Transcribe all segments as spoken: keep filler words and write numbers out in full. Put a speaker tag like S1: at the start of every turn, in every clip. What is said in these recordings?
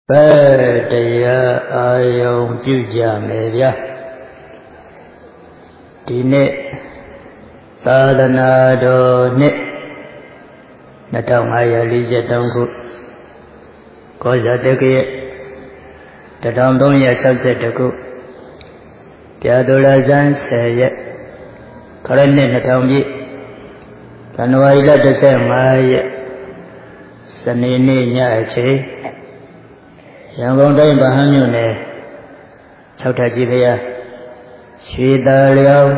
S1: တရားအာယုံပြုကြမယ်ဗျာဒီနေ့သာသနာတော်နှစ်နှစ်ထောင်ငါးရာလေးสิบသုံးခုကောဇာတက္ကရာတစ်ထောင်သုံးရာ၆၁ခုပြာဒုလဇန်ဆယ်ရက်ခရစ်နှစ်နှစ်ထောင်ပြည့်ဇန်နဝါရီလ၂၅ရက်စနေနေ့ညအချိန်ရန်ကုန်တိုင်းဗဟန်းမြို့နယ်၆ထပ်ကြီးဘုရားရွှေသာလျောင်း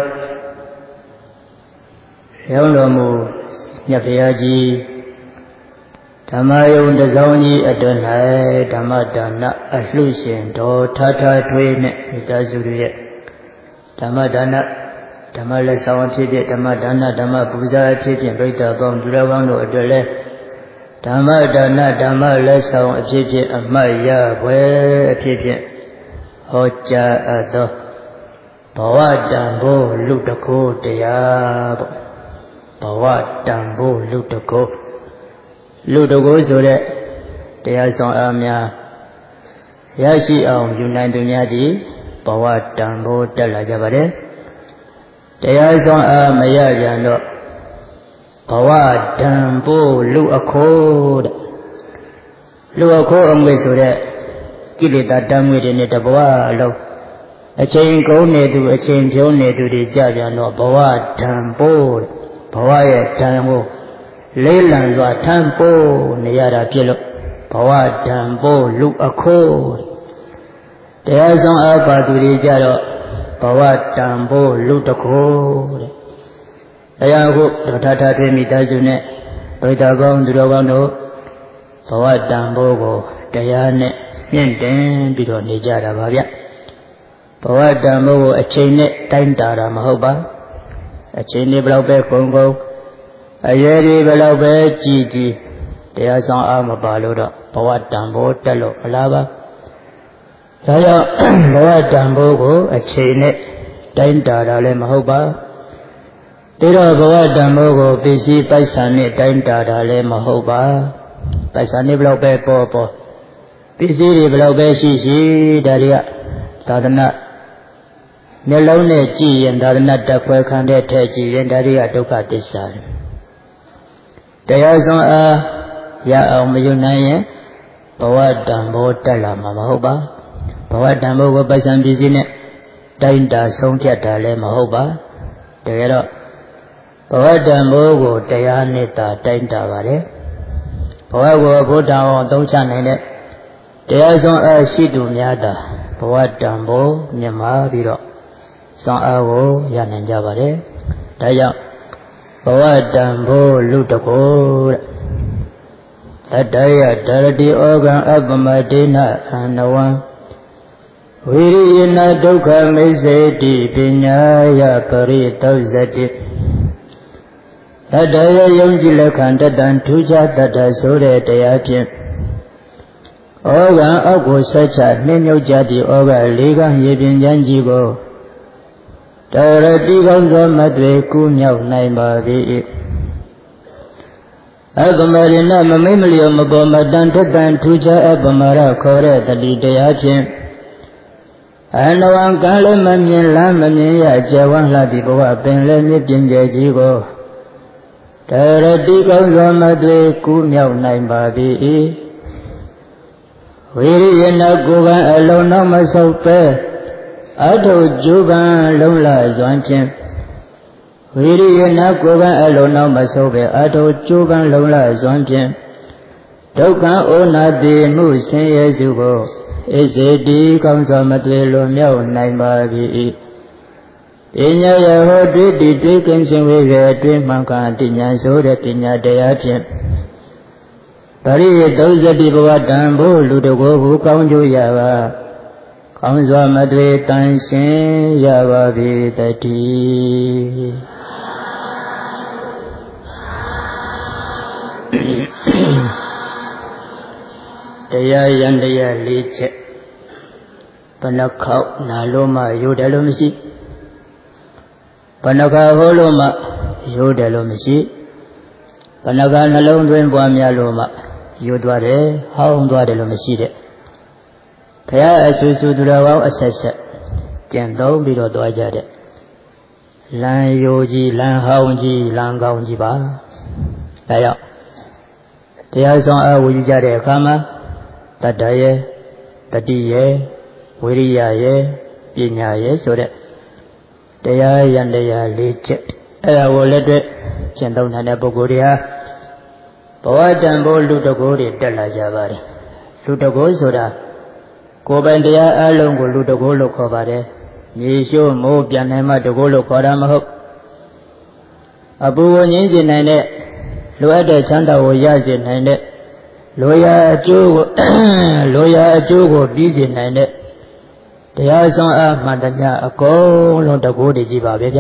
S1: ရောင်းတော်မူမြတ်ဘုရားကြီးဓမ္မယုံတစောင်းကြီးအတွင်၌ဓမ္မဒါနအလှရှင်တော်ထာထာထွေးနဲ့မိသားစုတွေရဲ့ဓမ္မဒါနဓမ္မလက်ဆောင်အဖြစ်ဖြင့်ဓမ္မဒါနဓမ္မပူဇာအဖြစ်ဖြင့်ပြိဿပေါင်းသူတော်ကောင်းတို့အတွက်လည်းဓမ္မဒါနဓမ္မလက်ဆောင်အဖြစ်ဖြင့်အမှတ်ရပွဲအဖြစ်ဖြင့်ဟောကြားအပ်သောဘဝတန်ဖိုးလူတကိုးတရားပေါ့ဘဝတန်ဖိုးလူတကိုးလူတကိုးဆိုတဲ့တရားဆောင်အားများရရှိအောင်ယူနိုင်သူများသည်ဘဝတန်ဖိုးတက်လာကြပါတယ်တရားဆောင်အားမရပြန်တော့ဘဝတန်ဖိုးလူအခိုးတဲ့လူအခိုးအမွေဆိုတဲ့ကိလေသာတမ်းငွေတွေနဲ့တဘဝအလုံးအချိန်ကုန်နေသူအချိန်ဖြုံးနေသူတွေကြပြန်တော့ဘဝတန်ဖိုးဘဝရဲ့တန်ဖိုးလေးလံစွာထမ်းပိုးနေရတာဖြစ်လို့ဘဝတန်ဖိုးလူအခိုးတရားဆောင်အားပါသူတွေကြတော့ဘဝတန်ဖိုးလူတခိုးတဲ့တရားခုထာထာထွေးမိသားစုနဲ့ဒိဋ္ဌာကောင်းသူတော်ကောင်းတို့ဘဝတန်ဖိုးကိုတရားနဲ့မြင့်တင်ပြီးတော့နေကြတာပါဗျဘဝတန်ဖိုးကိုအချိန်နဲ့တိုင်းတာတာမဟုတ်ပါအချိန်လေးဘယ်လောက်ပဲကုန်ကုန်အရွယ်ဒီဘယ်လောက်ပဲကြည်ကြည်တရားဆောင်အားမပါလို့တော့ဘဝတန်ဖိုးတက်လို့မလားပါဒါကြောင့်ဘဝတန်ဖိုးကိုအချိန်နဲ့တိုင်းတာတာလည်းမဟုတ်ပါဒါတော့ဘဝတန်ဖိုးကိုပစ္စည်းပိုက်ဆံနဲ့တိုင်းတာတာလည်းမဟုတ်ပါပိုက်ဆံနဲ့ဘယ်လောက်ပဲပေါ်ပေါ်ပစ္စည်းတွေဘယ်လောက်ပဲရှိရှိဒါတွေကသာသနာမျက်လုံးနဲ့ကြည့်ရင်သာသနာတက်ခွဲခံတဲ့ထဲကြည့်ရင်ဒါတွေကဒုက္ခသစ္စာတရားဆုံးအားရအောင်မယူနိုင်ရင်ဘဝတန်ဖိုးတက်လာမှာမဟုတ်ပါဘဝတန်ဖိုးကိုပိုက်ဆံပစ္စည်းနဲ့တိုင်းတာဆုံးဖြတ်တာလည်းမဟုတ်ပါတကယ်တော့ဘဝတန်ဖိုးကိုတရားနဲ့သာတိုင်းတာပါတယ်ဘဝကိုဘုဒ္ဓအောင်သုံးချနိုင်တဲ့တရားဆုံးအားရှိသူများသာဘဝတန်ဖိုးမြတ်မာပြီးတော့ဆောင်အားကိုရနိုင်ကြပါတယ်ဒါကြောင့်ဘဝတန်ဖိုးလူတကိုးတဲ့တတယဒရတိဩဃံအပမတေနအနဝံဝိရိယနာဒုက္ခမိစ္ဆေတိပညာယပရိသုဇတိတတယယုံကြည်လက်ခံတတံထူးခြားတတဆိုတဲ့တရားဖြင့်ဩဃံအောက်ကိုဆွဲချနှင်းမြုပ်ကြသည့်ဩဃလေးကံရေပြင်ချမ်းကြီးကိုတရတိကောင်းသောမတွေကူးမြောက်နိုင်ပါ၏အပမရိဏမမိမလျောမပေါ်မတန်ထတန်ထူးခြားအပမရခေါ်တဲ့တတိတရားဖြင့်အနဝံကံလည်းမမြင်လားမမြင်ရကြဝန်းလှသည့်ဘဝပင်လည်းမြင့်ပြင်းကြကြီးကိုတရတိကောင်းသောမတွေကူးမြောက်နိုင်ပါ၏ဝိရိယနာကိုယ်ကအလုံးနောက်မဆုတ်ပဲအထုကျူပံလုံးလာစွမ်းဖြင့်ဝိရိယနာကိုယ်ကအလုံးနောက်မဆုတ်ပဲအထုကျူပံလုံးလာစွမ်းဖြင့်ဒုက္ခဩနာတိမှုဆင်းရဲစုကိုဣစေတိကောင်းစွာမသွေလွန်မြောက်နိုင်ပါ၏ပညာရဟောတွေ့တည်တွေ့ကင်းခြင်းဝေရတွေ့မှန်ကန်တိညာဆိုတဲ့ပညာတရားဖြင့်ပရိယေသုဇတိဘဝတံဘို့လူတကိုယ်ကိုကောင်းကျိုးရပါကောင်းစွာမသွေတန်ရှင်းရပါပြီတည်းတရားရန်တရားလေးချက်ဘဏ္ဍခေါက်နာလို့မှရိုးတယ်လို့မရှိဘဏ္ဍခါဟိုးလို့မှရိုးတယ်လို့မရှိဘဏ္ဍခါနှလုံးသွင်းပွားများလို့မှရိုးသွားတယ်ဟောင်းသွားတယ်လို့မရှိတဲ့ဘုရားအဆူဆူသူတော်ကောင်းအဆက်ဆက်ကျင့်သုံးပြီးတော့သွားကြတဲ့လမ်းယိုကြီးလမ်းဟောင်းကြီးလမ်းကောင်းကြီးပါဒါကြောင့်တရားဆောင်အားဝယူကြတဲ့အခါမှာတတ္တရဲ့တတိရဲ့ဝိရိယရဲ့ပညာရဲ့ဆိုတဲ့တရားယန္တရားလေးချက်အဲ့ဒါကိုလက်တွေ့ကျင့်သုံးတဲ့ပုဂ္ဂိုလ်တွေဟာဘဝတန်ဖို့လူတကိုယ်တွေတက်လာကြပါတယ်လူတကိုယ်ဆိုတာကိုယ်ပိုင်တရားအလုံးကိုလူတကိုယ်လို့ခေါ်ပါတယ်မြေရှိုးမိုးပြန်နိုင်မှတကိုယ်လို့ခေါ်တာမဟုတ်အပူကိုငြိမ်းစေနိုင်တဲ့လိုအပ်တဲ့ချမ်းသာကိုရစေနိုင်တဲ့လိုရာအကျိုးကိုလိုရာအကျိုးကိုပြီးစေနိုင်တဲ့တရားဆောင်အားမှန်သမျှအကုန်လုံးတကိုယ်တည်းကြီးပါပဲဗျာ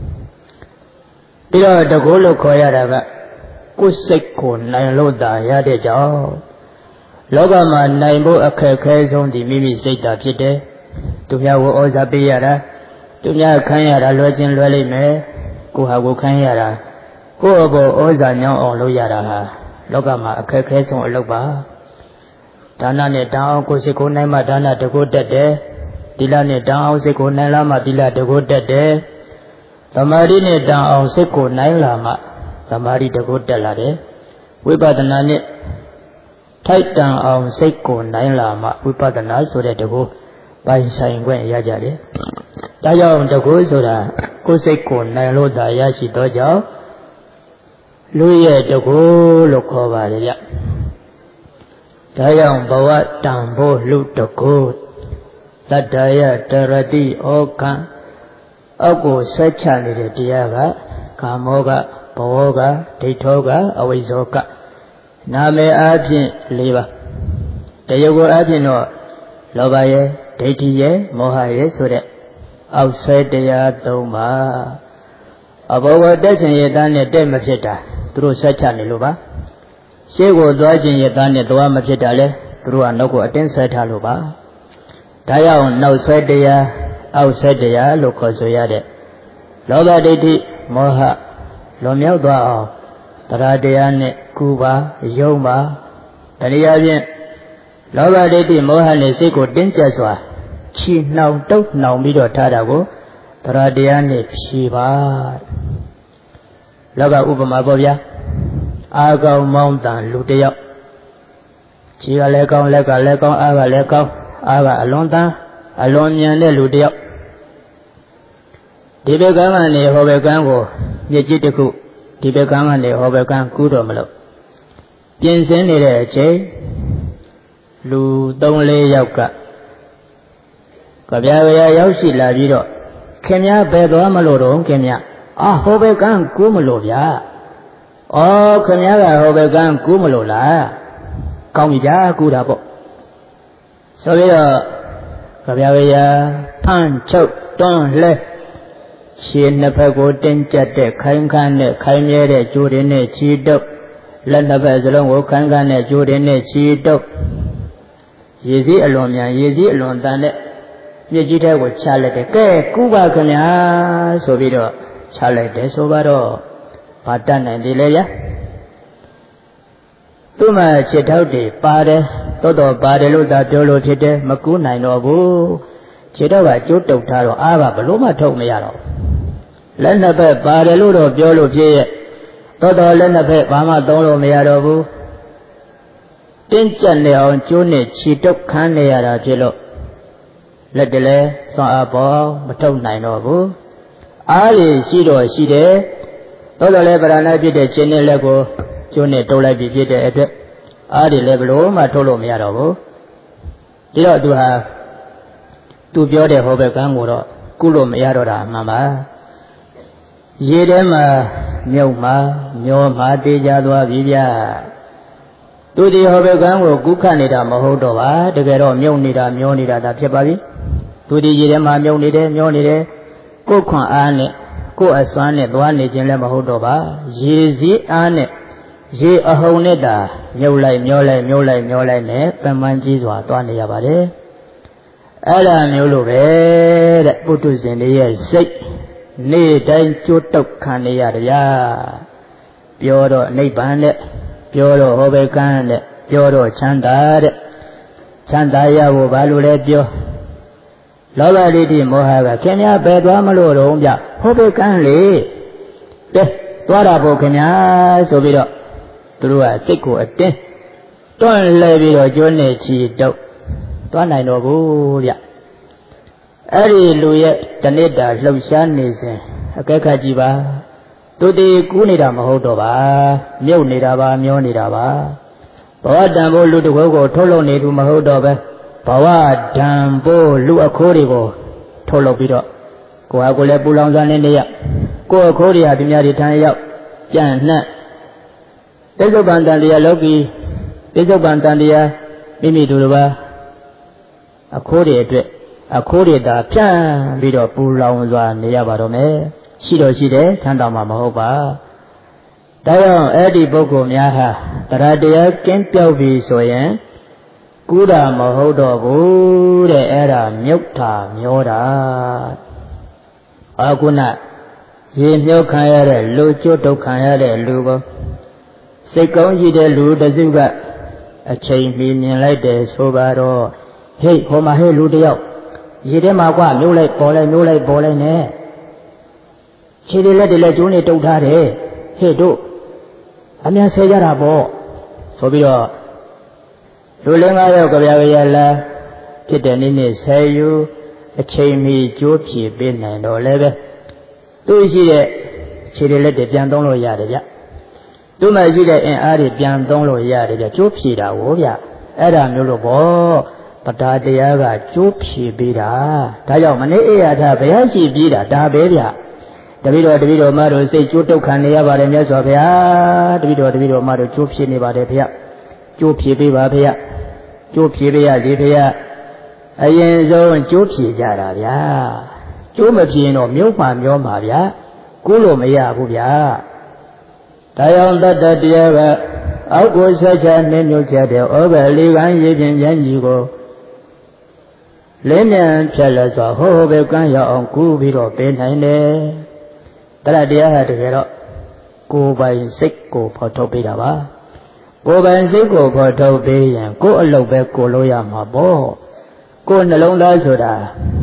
S1: ပြီးတော့တကိုယ်လို့ခေါ်ရတာကကိုယ်စိတ်ကိုနိုင်လို့သာရတဲ့ကြောင့်လောကမှာနိုင်ဖို့အခက်ခဲဆုံးဒီမိမိစိတ်သာဖြစ်တယ်သူများကိုဩဇာပေးရတာသူများခံရတာလွယ်ချင်းလွယ်လိမ့်မယ်ကိုဟာကိုခံရတာကိုယ့်အပေါ်ဩဇာညောင်းအောင်လုပ်ရတာဟာလောကမှာအခက်ခဲဆုံးအလုပ်ပါဒါနနဲ့တောင်းအောင်ကိုယ်စိတ်ကိုနိုင်မှဒါနတကိုယ်တက်တယ်သီလနဲ့တောင်းအောင်စိတ်ကိုနိုင်လာမှသီလတကိုယ်တက်တယ်သမာဓိနဲ့တောင်းအောင်စိတ်ကိုနိုင်လာမှသမာဓိတကိုယ်တက်လာတယ်ဝိပဿနာနဲ့ထိုက်တန်အောင်စိတ်ကိုနိုင်လာမှဝိပဿနာဆိုတဲ့တကိုယ်ပိုင်ဆိုင်ခွင့်ရကြတယ်ဒါကြောင့်တကိုယ်ဆိုတာကိုယ်စိတ်ကိုနိုင်လို့သာရရှိသောကြောင့်လူရဲ့တကိုယ်လို့ခေါ်ပါတယ်ဗျဒါကြောင့်ဘဝတန်ဖို့လူတကိုယ်တတ္တယတရတိဩခံအောက်ကိုဆွဲချနေတဲ့တရားကကာမောကဘဝကဒိဋ္ဌောကအဝိဇ္ဇောကနာမည်အားဖြင့်၄ပါးတရားကိုအားဖြင့်တော့လောဘရဲ့ဒိဋ္ဌိရဲ့မောဟရဲ့ဆိုတဲ့အောက်ဆွဲတရား၃ပါးအဘောကတက်ခြင်းရဲ့သားနဲ့တက်မဖြစ်တာသူတို့ဆွဲချနေလို့ပါရှေ့ကိုသွားခြင်းရဲ့သားနဲ့သွားမဖြစ်တာလဲသူတို့ကနောက်ကိုအတင်းဆွဲထားလို့ပါဒါကြောင့်နောက်ဆွဲတရားအောက်ဆွဲတရားလို့ခေါ်ဆိုရတဲ့လောဘဒိဋ္ဌိမောဟလွန်မြောက်သွားအောင်တရားတရားနဲ့ကူပါယုံပါတရားဖြင့်လောဘဒိဋ္ဌိမောဟနဲ့စိတ်ကိုတင်းကျပ်စွာချီနှောင်တုပ်နှောင်ပြီးတော့ထားတာကိုတရားတရားနဲ့ဖြေပါလောကဥပမာပေါ့ဗျာအာကောင်မောင်းတန်လူတယောက်ခြေကလည်းကောင်းလက်ကလည်းကောင်းအားကလည်းကောင်းအားကအလွန်တန်အလွန်မြန်တဲ့လူတယောက်ဒီဘက်ကမ်းကနေဟောဘက်ကမ်းကိုမြစ်ကြီးတစ်ခုဒီဘက်ကမ်းကနေဟောဘက်ကမ်းကူးတော့မလို့ပြင်ဆင်နေတဲ့အချိန်လူသုံးလေးယောက်ကကြပြားကြရောက်ရှိလာပြီးတော့ခင်ဗျားဘယ်သွားမလို့တော့ခင်ဗျာအာဟောဘက်ကမ်းကူးမလို့ဗျာဩခင်ဗျားကဟောဘက်ကမ်းကူးမလို့လားကောင်းပြီဗျာကူးတာပေါ့ဆိုပြီးတော့ကြပြားကြဖမ်းချုပ်တွန်းလှဲခြေနှစ်ဖက်ကိုတင်းကျပ်တဲ့ခိုင်ခန့်နဲ့ခိုင်မြဲတဲ့ကြိုးရင်းနဲ့ခြေတုပ်လက်နှစ်ဖက်စလုံးကိုခိုင်ခန့်နဲ့ကြိုးရင်းနဲ့ခြေတုပ်ရည်စည်းအလွန်မြန်ရည်စည်းအလွန်တန်တဲ့မြစ်ကြီးထဲကိုချလိုက်တယ်ကဲကူပါခင်ဗျာဆိုပြီးတော့ချလိုက်တယ်ဆိုတော့ဘာတတ်နိုင်သေးလဲဗျာသူ့မှာခြေထောက်တွေပါတယ်တော်တော်ပါတယ်လို့သာပြောလို့ဖြစ်တယ်မကူးနိုင်တော့ဘူးခြေထောက်ကကျိုးတုပ်ထားတော့အားကဘလို့မှထုတ်မရတော့လက်နှစ်ဖက်ပါတယ်လို့တော့ပြောလို့ဖြစ်ရဲ့တော်တော်လက်နှစ်ဖက်ဘာမှသုံးလို့မရတော့ဘူးတင်းကျပ်နေအောင်ကျိုးနဲ့ခြေတုပ်ခမ်းနေရတာဖြစ်လို့လက်တလဲစွမ်းအားပေါ်မထုတ်နိုင်တော့ဘူးအားရရှိတော့ရှိတယ်တော်တော်လည်းဗရဏဖြစ်တဲ့ခြေနဲ့လက်ကိုကျိုးနဲ့တုပ်လိုက်ပြီးဖြစ်တဲ့အတွက်အားရလည်းဘလို့မှထုတ်လို့မရတော့ဘူးဒီတော့သူဟာသူပြောတဲ့ဟောဘက်ကန်းကိုတော့ကုလို့မရတော့တာမှန်ပါရေထဲမှာမြုပ်မှာမျောမှာတေးကြသွားပြီဗျာသူဒီဟောဘက်ကန်းကိုကုခတ်နေတာမဟုတ်တော့ပါတကယ်တော့မြုပ်နေတာမျောနေတာဒါဖြစ်ပါပြီသူဒီရေထဲမှာမြုပ်နေတယ်မျောနေတယ်ကိုယ်ခွန်အားနဲ့ကိုယ်အစွမ်းနဲ့သွားနေခြင်းလည်းမဟုတ်တော့ပါရေစည်းအားနဲ့ရေအဟုန်နဲ့တာမြုပ်လိုက်မျောလိုက်မျောလိုက်မျောလိုက်နဲ့ပမှန်ကြီးစွာသွားနေရပါတယ်အဲ့ဒါမျိုးလိုပဲတဲ့ပုထုဇဉ်တွေရဲ့စိတ်နေ့တိုင်းကြိုးတုပ်ခံနေရတယ်ဗျာပြောတော့နိဗ္ဗာန်နဲ့ပြောတော့ဟောဘက်ကန်းနဲ့ပြောတော့ချမ်းသာတဲ့ချမ်းသာရဖို့ဘာလို့လဲပြောလောဘလိတိမောဟကခင်ဗျားပဲသွားမလို့တော့ဗျဟိုဘက်ကန်းလေကဲသွားတာပေါ့ခင်ဗျာဆိုပြီးတော့သူတို့ကစိတ်ကိုအတင်းတွန့်လဲပြီးတော့ကျွန်းနေချီတော့သွားနိုင်တော့ဘူးဗျအဲ့ဒီလူရဲ့တဏိတာလှုပ်ရှားနေစဉ်အကဲခတ်ကြည့်ပါသူတည်ကူးနေတာမဟုတ်တော့ပါမြုပ်နေတာပါမျောနေတာပါဘဝတန်ဖို့လူတစ်ခုကိုထုတ်လုပ်နေသူမဟုတ်တော့ပဲဘဝတန်ဖို့လူအခိုးတွေကိုထုတ်လုပ်ပြီးတော့ကိုဟာကိုလည်းပူလောင်စားနေနေရကိုအခိုးတွေဟာသူများတွေထမ်းရောက်ပြန်နှံ့ပိဿုပန်တန်တရားလောကီပိဿုပန်တန်တရားမိမိတို့တစ်ပါးအခိုးတွေအတွက်အခိုးတွေသာဖြန့်ပြီးတော့ပူလောင်စွာနေရပါတော့မယ်ရှိတော့ရှိတယ်ချမ်းသာမှာမဟုတ်ပါဒါကြောင့်အဲ့ဒီပုဂ္ဂိုလ်များဟာတရားတရားကင်းပြောက်ပြီဆိုရင်ကူးတာမဟုတ်တော့ဘူးတဲ့အဲ့ဒါမြုပ်တာမျောတာအခုနရေမြုပ်ခံရတဲ့လူကျွတ်ဒုက္ခံရတဲ့လူကိုစိတ်ကောင်းရှိတဲ့လူတစုကအချိန်မီမြင်လိုက်တယ်ဆိုပါတော့ဟေ့ဟိုမှာဟေ့လူတယောက်ရေထဲမှာကွမြုပ်လိုက်ပေါ်လိုက်မြုပ်လိုက်ပေါ်လိုက်နဲ့ခြေတွေလက်တွေလည်းကျိုးနေတုတ်ထားတယ်ဟေ့တို့အများဆဲကြတာပေါ့ဆိုပြီးတော့လူလင်းကားရောက်ကြပြကြလာဖြစ်တဲ့နေ့နေ့ဆဲယူအချိန်မီကျိုးဖြေပေးနိုင်တော့လည်းပဲသူရှိတဲ့ခြေတွေလက်တွေပြန်သုံးလို့ရတယ်ဗျသူ့မှာရှိတဲ့အင်အားတွေပြန်သုံးလို့ရတယ်ဗျကျိုးဖြေတာကိုဗျအဲ့ဒါမျိုးလို့ပေါ့တရားတရားကကျိုးဖြေပေးတာဒါကြောင့်မနေ့အေးရတာဘယ်ဟာရှိပြီးတာဒါပဲဗျတပည့်တော်တပည့်တော်မတို့စိတ်ကျိုးတုတ်ခံနေရပါတယ်မြတ်စွာဘုရားတပည့်တော်တပည့်တော်မတို့ကျိုးဖြေနေပါတယ်ဖေကျိုးဖြေပေးပါဖေကျိုးဖြေပေးရစီဖေအရင်ဆုံးကျိုးဖြေကြတာဗျာကျိုးမဖြေရင်တော့မြုပ်မှမျောမှာဗျာကိုးလို့မရဘူးဗျာဒါကြောင့်တတ္တတရားကအောက်ကိုဆက်ချနှင်းမြုပ်ချက်တဲ့ဩဃလေးကံရေပြင်ဉာဏ်ကြီးကိုလင်းမြန်ဖြတ်လက်စွာဟိုးပဲကမ်းရောက်အောင်ကူးပြီးတော့ပေးနိုင်တယ်တရားတရားဟာတကယ်တော့ကိုယ်ပိုင်စိတ်ကိုဖော်ထုတ်ပေးတာပါကိုယ်ပိုင်စိတ်ကိုဖော်ထုတ်ပေးရင်ကိုယ်အလုပ်ပဲကိုလို့ရမှာပေါ့ကိုယ်နှလုံးသားဆိုတာ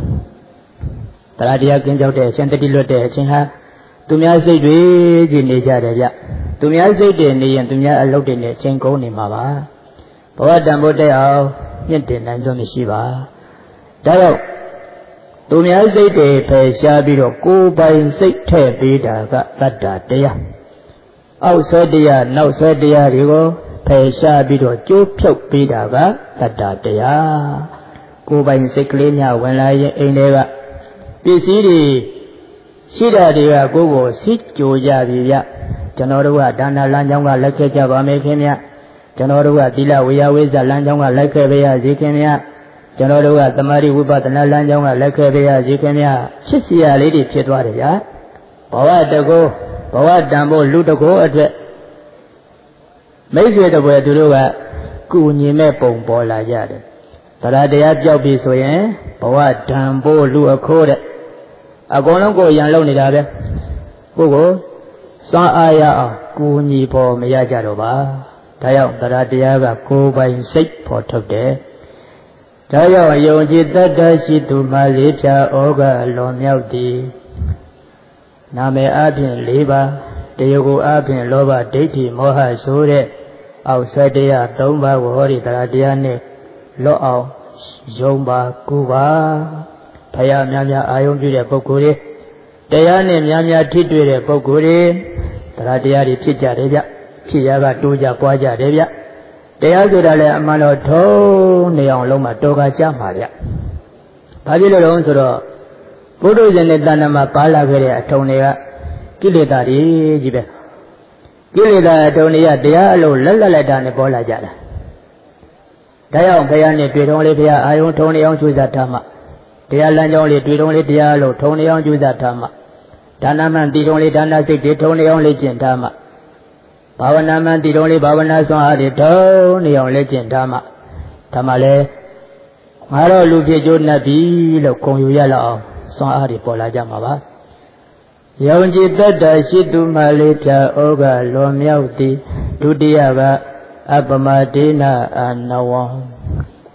S1: တရားတရားကင်းကြောက်တဲ့အချင်းတတိလွတ်တဲ့အချင်းဟာသူများစိတ်တွေကြည်နေကြတယ်ဗျသူများစိတ်တွေနေရင်သူများအလုပ်တွေနဲ့ချင်းကုန်းနေမှာပါဘဝတန်ဖို့တဲ့အောင်မြင့်တင်နိုင်စွမ်းမရှိပါဒါကြောင့်သူများစိတ်တွေဖယ်ရှားပြီးတော့ကိုယ်ပိုင်စိတ်ထည့်ပေးတာကတတ္တတရားအောက်ဆွဲတရားနောက်ဆွဲတရားတွေကိုဖယ်ရှားပြီးတော့ကျိုးဖြုတ်ပေးတာကတတ္တတရားကိုယ်ပိုင်စိတ်ကလေးများဝင်လာရင်အိမ်တွေကပစ္စည်းတွေရှိတာတွေကကိုယ်ကိုစိတ်ကြိုကြပြီဗျကျွန်တော်တို့ကဒါနလမ်းကြောင်းကလိုက်ခဲ့ကြပါမယ်ခင်ဗျကျွန်တော်တို့ကသီလဝေယဝိဇ္ဇလမ်းကြောင်းကလိုက်ခဲ့ပါရစေခင်ဗျကျွန်တော်တို့ကသမာဓိဝိပဿနာလမ်းကြောင်းကလိုက်ခဲ့ပါရစေခင်ဗျချစ်စရာလေးတွေဖြစ်သွားတယ်ဗျဘဝတကောဘဝတန်ဖို့လူတကောအတွက်မိတ်ဆွေတပွဲသူတို့ကကုညီမဲ့ပုံပေါ်လာကြတယ်တရားတရားကြောက်ပြီဆိုရင်ဘဝတန်ဖို့လူအခိုးတဲ့အကုန်လုံးကိုရန်လုံနေတာပဲကိုကိုစွမ်းအားရအောင်ကုညီဖို့မရကြတော့ပါဒါကြောင့်တရားတရားကကိုယ်ပိုင်စိတ်ဖော်ထုတ်တယ်ဒါကြောင့်ယုံကြည်တတ်တရှိသူမှလေးဖြာဩဃလွန်မြောက်သည်နာမည်အပြင်၄ပါးတရားကိုအပြင်လောဘဒိဋ္ဌိမောဟဆိုတဲ့အောက်ဆက်တရား၃ပါးကိုဟောဒီတရားတရားနဲ့လွတ်အောင်ယုံပါကုပါဖယားများများအာယုံပြုတဲ့ပုဂ္ဂိုလ်တွေတရားနဲ့များများထိတွေ့တဲ့ပုဂ္ဂိုလ်တွေတရားတရားတွေဖြစ်ကြတယ်ဗျဖြစ်ရကတိုးကြပွားကြတယ်ဗျတရားဆိုတာလည်းအမှန်တော့ထုံးနေအောင်လုံးမှာတော်ကကြမှာဗျဘာဖြစ်လို့လဲဆိုတော့ဘုဒ္ဓဇင်နဲ့တဏ္ဍမှာပါလာခဲ့တဲ့အထုံတွေကကိလေသာတွေကြီးပဲကိလေသာအထုံတွေကတရားအလုံးလက်လက်လက်တာနဲ့ပေါ်လာကြတာဒါကြောင့်ဘုရားနဲ့တွေ့တော်လေးဘုရားအာယုံထုံနေအောင်ကြိုးစားထားမှတရားလမ်းကြောင်းလေးတွေ့တော်လေးတရားအလုံးထုံနေအောင်ကြိုးစားထားမှဒါနမှန်တည်တော်လေးဒါနစိတ်တွေထုံနေအောင်လေ့ကျင့်ထားမှဘာဝနာမှန်တည်တော်လေးဘာဝနာစွမ်းအားတွေထုံနေအောင်လေ့ကျင့်ထားမှဒါမှလည်းငါတော့လူဖြစ်ကျိုးနှက်ပြီလို့ဂုဏ်ယူရလောက်အောင်စွမ်းအားတွေပေါ်လာကြမှာပါယုံကြည်တတ်တာရှိသူမှလေးဖြာဩဃလွန်မြောက်သည်ဒုတိယကအပမဒေနအနဝံ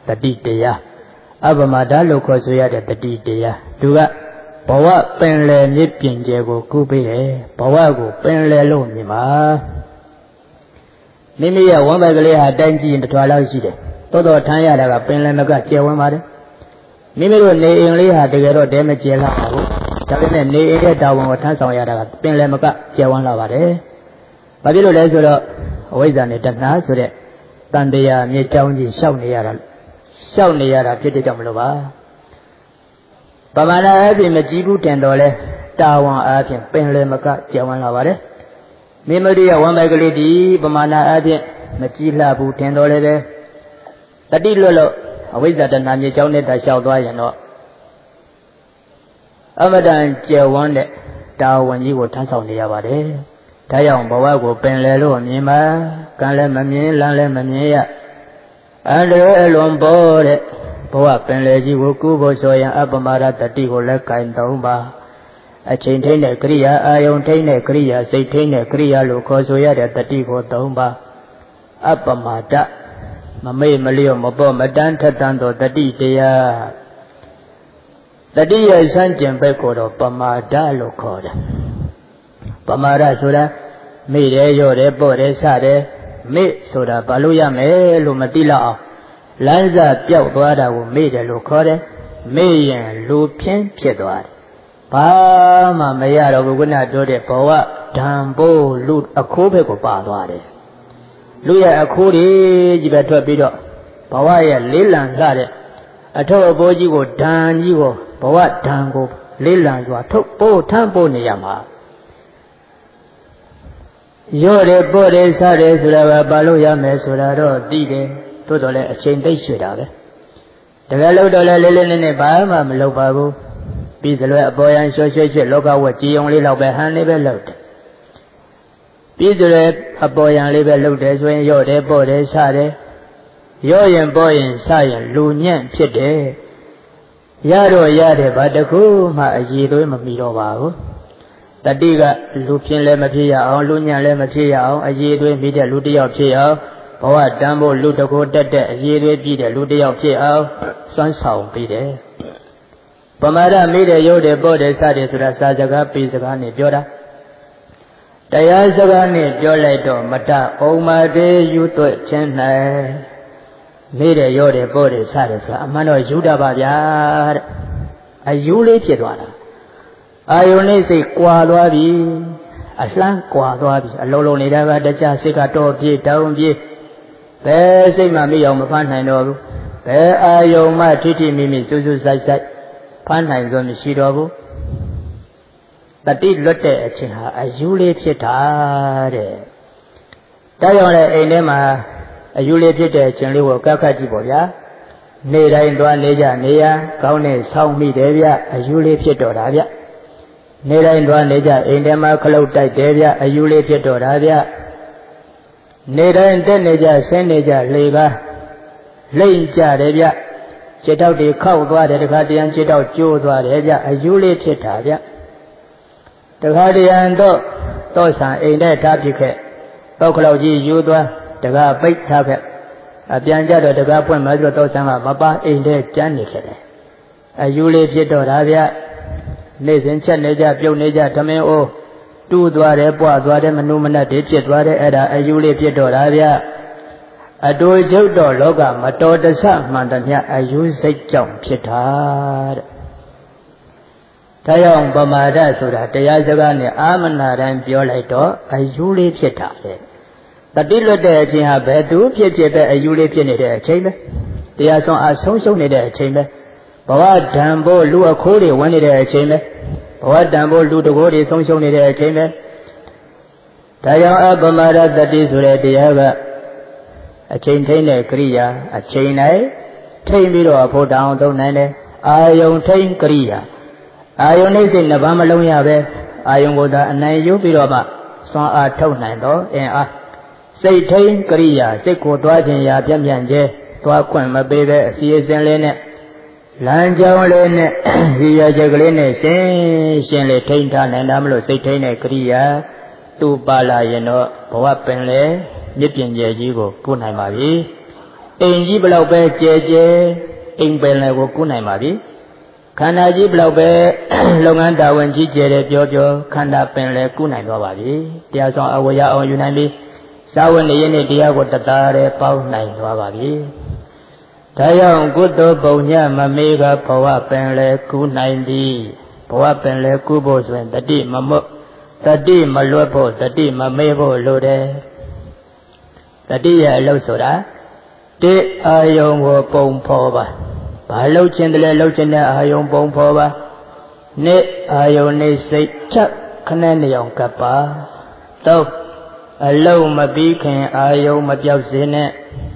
S1: တတိတရားအပမဒလို့ခေါ်ဆိုရတဲ့တတိတရားသူကဘဝပင်လယ်မြစ်ပြင်ကျယ်ကိုကူးပေးတယ်ဘဝကိုပင်လယ်လို့မြင်ပါမိမိရဲ့ဝမ်းပိုက်ကလေးဟာတိုင်းကြည့်ရင်တစ်ထွာလောက်ရှိတယ်တိုးတော်ထမ်းရတာကပင်လယ်မကကျယ်ဝန်းပါတယ်မိမိတို့နေအိမ်လေးဟာတကယ်တော့တဲမကျယ်လာဘူးဒါပေမဲ့နေအိမ်ရဲ့တာဝန်ကိုထမ်းဆောင်ရတာကပင်လယ်မကကျယ်ဝန်းလာပါတယ်ဘာဖြစ်လို့လဲဆိုတော့အဝိဇ္ဇာနဲ့တဏှာဆိုတဲ့တန်တရားမြေကြောင်းကြီးရှောက်နေရတာရှောက်နေရတာဖြစ်တဲ့ကြောင့်မလို့ပါပမာဏအပြင်မကြည့်ဘူးတင်တော်လဲတာဝန်အပြင်ပင်လယ်မကကျယ်ဝန်းလာပါတယ်မိမိတို့ရဲ့ဝမ်းပိုက်ကလေးဒီပမာဏအပြင်မကြည့်လှဘူးတင်တော်လဲပဲတတိလွတ်လို့အဝိဇ္ဇာတဏှာမြေကြောင်းနဲ့တာလျှောက်သွားရင်တော့အမတန်ကျယ်ဝန်းတဲ့တာဝန်ကြီးကိုထမ်းဆောင်နေရပါတယ်ဒါကြောင့်ဘဝကိုပင်လယ်လို့မြင်ပါကံလည်းမမြင်လမ်းလည်းမမြင်ရအန္တရာယ်အလွန်ပေါ်တဲ့ဘဝပင်လယ်ကြီးကိုကူးဖို့ဆိုရင်အပမဒတတိကိုလက်ကင်သုံးပါအချိန်ထိတဲ့ကရိယာအာယုန်ထိတဲ့ကရိယာစိတ်ထိတဲ့ကရိယာလို့ခေါ်ဆိုရတဲ့တတိကိုသုံးပါအပမဒမမေ့မလျော့မပေါ်မတန်းထက်တန်းသောတတိတရားတတိယဆန်းကျင်ဘက်ကိုတော့ပမာဒလို့ခေါ်တယ်ပမာဒဆိုတာမေ့တယ်လျော့တယ်ပေါ့တယ်စတယ်မေ့ဆိုတာဘာလို့ရမယ်လို့မသိလောက်အောင်လမ်းစာပြောက်သွားတာကိုမေ့တယ်လို့ခေါ်တယ်မေ့ရင်လူဖြင်းဖြစ်သွားတယ်ဘာမှမရတော့ဘူးခုနပြောတဲ့ဘဝဓာန်ပိုးလူအခိုးဘက်ကိုပါသွားတယ်လူရဲ့အခိုးတွေကြီးပဲထွက်ပြီးတော့ဘဝရဲ့လေးလံလှတဲ့အထောက်အပိုးကြီးကိုဓာန်ကြီးကိုဘဝဓာန်ကိုလေးလံစွာထုတ်ပိုးထမ်းပိုးနေရမှာရော့တယ်ပေါ့တယ်စတယ်ဆိုတာကဘာလို့ရမယ်ဆိုတာတော့သိတယ်သို့တော်လည်းအချိန်သိရွှေ့တာပဲတကယ်လို့တော့လည်းလေးလေးနက်နက်ဘာမှမလုပ်ပါဘူးပြီးစလွဲအပေါ်ရန်ရွှဲရွှဲရွှဲလောကဝက်ကြည်ုံလေးလောက်ပဲဟန်လေးပဲလုပ်တယ်ပြီးစလွဲအပေါ်ရန်လေးပဲလုပ်တယ်ဆိုရင်ရော့တယ်ပေါ့တယ်စတယ်ရော့ရင်ပေါ့ရင်စရင်လူညံ့ဖြစ်တယ်ရတော့ရတယ်ဘာတခုမှအည်သွေးမမီတော့ပါဘူးတတိကလူဖြင်းလည်းမဖြစ်ရအောင်လူညံ့လည်းမဖြစ်ရအောင်အည်သွေးမိတဲ့လူတစ်ယောက်ဖြစ်အောင်ဘဝတန်ဖို့လူတကိုတက်တဲ့အည်သွေးပြည့်တဲ့လူတစ်ယောက်ဖြစ်အောင်စွမ်းဆောင်ပြီးတယ်ပမာဒမိတဲ့ရုပ်တယ်ပေါ့တယ်စတယ်ဆိုတာစာစကားပေစကားနဲ့ပြောတာတရားစကားနဲ့ပြောလိုက်တော့မတဩမာတေယူသွဲ့ခြင်း၌မိတဲ့ရုပ်တယ်ပေါ့တယ်စတယ်ဆိုတာအမှန်တော့ယူတာပါဗျာတဲ့အယူလေးဖြစ်သွားတာအာယုန်လေးစိတ်ကွာသွားပြီအလှမ်းကွာသွားပြီအလုံးလုံးနေတာကတခြားစိတ်ကတော့ပြေတောင်းပြေဘယ်စိတ်မှမရောက်မဖမ်းနိုင်တော့ဘူးဘယ်အာယုန်မှထိထိမိမိစူးစူးဆိုင်ဆိုင်ဖမ်းနိုင်စွမ်းမရှိတော့ဘူးတတိလွတ်တဲ့အချိန်ဟာအယူလေးဖြစ်တာတဲ့ဒါကြောင့်လည်းအိမ်ထဲမှာအယူလေးဖြစ်တဲ့အချိန်လေးကိုကောက်ခတ်ကြည့်ပေါ့ဗျာနေတိုင်းသွားနေကြနေရကောင်းနေဆောင်းမိတယ်ဗျအယူလေးဖြစ်တော့တာဗျနေတိုင်းသွားနေကြအိမ်ထဲမှာခလုတ်တိုက်တယ်ဗျအယူလေးဖြစ်တော့တာဗျနေတိုင်းတက်နေကြဆင်းနေကြလေကားလိမ့်ကြတယ်ဗျခြေထောက်တွေခောက်သွားတယ်တခါတရံခြေထောက်ကျိုးသွားတယ်ဗျအယူလေးဖြစ်တာဗျတခါတရံတော့တော့ဆံအိမ်ထဲထားပြခဲ့တော့ခလောက်ကြီးယူသွားတကားပိတ်ထားခဲ့အပြန်ကြတော့တကားပွင့်မှဆိုတော့တော့ဆံကမပါအိမ်ထဲကျန်းနေခဲ့တယ်အယူလေးဖြစ်တော့တာဗျနေ့စဉ်ချက်နေကြပြုတ်နေကြဓမင်းအိုးတူးသွားတယ်ပွားသွားတယ်မနုမနတ်တွေဖြစ်သွားတယ်အဲ့ဒါအယူလေးဖြစ်တော့တာဗျအတူကျုပ်တော်လောကမတော်တဆမှန်သမျှအယူစိတ်ကြောင့်ဖြစ်တာတဲ့ဒါကြောင့်ပမာဒဆိုတာတရားစကားနဲ့အာမနာတိုင်းပြောလိုက်တော့အယူလေးဖြစ်တာလေတတိလွတ်တဲ့အချိန်ဟာဘယ်သူဖြစ်ဖြစ်ပဲအယူလေးဖြစ်နေတဲ့အချိန်ပဲတရားဆုံးအဆုံးရှုံးနေတဲ့အချိန်ပဲဘဝဓာန်ဖို့လူအခိုးတွေဝင်နေတဲ့အချိန်ပဲဘဝဓာန်ဖို့လူတကိုးတွေဆုံးရှုံးနေတဲ့အချိန်ပဲဒါကြောင့်အပမာဒတတိဆိုတဲ့တရားကအချိန်ထိန်တဲ့ကရိယာအချိန်၌ထိန်ပြီးတော့ဖို့တောင်းသုံးနိုင်တယ်အာယုံထိန်ကရိယာအာယုန်နှိမ့်စိတ်နှစ်ပါးမလုံးရပဲအာယုန်ကိုသာအနိုင်ယူပြီးတော့မှစွမ်းအားထုတ်နိုင်တော့အင်အားစိတ်ထိန်ကရိယာစိတ်ကိုတွားခြင်းရာပြန့်ပြန့်ကျဲတွားခွင့်မပေးတဲ့အစီအစဉ်လေးနဲ့လမ်းကြောင်းလေးနဲ့ရည်ရွယ်ချက်ကလေးနဲ့ရှင်းရှင်းလေးထိန်ထားနိုင်တာမလို့စိတ်ထိန်တဲ့ကရိယာသူ့ပါလာရင်တော့ဘဝပင်လေမြစ်ပြင်ကျဲကြီးကိုပို့နိုင်ပါပြီအိမ်ကြီးဘလောက်ပဲကျဲကျဲအိမ်ပင်လည်းကိုကုနိုင်ပါပြီခန္ဓာကြီးဘလောက်ပဲလုပ်ငန်းတာဝန်ကြီးကျယ်တယ်ပြောပြောခန္ဓာပင်လည်းကုနိုင်သွားပါပြီတရားဆောင်အဝရအောင်ယူနိုင်ပြီစာဝတ်နေရင်းနဲ့တရားကိုတသားရဲပေါင်းနိုင်သွားပါပြီဒါကြောင့်ကုသိုလ်ပုံညမမေးကဘဝပင်လည်းကုနိုင်သည်ဘဝပင်လည်းကုဖို့ဆိုရင်တတိမမွတ်တတိမလွတ်ဖို့တတိမမေ့ဖို့လိုတယ်တတိရဲ့အလုပ်ဆိုတာတိအာယုံကိုပုံဖော်ပါဘာလှုပ်ခြင်းတလဲလှုပ်ခြင်းတဲ့အာယုံပုံဖော်ပါနေ့အာယုံနေစိတ်ချက်ခနဲ့နေအောင်ကပ်ပါတော့အလုံးမပြီးခင်အာယုံမပြောက်စေနဲ့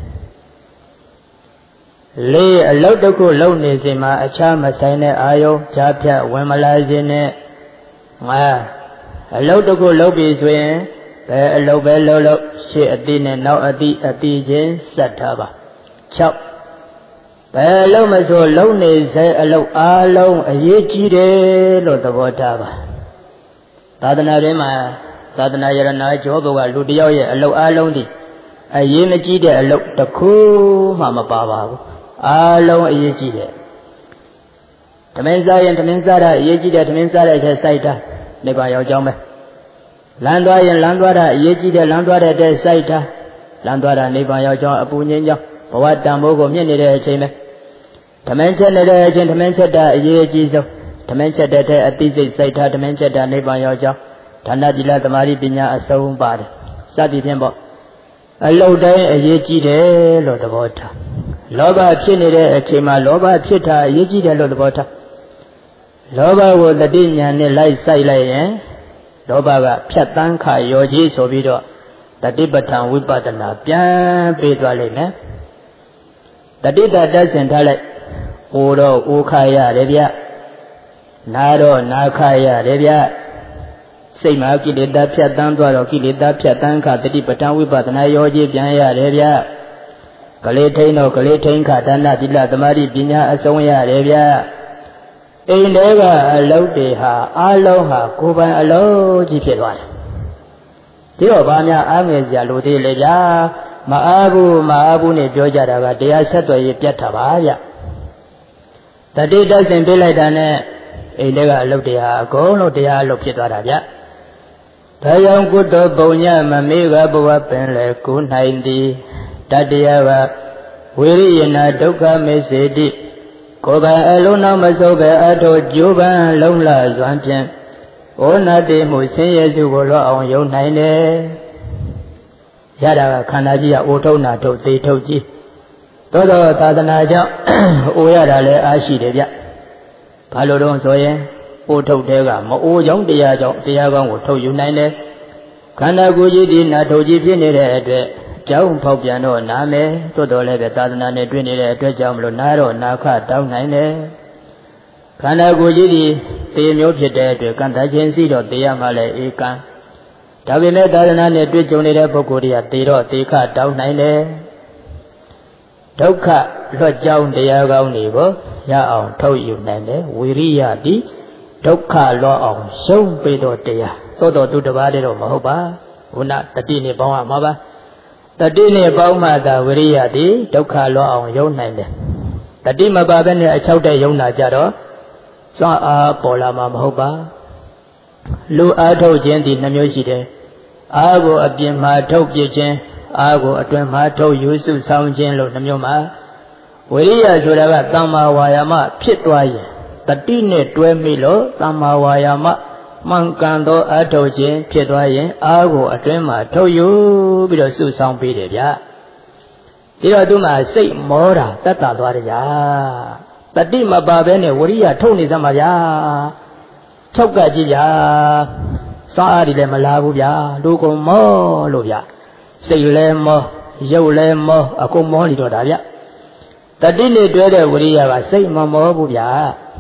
S1: လေးအလုတ်တစ်ခုလုံနေစဉ်မှာအခြားမဆိုင်တဲ့အာယုံဈာဖြတ်ဝင်မလာစေနဲ့ငါအလုတ်တစ်ခုလုံပြီဆိုရင်ဘယ်အလုတ်ပဲလုံလို့ရှေ့အတိနဲ့နောက်အတိအတိချင်းဆက်ထားပါ၆ဘယ်အလုတ်မဆိုလုံနေစေအလုတ်အားလုံးအရေးကြီးတယ်လို့သဘောထားပါသာသနာ့တွင်မှာသာသနာယရဏကျောဘုကလူတယောက်ရဲ့အလုတ်အားလုံးဒီအရေးမကြီးတဲ့အလုတ်တစ်ခုမှမပါပါဘူးအားလုံးအရေးကြီးတယ်ဓမင်းစားရင်ဓမင်းစားတာအရေးကြီးတယ်ဓမင်းစားတဲ့အချက်စိုက်တာနိဗ္ဗာန်ရောက်ကြောင်းပဲလမ်းသွားရင်လမ်းသွားတာအရေးကြီးတယ်လမ်းသွားတဲ့တဲ့စိုက်တာလမ်းသွားတာနိဗ္ဗာန်ရောက်ကြောင်းအပူငြိမ်းကြောင်းဘဝတန်ဖိုးကိုမြင့်နေတဲ့အချိန်ပဲဓမင်းချက်နေတဲ့အချိန်ဓမင်းချက်တာအရေးအကြီးဆုံးဓမင်းချက်တဲ့အတိစိတ်စိုက်တာဓမင်းချက်တာနိဗ္ဗာန်ရောက်ကြောင်းဒါနသီလသမာဓိပညာအစုံပါတယ်စသည်ဖြင့်ပေါ့အလုံးတိုင်းအရေးကြီးတယ်လို့သဘောထားလောဘဖြစ်နေတဲ့အချိန်မှာလောဘဖြစ်တာအရေးကြီးတယ်လို့သဘောထားလောဘကိုတတိညာနဲ့လိုက်စိုက်လိုက်ရင်လောဘကဖြတ်တန်းခါရောကြီးဆိုပြီးတော့တတိပဋ္ဌာန်ဝိပဿနာပြန်ပေးသွားလိမ့်မယ်တတိတတက်ဆင်ထားလိုက်အိုတော့အိုခါရတယ်ဗျနာတော့နာခါရတယ်ဗျစိတ်မှာကိလေသာဖြတ်တန်းသွားတော့ကိလေသာဖြတ်တန်းခါတတိပဋ္ဌာန်ဝိပဿနာရောကြီးပြန်ရတယ်ဗျကလေးထိန်တော့ကလေးထိန်ခါဒါနသီလသမာဓိပညာအဆုံးရတယ်ဗျအိမ်ထဲကအလုပ်တွေဟာအလုံးဟာကိုယ်ပိုင်အလုပ်ကြီးဖြစ်သွားတယ်ဒီတော့ဗာများအားငယ်စရာလိုသေးလေဗျာမအားဘူးမအားဘူးနဲ့ပြောကြတာကတရားဆက်သွယ်ရေးပြတ်တာပါဗျတတိတဆင်ပေးလိုက်တာနဲ့အိမ်ထဲကအလုပ်တွေဟာအကုန်လုံးတရားအလုပ်ဖြစ်သွားတာဗျဒါကြောင့်ကုသိုလ်ပုံညမမေးကဘဝပင်လေကုနိုင်သည်တတရားကဝိရိယနာဒုက္ခမေစေတိကိုယ်ပိုင်အလုံးနောက်မစိုးပဲအထောကျိုးပန်းလုံးလာစွမ်းဖြင့်ဩနာတိမှုဆင်းရဲစုကိုလောအောင်ယုံနိုင်တယ်ရတာကခန္ဓာကြီးကအိုထုံနာထုတ်သေးထုတ်ကြီးသို့သောသာသနာကြောင့်အိုရတာလည်းအားရှိတယ်ဗျဘာလို့တော့ဆိုရင်အိုထုတ်တဲ့ကမအိုကြောင့်တရားကြောင့်တရားကောင်းကိုထုတ်ယူနိုင်တယ်ခန္ဓာကိုယ်ကြီးဒီနာထုတ်ကြီးဖြစ်နေတဲ့အတွက်ကြောင်းဖောက်ပြန်တော့နားမယ်သို့တော်လည်းပဲသာသနာနဲ့တွေ့နေတဲ့အတွက်ကြောင့်မလို့နားတော့နာခတောင်းနိုင်တယ်ခန္ဓာကိုယ်ကြီးဒီသေမျိုးဖြစ်တဲ့အတွက်ကံတခြင်းစီတော့သေရမှလည်းဧကံဒါပေမဲ့သာသနာနဲ့တွေ့ကြုံနေတဲ့ပုဂ္ဂိုလ်တွေကသေတော့သေခတောင်းနိုင်တယ်ဒုက္ခလွတ်ကြောင်းတရားကောင်းတွေကိုရအောင်ထုတ်ယူနိုင်တယ်ဝိရိယတိဒုက္ခလွတ်အောင်ရှုံးပေးတော့တရားသို့တော်သူတစ်ပါးတည်းတော့မဟုတ်ပါခုနတတိနဲ့ပေါင်းရမှာပါတတိနဲ့ပေါင်းမှသာဝိရိယတိဒုက္ခလွတ်အောင်ယုံနိုင်တယ်တတိမပါဘဲနဲ့အချောက်တဲ့ယုံနာကြတော့စွမ်းအားပေါ်လာမှာမဟုတ်ပါလူအားထုတ်ခြင်းဒီနှမျိုးရှိတယ်အားကိုအပြင်မှာထုတ်ပြခြင်းအားကိုအတွင်မှာထုတ်ယူစုဆောင်ခြင်းလို့နှမျိုးမှာဝိရိယဆိုတာကသမ္မာဝါယာမဖြစ်သွားရင်တတိနဲ့တွဲမိလို့သမ္မာဝါယာမမှန်ကန်သောအထုတ်ခြင်းဖြစ်သွားရင်အားကိုအတွင်းမှာထုတ်ယူပြီးတော့စုဆောင်ပေးတယ်ဗျာဒီတော့သူမှစိတ်မောတာတတ်တာသွားတယ်ဗျာတတိမပါဘဲနဲ့ဝိရိယထုတ်နေသမှာဗျာ၆ကကြည့်ဗျာစွမ်းအားတွေလည်းမလာဘူးဗျာလူကုန်မောလို့ဗျာစိတ်လည်းမောရုပ်လည်းမောအကုန်မောနေတော့တာဗျာတတိနဲ့တွဲတဲ့ဝိရိယကစိတ်မမောဘူးဗျာ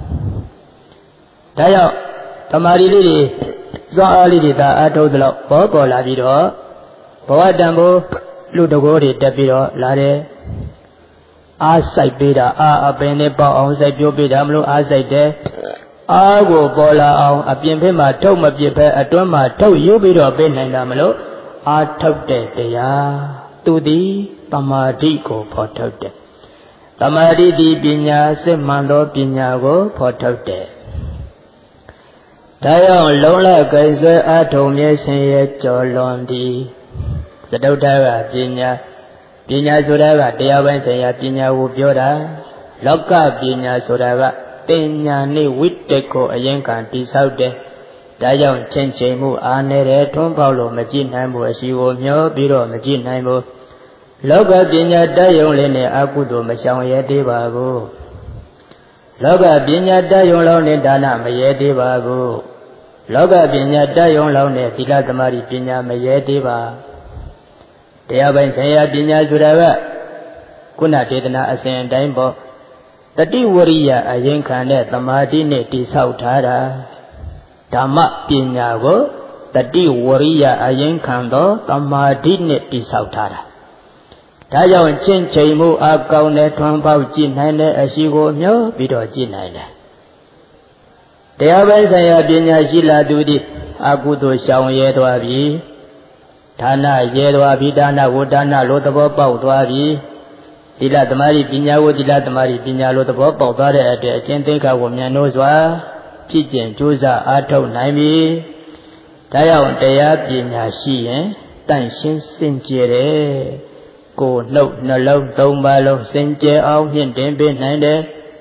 S1: ဒါကြောင့်တမာရီလေးတွေစွမ်းအားလေးတွေသာအထုတ်သလောက်ပေါ်ပေါ်လာပြီးတော့ဘဝတန်ဖိုးလူတကိုးတွေတက်ပြီးတော့လာတယ်အားစိုက်ပေးတာအားအပင်နဲ့ပေါအောင်စိုက်ပြိုးပေးတာမလို့အားစိုက်တယ်အားကိုပေါ်လာအောင်အပြင်ဘက်မှာထုတ်မပြစ်ပဲအတွင်းမှာထုတ်ယူပြီးတော့ပေးနိုင်တာမလို့အားထုတ်တဲ့တရားသူသည်သမာဓိကိုဖော်ထုတ်တယ်သမာဓိဒီပညာစစ်မှန်သောပညာကိုဖော်ထုတ်တယ်ဒါကြောင့်လုံးလကင်ဆွဲအားထုတ်မြဲရှင်ရဲ့ကျော်လွန်သည်သတုတ္တကပညာပညာဆိုတာကတရားပိုင်းဆိုင်ရာပညာကိုပြောတာလောကပညာဆိုတာကတင်ညာနဲ့ဝိတ္တကိုအရင်ခံတိဆောက်တယ်ဒါကြောင့်ချင်းချင်းမှုအားနေတဲ့ထွန်းပေါက်လို့မကြည့်နိုင်ဘူးအရှိကိုမျောပြီးတော့မကြည့်နိုင်ဘူးလောကပညာတတ်ယုံလေးနဲ့အကုသိုလ်မရှောင်ရဲသေးပါဘူးလောကပညာတတ်ယုံလောက်နဲ့ဒါနမရဲသေးပါဘူးလောကပညာတတ်ယုံလောက်နဲ့သီလသမာဓိပညာမရဲသေးပါတရားပိုင်းဆိုင်ရာပညာဆိုတာကခုနဒေသနာအစဉ်အတိုင်းပေါ့တတိဝရိယအရင်ခံတဲ့သမာဓိနဲ့တိဆောက်ထားတာဓမ္မပညာကိုတတိဝရိယအရင်ခံသောသမာဓိနဲ့တိဆောက်ထားတာဒါကြောင့်ချင်းချိန်မှုအကောင်းနဲ့ထွန်းပေါက်ကြည့်နိုင်တဲ့အရှိကိုမျောပြီးတော့ကြည့်နိုင်တယ်တရားပိုင်းဆိုင်ရာပညာရှိလာသူသည်အကုသိုလ်ရှောင်ရဲသွားပြီဒါနရဲသွားပြီဒါနကိုဒါနလိုသဘောပေါက်သွားပြီသီလသမာဓိပညာကိုသီလသမာဓိပညာလိုသဘောပေါက်သွားတဲ့အတွက်အကျင့်သိက္ခာကိုမြန်လို့စွာဖြစ်ကျင်ကြိုးစားအားထုတ်နိုင်ပြီဒါကြောင့်တရားပညာရှိရင်တန့်ရှင်းစင်ကြယ်တယ်ကိုယ်နှုတ်နှလုံးသုံးပါးလုံးစင်ကြယ်အောင်မြင့်တင်ပေးနိုင်တယ်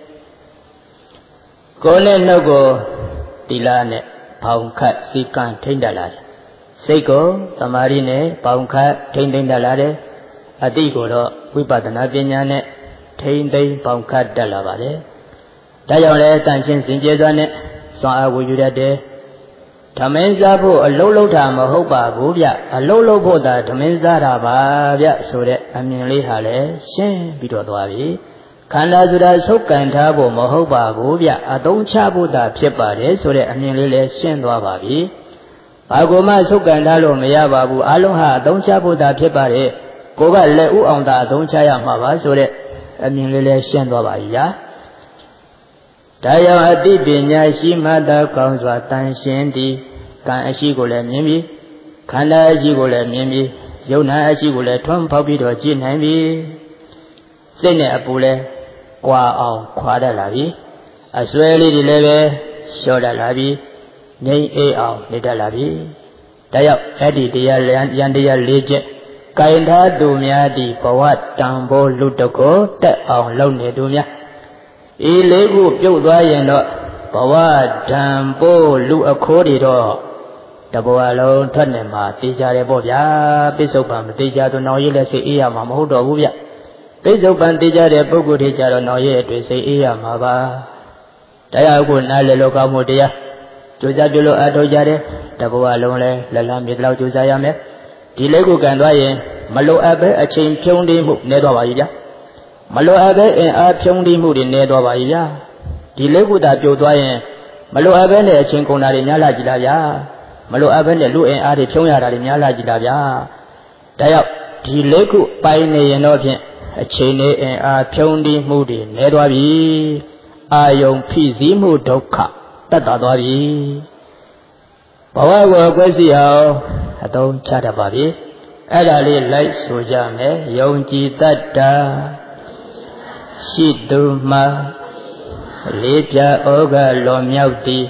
S1: ကိုယ်နဲ့နှုတ်ကိုသီလနဲ့ဘောင်ခတ်စီကံထိမ့်တတ်လာတယ်စိတ်ကိုသမာဓိနဲ့ဘောင်ခတ်ထိမ့်သိမ့်တတ်လာတယ်အတိကိုတော့ဝိပဿနာပညာနဲ့ထိမ့်သိမ့်ဘောင်ခတ်တတ်လာပါတယ်ဒါကြောင့်လည်းတန်ရှင်းစင်ကြယ်စွာနဲ့စွမ်းအားကိုယူတတ်တယ်ဓမင်းစားဖို့အလုံးလုံးတာမဟုတ်ပါဘူးဗျအလုံးလုံးဖို့သာဓမင်းစားတာပါဗျဆိုတဲ့အမြင်လေးဟာလည်းရှင်းပြီးတော့သွားပြီခန္ဓာဆိုတာဆုပ်ကန်ထားဖို့မဟုတ်ပါဘူးဗျအသုံးချဖို့သာဖြစ်ပါတယ်ဆိုတဲ့အမြင်လေးလည်းရှင်းသွားပါပြီဘာကိုမှဆုပ်ကန်ထားလို့မရပါဘူးအလုံးဟာအသုံးချဖို့သာဖြစ်ပါတယ်ကိုကလက်ဥအောင်သာအသုံးချရမှာပါဆိုတဲ့အမြင်လေးလည်းရှင်းသွားပါပြီဗျာဒါကြောင့်အတိပညာရှိမှသာကောင်းစွာတန်ရှင်းသည်ကံအရှိကိုလည်းမြင်ပြီခန္ဓာအရှိကိုလည်းမြင်ပြီယုံနာအရှိကိုလည်းထွန်းပေါက်ပြီးတော့ကြည့်နိုင်ပြီစိတ်နဲ့အပူလည်းကွာအောင်ခွာတတ်လာပြီအစွဲလေးတွေလည်းပဲလျှော့တတ်လာပြီငြိမ်အေးအောင်နေတတ်လာပြီဒါကြောင့်အဲ့ဒီတရားရန်တရားလေးချက်ကိုင်ထားသူများသည်ဘဝတန်ဖိုးလူတကိုတက်အောင်လုပ်နေသူများဤလေးခုပြုတ်သွားရင်တော့ဘဝဓံပိုးလူအခိုးတွေတော့တဘဝလုံးထွက်နေမှာသိကြတယ်ပေါ့ဗျာပိဿုပံမသိကြသူနောင်ရည်လည်းစိတ်အေးရမှာမဟုတ်တော့ဘူးဗျပိဿုပံသိကြတဲ့ပုဂ္ဂိုလ်တွေကြတော့နောင်ရည်အတွက်စိတ်အေးရမှာပါတရားကိုနားလည်လို့ကောင်းမှုတရားကြိုးစားပြုလို့အထောက်ကြတယ်တဘဝလုံးလည်းလက်လန်းမြေလောက်ကြိုးစားရမယ်ဒီလေးခုကန်သွားရင်မလိုအပ်ပဲအချိန်ဖြုံးတိမှုနေသွားပါပြီဗျာမလိုအပ်ပဲအင်အားဖြုံးတိမှုတွေနေသွားပါပြီဗျာဒီလေးခုသာပြုတ်သွားရင်မလိုအပ်ပဲနဲ့အချင်းကုန်တာတွေများလာကြည်လားဗျာမလိုအပ်ပဲနဲ့လူအင်အားတွေဖြုံးရတာတွေများလာကြည်လားဗျာဒါကြောင့်ဒီလေးခုပိုင်နေရင်တော့ဖြင့်အချင်းနဲ့အင်အားဖြုံးတိမှုတွေနေသွားပြီအာယုံဖိစီးမှုဒုက္ခတက်တာသွားပြီဘဝကိုအကွက်စီအောင်အသုံးချတတ်ပါပြီအဲ့ဒါလေးလိုက်ဆိုကြမယ်ယုံကြည်တတ်တာရှိသူမှာလေးပြဩဃလွန်မြောက်သည်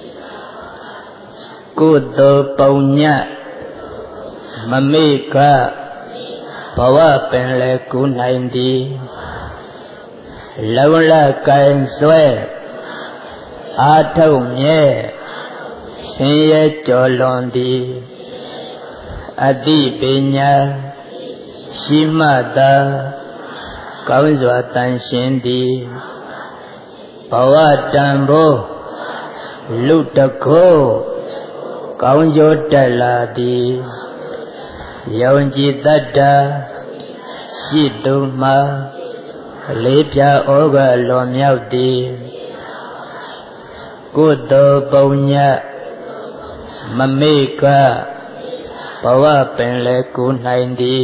S1: ကုသိုလ်ပုံညမမေ့ကဘဝပင်လေကူနိုင်သည်လုံလကင်ဆွဲအာထုတ်မြဲဆင်းရဲကြော်လွန်သည်အတိပညာရှိမှသာကောင်းစွာတန်ရှင်းသည်ဘဝတန်ဖိုးလူတကိုကောင်းကျိုးတက်လာသည်ယုံကြည်တတ်တာရှိသူမှာလေးပြဩဃလွန်မြောက်သည်ကုသိုလ်ပုံညမမေ့ကဘဝပင်လေကူနိုင်သည်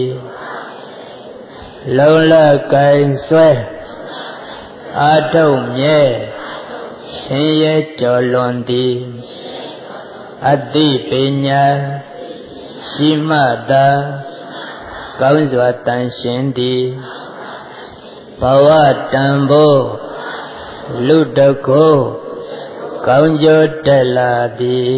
S1: လုံလကင်ဆွဲအာထုတ်မြဲဆင်းရဲကြော်လွန်သည်အတိပညာရှိမှသာကောင်းစွာတန်ရှင်းသည်ဘဝတန်ဖိုးလူတကိုကောင်းကျိုးတက်လာသည်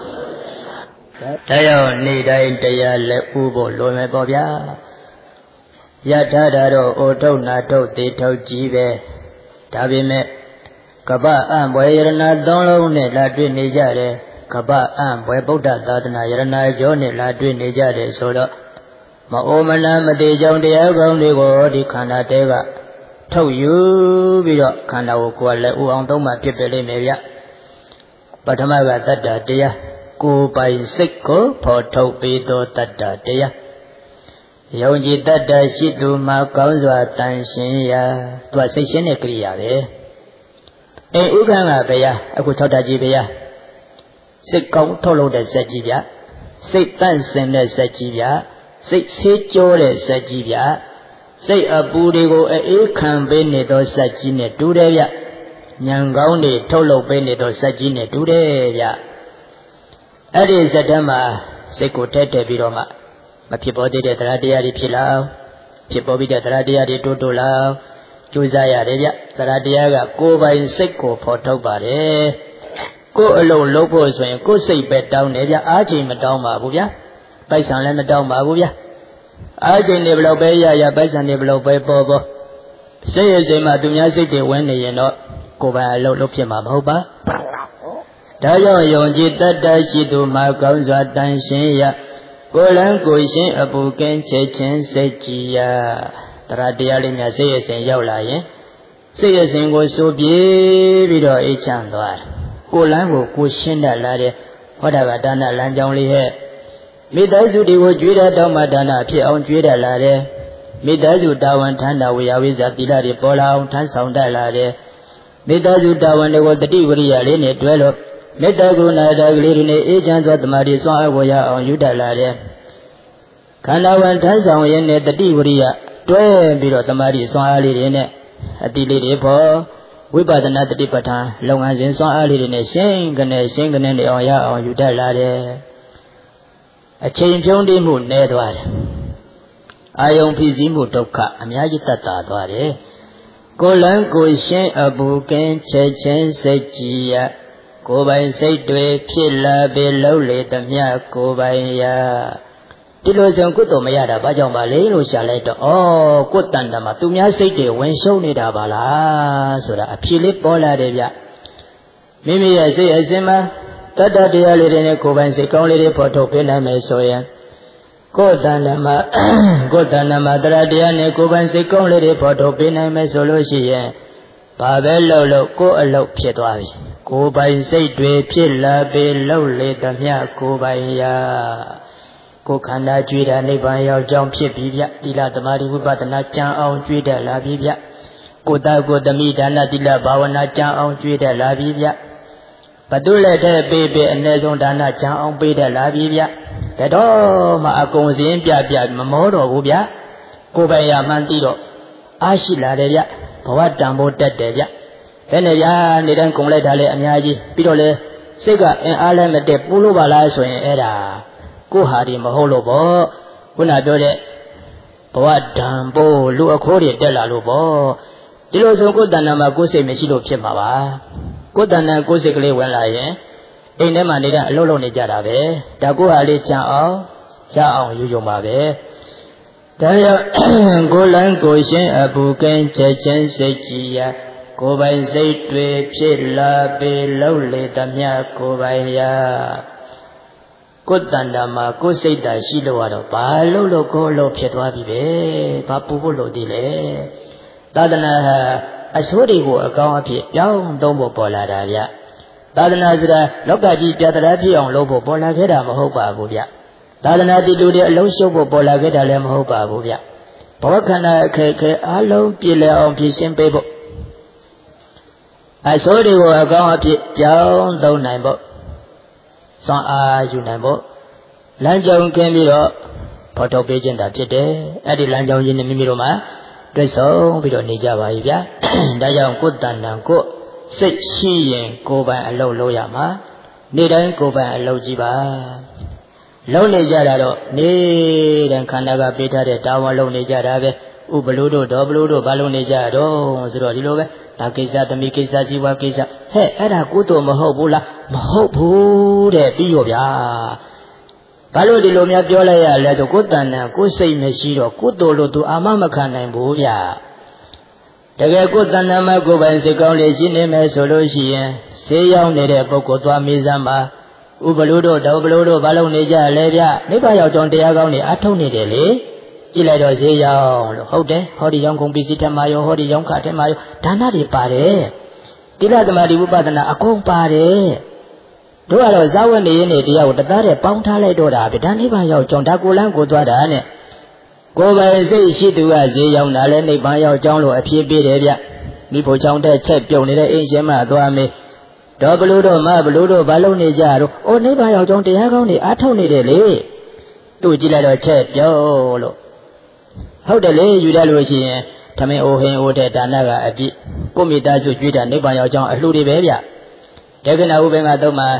S1: တရားနေတိုင်းတရားလက်ဥဖို့လိုမယ်ပေါ့ဗျာယထာတာတော့အိုထုတ်နာထုတ်တေထုတ်ကြီးပဲဒါပေမဲ့ကပ္ပအံဘွယ်ယရဏသုံးလုံးနဲ့လာတွေ့နေကြတယ်ကပ္ပအံဘွယ်ဗုဒ္ဓသာသနာယရဏကျော်နဲ့လာတွေ့နေကြတယ်ဆိုတော့မအိုမနာမသေးကြောင်းတရားကောင်းတွေကိုဒီခန္ဓာတဲကထုတ်ယူပြီးတော့ခန္ဓာကိုကိုယ်လက်ဥအောင်သုံးမှဖြစ်ပေလိမ့်မယ်ဗျပထမကတတ္တတရားကိုယ်ပိုင်စိတ်ကိုဖော်ထုတ်ပြီးသောတတ္တတရားယုံကြည်တတ္တရှိသူမှာကောင်းစွာတန်ရှင်းရာသူကစိတ်ရှင်းတဲ့ကိရိယာပဲအဲဥက္ကံကဘုရားအခု၆ဓာတ်ကြီးဘုရားစိတ်ကောင်းထုတ်လုပ်တဲ့စက်ကြီးဗျစိတ်တန့်စင်တဲ့စက်ကြီးဗျစိတ်ဆေးကြောတဲ့စက်ကြီးဗျစိတ်အပူတွေကိုအေးခံပေးနေသောစက်ကြီးနဲ့တူတယ်ဗျဉာဏ်ကောင်းတွေထုတ်လုပ်ပေးနေသောစက်ကြီးနဲ့တူတယ်ဗျအဲ့ဒီစက်တမ်းမှာစိတ်ကိုထည့်ထည့်ပြီးတော့မှမဖြစ်ပေါ်သေးတဲ့တရားတရားတွေဖြစ်လာအောင်ဖြစ်ပေါ်ပြီးတဲ့တရားတရားတွေတိုးတိုးလာအောင်ကြိုးစားရတယ်ဗျတရားတရားကကိုယ်ပိုင်စိတ်ကိုဖော်ထုတ်ပါတယ်ကိုယ်အလုံးလုံးဖို့ဆိုရင်ကိုယ်စိတ်ပဲတောင်းတယ်ဗျအားချိန်မတောင်းပါဘူးဗျပိုက်ဆံလည်းမတောင်းပါဘူးဗျအားချိန်တွေဘလို့ပဲရရပိုက်ဆံတွေဘလို့ပဲပေါ်ပေါ်စိတ်ရစိတ်မှသူများစိတ်တွေဝင်နေရင်တော့ကိုယ်ပိုင်အလုံးလုံးဖြစ်မှာမဟုတ်ပါဒါကြောင့်ယုံကြည်တတ်တတ်ရှိသူမှာကောင်းစွာတန်ရှင်းရကိုယ်လန်းကိုယ်ရှင်းအပူကင်းချက်ချင်းစိတ်ကြည်ရတရားတရားလေးများစိတ်ရစဉ်ရောက်လာရင်စိတ်ရစဉ်ကိုစိုးပြေးပြီးတော့အေးချမ်းသွားတယ်ကိုယ်လန်းကိုကိုယ်ရှင်းတတ်လာတယ်ဟောတာကဒါနလမ်းကြောင်းလေးဟဲ့မိသားစုတွေကိုကြွေးတတ်တော့မှဒါနဖြစ်အောင်ကြွေးတတ်လာတယ်မိသားစုတာဝန်ထမ်းတာဝေယဝိဇာတိလတွေပေါ်လာအောင်ထမ်းဆောင်တတ်လာတယ်မိသားစုတာဝန်တွေကိုတတိဝရိယလေးနဲ့တွဲလို့မေတ္တာကရုဏာတာကလေးတွေနဲ့အေးချမ်းသောတမာတိစွမ်းအားကိုရအောင်ယူတတ်လာတယ်ခန္ဓာဝန်ထမ်းဆောင်ရင်းနဲ့တတိဝရိယတွဲပြီးတော့တမာတိစွမ်းအားလေးတွေနဲ့အတိလေးတွေပေါ်ဝိပဿနာတတိပဋ္ဌာန်လုပ်ငန်းစဉ်စွမ်းအားလေးတွေနဲ့ရှင်းကနေရှင်းကနေအောင်ရအောင်ယူတတ်လာတယ်အချိန်ဖြုံးတိမှုနည်းသွားတယ်အာယုံဖြစ်စည်းမှုဒုက္ခအများကြီးတတ်တာသွားတယ်ကိုယ်လန်းကိုယ်ရှင်းအပူကင်းချက်ချင်းစိတ်ကြည်ရကိုယ်ပိုင်စိတ်တွေဖြစ်လာပြီလှုပ်လေသမျှကိုယ်ပိုင်ရာဒီလိုဆိုကုသိုလ်မရတာဘာကြောင့်ပါလဲလို့ရှာလိုက်တော့ဩကိုယ်တန်တမှာသူများစိတ်တွေဝင်ရှုံးနေတာပါလားဆိုတာအဖြစ်လေးပေါ်လာတယ်ဗျမိမိရဲ့စိတ်အစဉ်မှာတတ္တတရားလေးတွေနဲ့ကိုယ်ပိုင်စိတ်ကောင်းလေးတွေပေါ်ထုတ်ပေးနိုင်မယ်ဆိုရင်ကိုယ်တန်တမှာကိုယ်တန်တမှာတရားတရားနဲ့ကိုယ်ပိုင်စိတ်ကောင်းလေးတွေပေါ်ထုတ်ပေးနိုင်မယ်ဆိုလို့ရှိရင်ဘာပဲလုပ်လို့ကိုယ်အလုပ်ဖြစ်သွားပြီကိုယ်ပိုင်စိတ်တွေဖြစ်လာပြီလှုပ်လေသမျှကိုယ်ပိုင်ရာကိုယ်ခန္ဓာကြွေးတာနိဗ္ဗာန်ရောက်ကြောင်းဖြစ်ပြီဗျသီလသမာဓိဝိပဿနာကြံအောင်ကြွေးတတ်လာပြီဗျကိုယ်သားကိုယ်သမီးဒါနသီလဘာဝနာကြံအောင်ကြွေးတတ်လာပြီဗျဘသူလက်ထဲပေးပေးအ ਨੇ ဆုံးဒါနကြံအောင်ပေးတတ်လာပြီဗျဒါတော့မှအကုန်စင်းပြပြမမောတော့ဘူးဗျကိုယ်ပိုင်ရာမှန်သိတော့အားရှိလာတယ်ဗျဘဝတန်ဖို့တက်တယ်ဗျဘယ်နဲ့ဗျာနေတိုင်းကုန်လိုက်တာလေအများကြီးပြီးတော့လေစိတ်ကအင်အားလည်းမတက်ပူလို့ပါလားဆိုရင်အဲ့ဒါကိုဟာဒီမဟုတ်လို့ပေါ့ခုနပြောတဲ့ဘဝတန်ဖို့လူအခိုးတွေတက်လာလို့ပေါ့ဒီလိုဆိုကိုယ်တဏ္ဍာမှာကိုယ်စိတ်မရှိလို့ဖြစ်မှာပါကိုယ်တဏ္ဍာကိုယ်စိတ်ကလေးဝင်လာရင်အိမ်ထဲမှာနေတဲ့အလုပ်လုပ်နေကြတာပဲဒါကိုဟာလေးကြံအောင်ရအောင်ယူကြပါပဲဒါကြောင့်ကိုယ်လန်းကိုရှင်းအပူကင်းချက်ချင်းစိတ်ကြည်ရကိုယ်ပိုင်စိတ်တွေဖြစ်လာပေလှုပ်လေသမျှကိုယ်ပိုင်ရာကိုယ်တဏ္ဍာမှာကိုယ်စိတ်ဓာတ်ရှိလို့ရတော့ဘာလို့လို့ကိုယ်လို့ဖြစ်သွားပြီပဲဘာပူဖို့လို့ဒီလေသာသနာဟာအဆိုးတွေကိုအကောင်းအဖြစ်ပြောင်းသုံးဖို့ပေါ်လာတာဗျသာသနာဆိုတာလောကကြီးပြတရားဖြစ်အောင်လုပ်ဖို့ပေါ်လာခဲ့တာမဟုတ်ပါဘူးဗျသာသနာတည်လူတွေအလုံးရှုပ်ဖို့ပေါ်လာခဲ့တာလည်းမဟုတ်ပါဘူးဗျဘဝခန္ဓာအခက်ခဲအလုံးပြည့်လည်အောင်ဖြည့်ရှင်းပေးဖို့အဆိုးတွေကိုအကောင်းအဖြစ်ပြောင်းသုံးနိုင်ဖို့စွမ်းအားယူနိုင်ဖို့လမ်းကြောင်းကင်းပြီးတော့ဖော်ထုတ်ပေးခြင်းတာဖြစ်တယ်အဲ့ဒီလမ်းကြောင်းကြီးနဲ့မိမိတို့မှာတွေ့ဆုံပြီးတော့နေကြပါ යි ဗျာဒါကြောင့်ကိုယ်တဏ္ဍာကိုစိတ်ရှိရင်ကိုယ်ပိုင်အလုပ်လုပ်ရမှာနေ့တိုင်းကိုယ်ပိုင်အလုပ်ကြီးပါလုံးနေကြတာတော့နေတဲ့ခန္ဓာကပေးထားတဲ့တာဝန်လုံးနေကြတာပဲဥပလူတို့ဒေါ်ဘလူတို့ဘာလုံးနေကြတော့ဆိုတော့ဒီလိုပဲဒါကိစ္စသမီးကိစ္စဇီဝကိစ္စဟဲ့အဲ့ဒါကုသိုလ်မဟုတ်ဘူးလားမဟုတ်ဘူးတဲ့ပြီးရောဗျာဘာလို့ဒီလိုများပြောလိုက်ရလဲဆိုကိုယ်တဏ္ဍာကိုယ်စိတ်မရှိတော့ကုသိုလ်လို့သူအာမမခံနိုင်ဘူးဗျာတကယ်ကိုယ်တဏ္ဍာမှာကိုယ်ပိုင်စိတ်ကောင်းလေးရှိနေမယ်ဆိုလို့ရှိရင်ဆေးရောက်နေတဲ့ပုဂ္ဂိုလ်သွားမေးစမ်းပါဥပလူတို့ဒေါ်ဘလူတို့ဘာလို့နေကြလဲဗျနိဗ္ဗာန်ရောက်ကြောင်းတရားကောင်းတွေအထုတ်နေတယ်လေကြည့်လိုက်တော့ဈေးရောက်လို့ဟုတ်တယ်ဟောဒီရောင်းကုန်ပစ္စည်းထက်မှရောဟောဒီရောင်းခထက်မှရောဒါနတွေပါတယ်တိရသမารိဝိပဿနာအကုန်ပါတယ်တို့ကတော့ဇာဝနေရင်းနေတရားကိုတသားတဲ့ပေါင်းထားလိုက်တော့တာဗျဒါနိဗ္ဗာန်ရောက်ကြောင်းဒါကိုလန်းကိုသွားတာနဲ့ကိုယ်ပိုင်စိတ်ရှိသူကဈေးရောက်တာလဲနိဗ္ဗာန်ရောက်ကြောင်းလို့အဖြစ်ပေးတယ်ဗျမိဖို့ချောင်းတဲ့ချက်ပြုံနေတဲ့အိမ်ရှင်မသွားမေးတော့ဘလို့တော့မဘလို့တော့ဘာလို့နေကြတော့အိုနိဗ္ဗာန်ရောက်ကြောင်းတရားကောင်းတွေအားထုတ်နေတယ်လေသူ့ကြည့်လိုက်တော့ချက်ပြောလို့ဟုတ်တယ်လေယူရလို့ရှိရင်သမင်အိုဟင်အိုတဲ့ဒါနကအပြည့်ကိုမိသားစုကြွေးတာနိဗ္ဗာန်ရောက်ကြောင်းအလှူတွေပဲဗျဒေဂနာဥပင်ကတော့မှ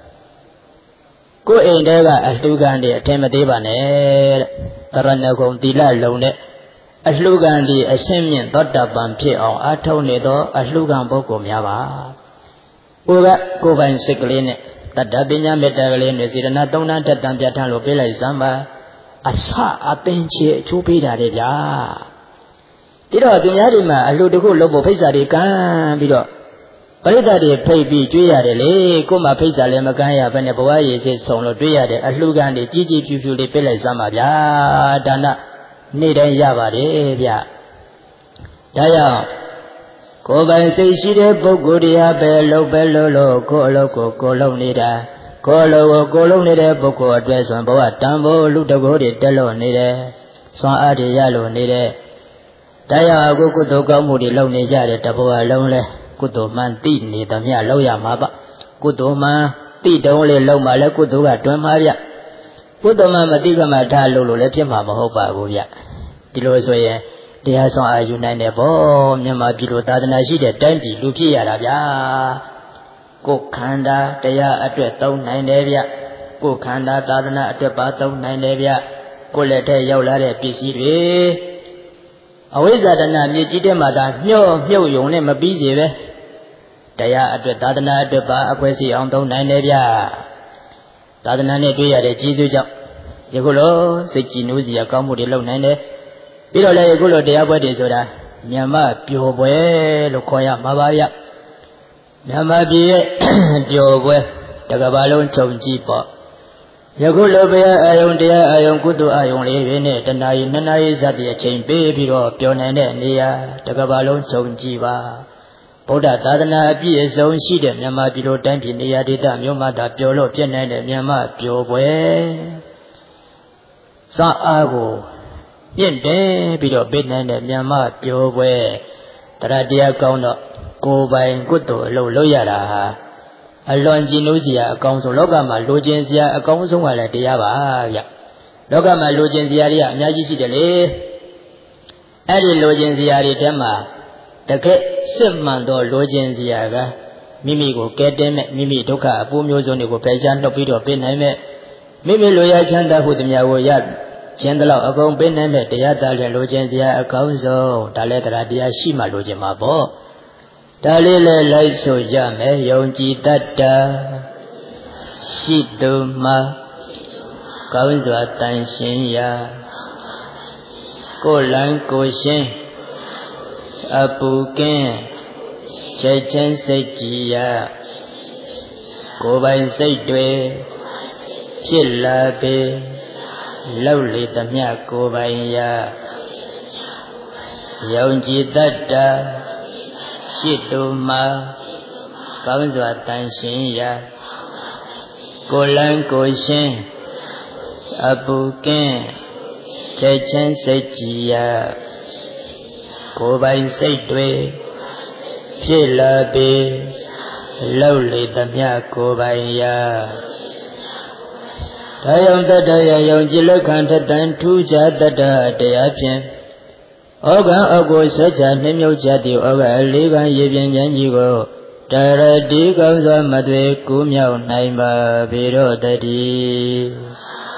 S1: ကိုယ်အိမ်တဲကအလှူခံတွေအထင်မသေးပါနဲ့တဲ့တရဏဂုံသီလလုံနဲ့အလှူခံဒီအရှင်းမြင့်သောတာပန်ဖြစ်အောင်အားထုတ်နေသောအလှူခံပုဂ္ဂိုလ်များပါကိုယ်ကကိုယ်ပိုင်စိတ်ကလေးနဲ့တတ္တပညာမေတ္တာကလေးနဲ့စေတနာသုံးတန်းတက်တန်ပြဋ္ဌာန်းလို့ပေးလိုက်စမ်းပါအစအသင်ချေအချိုးပေးတာတဲ့ဗျာဒီတော့သူများတွေမှာအလှူတစ်ခုလုပ်ဖို့ဖိတ်စာတွေကမ်းပြီးတော့ပရိသတ်တွေဖိတ်ပြီးကြွေးရတယ်လေကို့မှာဖိတ်စာလည်းမကမ်းရဘဲနဲ့ဘဝရည်စိတ်ဆုံးလို့တွေးရတယ်အလှူခံတွေကြီးကြီးဖြူဖြူလေးပေးလိုက်စမ်းပါဗျာဒါနနေ့တိုင်းရပါတယ်ဗျဒါကြောင့်ကိုယ်ပိုင်စိတ်ရှိတဲ့ပုဂ္ဂိုလ်တရားပဲလုပ်ပဲလို့လို့ကိုယ်အလုပ်ကိုကိုယ်လုပ်နေတာကိုယ်အလုပ်ကိုကိုယ်လုပ်နေတဲ့ပုဂ္ဂိုလ်အတွက်ဆိုရင်ဘဝတန်ဖိုးလူတကိုယ်တွေတက်လို့နေတယ်စွမ်းအားတွေရလို့နေတယ်ဒါကြောင့်အခုကုသိုလ်ကောင်းမှုတွေလုပ်နေကြတယ်တဘဝလုံးလဲကုသိုလ်မှန်သိနေသမျှလုပ်ရမှာပါကုသိုလ်မှန်သိတုံးလေးလုပ်မှလည်းကုသိုလ်ကတွင်မှာဗျကုသိုလ်မှန်မသိကမှထားလို့လို့လည်းဖြစ်မှာမဟုတ်ပါဘူးဗျဒီလိုဆိုရင်တရားဆောင်အာယူနိုင်တယ်ဗောမြန်မာပြည်လိုသာသနာရှိတဲ့တိုင်းပြည်လူဖြစ်ရတာဗျာကိုယ်ခန္ဓာတရားအတွက်သုံးနိုင်တယ်ဗျကိုယ်ခန္ဓာသာသနာအတွက်ပါသုံးနိုင်တယ်ဗျကိုယ်လက်ထဲရောက်လာတဲ့ပစ္စည်းတွေအဝိဇ္ဇာတဏမြေကြီးတဲ့မှာသာမြုပ်မြုပ်ယုံနဲ့မပြီးစေပဲတရားအတွက်သာသနာအတွက်ပါအခွဲစီအောင်သုံးနိုင်တယ်ဗျသာသနာနဲ့တွေ့ရတဲ့ကျေးဇူးကြောင့်ယခုလိုစိတ်ကြည်နူးစရာကောင်းမှုတွေလုပ်နိုင်တယ်ပြီးတော့လည်းယခုလိုတရားပွဲတွေဆိုတာမြန်မာပျော်ပွဲလို့ခေါ်ရမှာပါဗျမြန်မာပြည်ရဲ့ပျော်ပွဲတကဘာလုံးခြုံကြည့်ပေါ့ယခုလိုပဲအာယုံတရားအာယုံကုသိုလ်အာယုံလေးတွေနဲ့တဏှာကြီးနှစ်နာရီဇတ်တဲ့အချိန်ပေးပြီးတော့ပျော်နိုင်တဲ့နေရာတကဘာလုံးခြုံကြည့်ပါဗုဒ္ဓသာသနာအပြည့်အစုံရှိတဲ့မြန်မာပြည်လိုတိုင်းပြည်နေရာဒေသမြို့မှာသာပျော်လို့ပြည့်နိုင်တဲ့မြန်မာပျော်ပွဲစအားကိုပြင့်တယ်ပြီးတော့ပေးနိုင်တဲ့မြန်မာပျော်ပွဲတရားတရားကောင်းတော့ကိုယ်ပိုင်ကုသိုလ်အလုပ်လုပ်ရတာဟာအလွန်ကြည်နူးစရာအကောင်းဆုံးလောကမှာလိုချင်စရာအကောင်းဆုံးကလည်းတရားပါဗျလောကမှာလိုချင်စရာတွေကအများကြီးရှိတယ်လေအဲ့ဒီလိုချင်စရာတွေထဲမှာတကယ်စစ်မှန်သောလိုချင်စရာကမိမိကိုကဲတင်မဲ့မိမိဒုက္ခအပူမျိုးစုံတွေကိုဖယ်ရှားနှုတ်ပြီးတော့ပေးနိုင်မဲ့မိမိလိုရချမ်းသာဖို့တများကိုရခြင်းတလောက်အကုန်ပေးနိုင်မဲ့တရားသားလည်းလိုချင်စရာအကောင်းဆုံးဒါလည်းတရားတရားရှိမှလိုချင်မှာပေါ့ဒါလေးလည်းလိုက်ဆိုကြမယ်ယုံကြည်တတ်တာရှိသူမှာကောင်းစွာတန်ရှင်းရာကိုယ်လန်းကိုယ်ရှင်းအပူကင်းချက်ချင်းစိတ်ကြည်ရာကိုယ်ပိုင်စိတ်တွေဖြစ်လာပေလောက်လေသမျှကိုယ်ပိုင်ရာယုံကြည်တတ်တာရှိသူမှာကောင်းစွာတန်ရှင်းရာကိုယ်လန်းကိုယ်ရှင်းအပူကင်းချက်ချင်းစိတ်ကြည်ရာကိုယ်ပိုင်စိတ်တွေဖြစ်လာပေလောက်လေသမျှကိုယ်ပိုင်ရာဒါယုံတတ္တယယုံကြည်လက်ခံထတန်ထူးခြားတတ္တတရားဖြင့်ဩဃံအကိုဆက်ချနှမြုပ်ကြသည်ဩဃအလေးပါးရေပြင်ချမ်းကြီးကိုတရတိကောင်းစွာမသွေကူးမြောက်နိုင်ပါပေတော့တည်း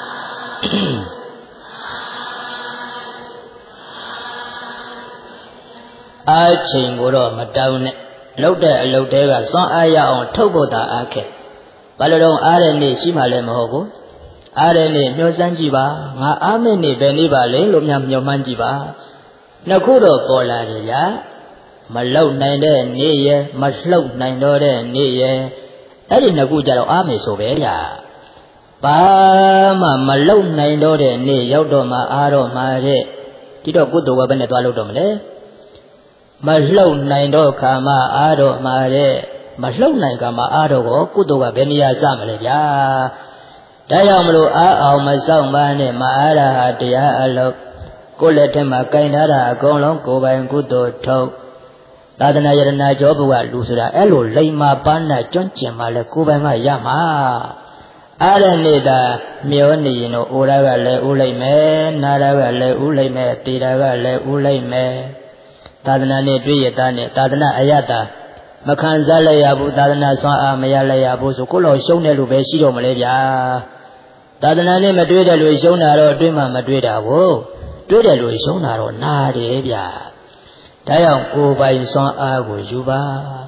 S1: အားချိန်ကိုတော့မတောင်းနဲ့လောက်တဲ့အလုပ်တွေကစွန့်အားရအောင်ထုတ်ဖို့သာအားခဲ့ဘာလို့တော့အားတဲ့နေ့ရှိမှလည်းမဟုတ်ဘူးအားတဲ့နေ့မျှော်စမ်းကြည့်ပါငါအားမဲ့နေ့ပဲနေပါလေလို့များမျှော်မှန်းကြည့်ပါနှစ်ခုတော့ပေါ်လာတယ်ဗျာမလောက်နိုင်တဲ့နေ့ရယ်မလှုပ်နိုင်တော့တဲ့နေ့ရယ်အဲ့ဒီနှစ်ခုကြတော့အားမယ်ဆိုပဲဗျာဘာမှမလုံနိုင်တော့တဲ့နေ့ရောက်တော့မှအားတော့မှတဲ့ဒီတော့ကုသိုလ်ကဘယ်နဲ့သွားလို့တော့မလဲမလှုပ်နိုင်တော့ခါမှအားတော့မှတဲ့မလှုပ်နိုင်ခါမှအားတော့ကိုကုသိုလ်ကဘယ်နေရာစမလဲဗျာဒါကြောင့်မလို့အားအောင်မဆောင်ပါနဲ့မအားရဟာတရားအလုပ်ကိုယ်လက်ထက်မှာကင်ထားတာအကုန်လုံးကိုယ်ပိုင်ကုသိုလ်ထုတ်သာသနာယရဏကျောဘုရားလူဆိုတာအဲ့လိုလိမ္မာပန်းနဲ့ကျွမ်းကျင်မှလဲကိုယ်ပိုင်ကရမှာအားရနေတာမျောနေရင်တော့အိုရာကလည်းဥလိုက်မယ်နာရာကလည်းဥလိုက်မယ်တေရာကလည်းဥလိုက်မယ်သာသနာနဲ့တွေ့ရတာနဲ့သာသနာအယတာမခံစားလိုက်ရဘူးသာသနာဆွမ်းအားမရလိုက်ရဘူးဆိုကိုယ်တော်ရှုံးတယ်လို့ပဲရှိတော့မလဲဗျာသာသနာနဲ့မတွေ့တယ်လို့ရှုံးတာတော့တွေ့မှမတွေ့တာကိုတွေ့တယ်လို့ရှုံးတာတော့နာတယ်ဗျာဒါကြောင့်ကိုယ်ပိုင်ဆွမ်းအားကိုယူပါ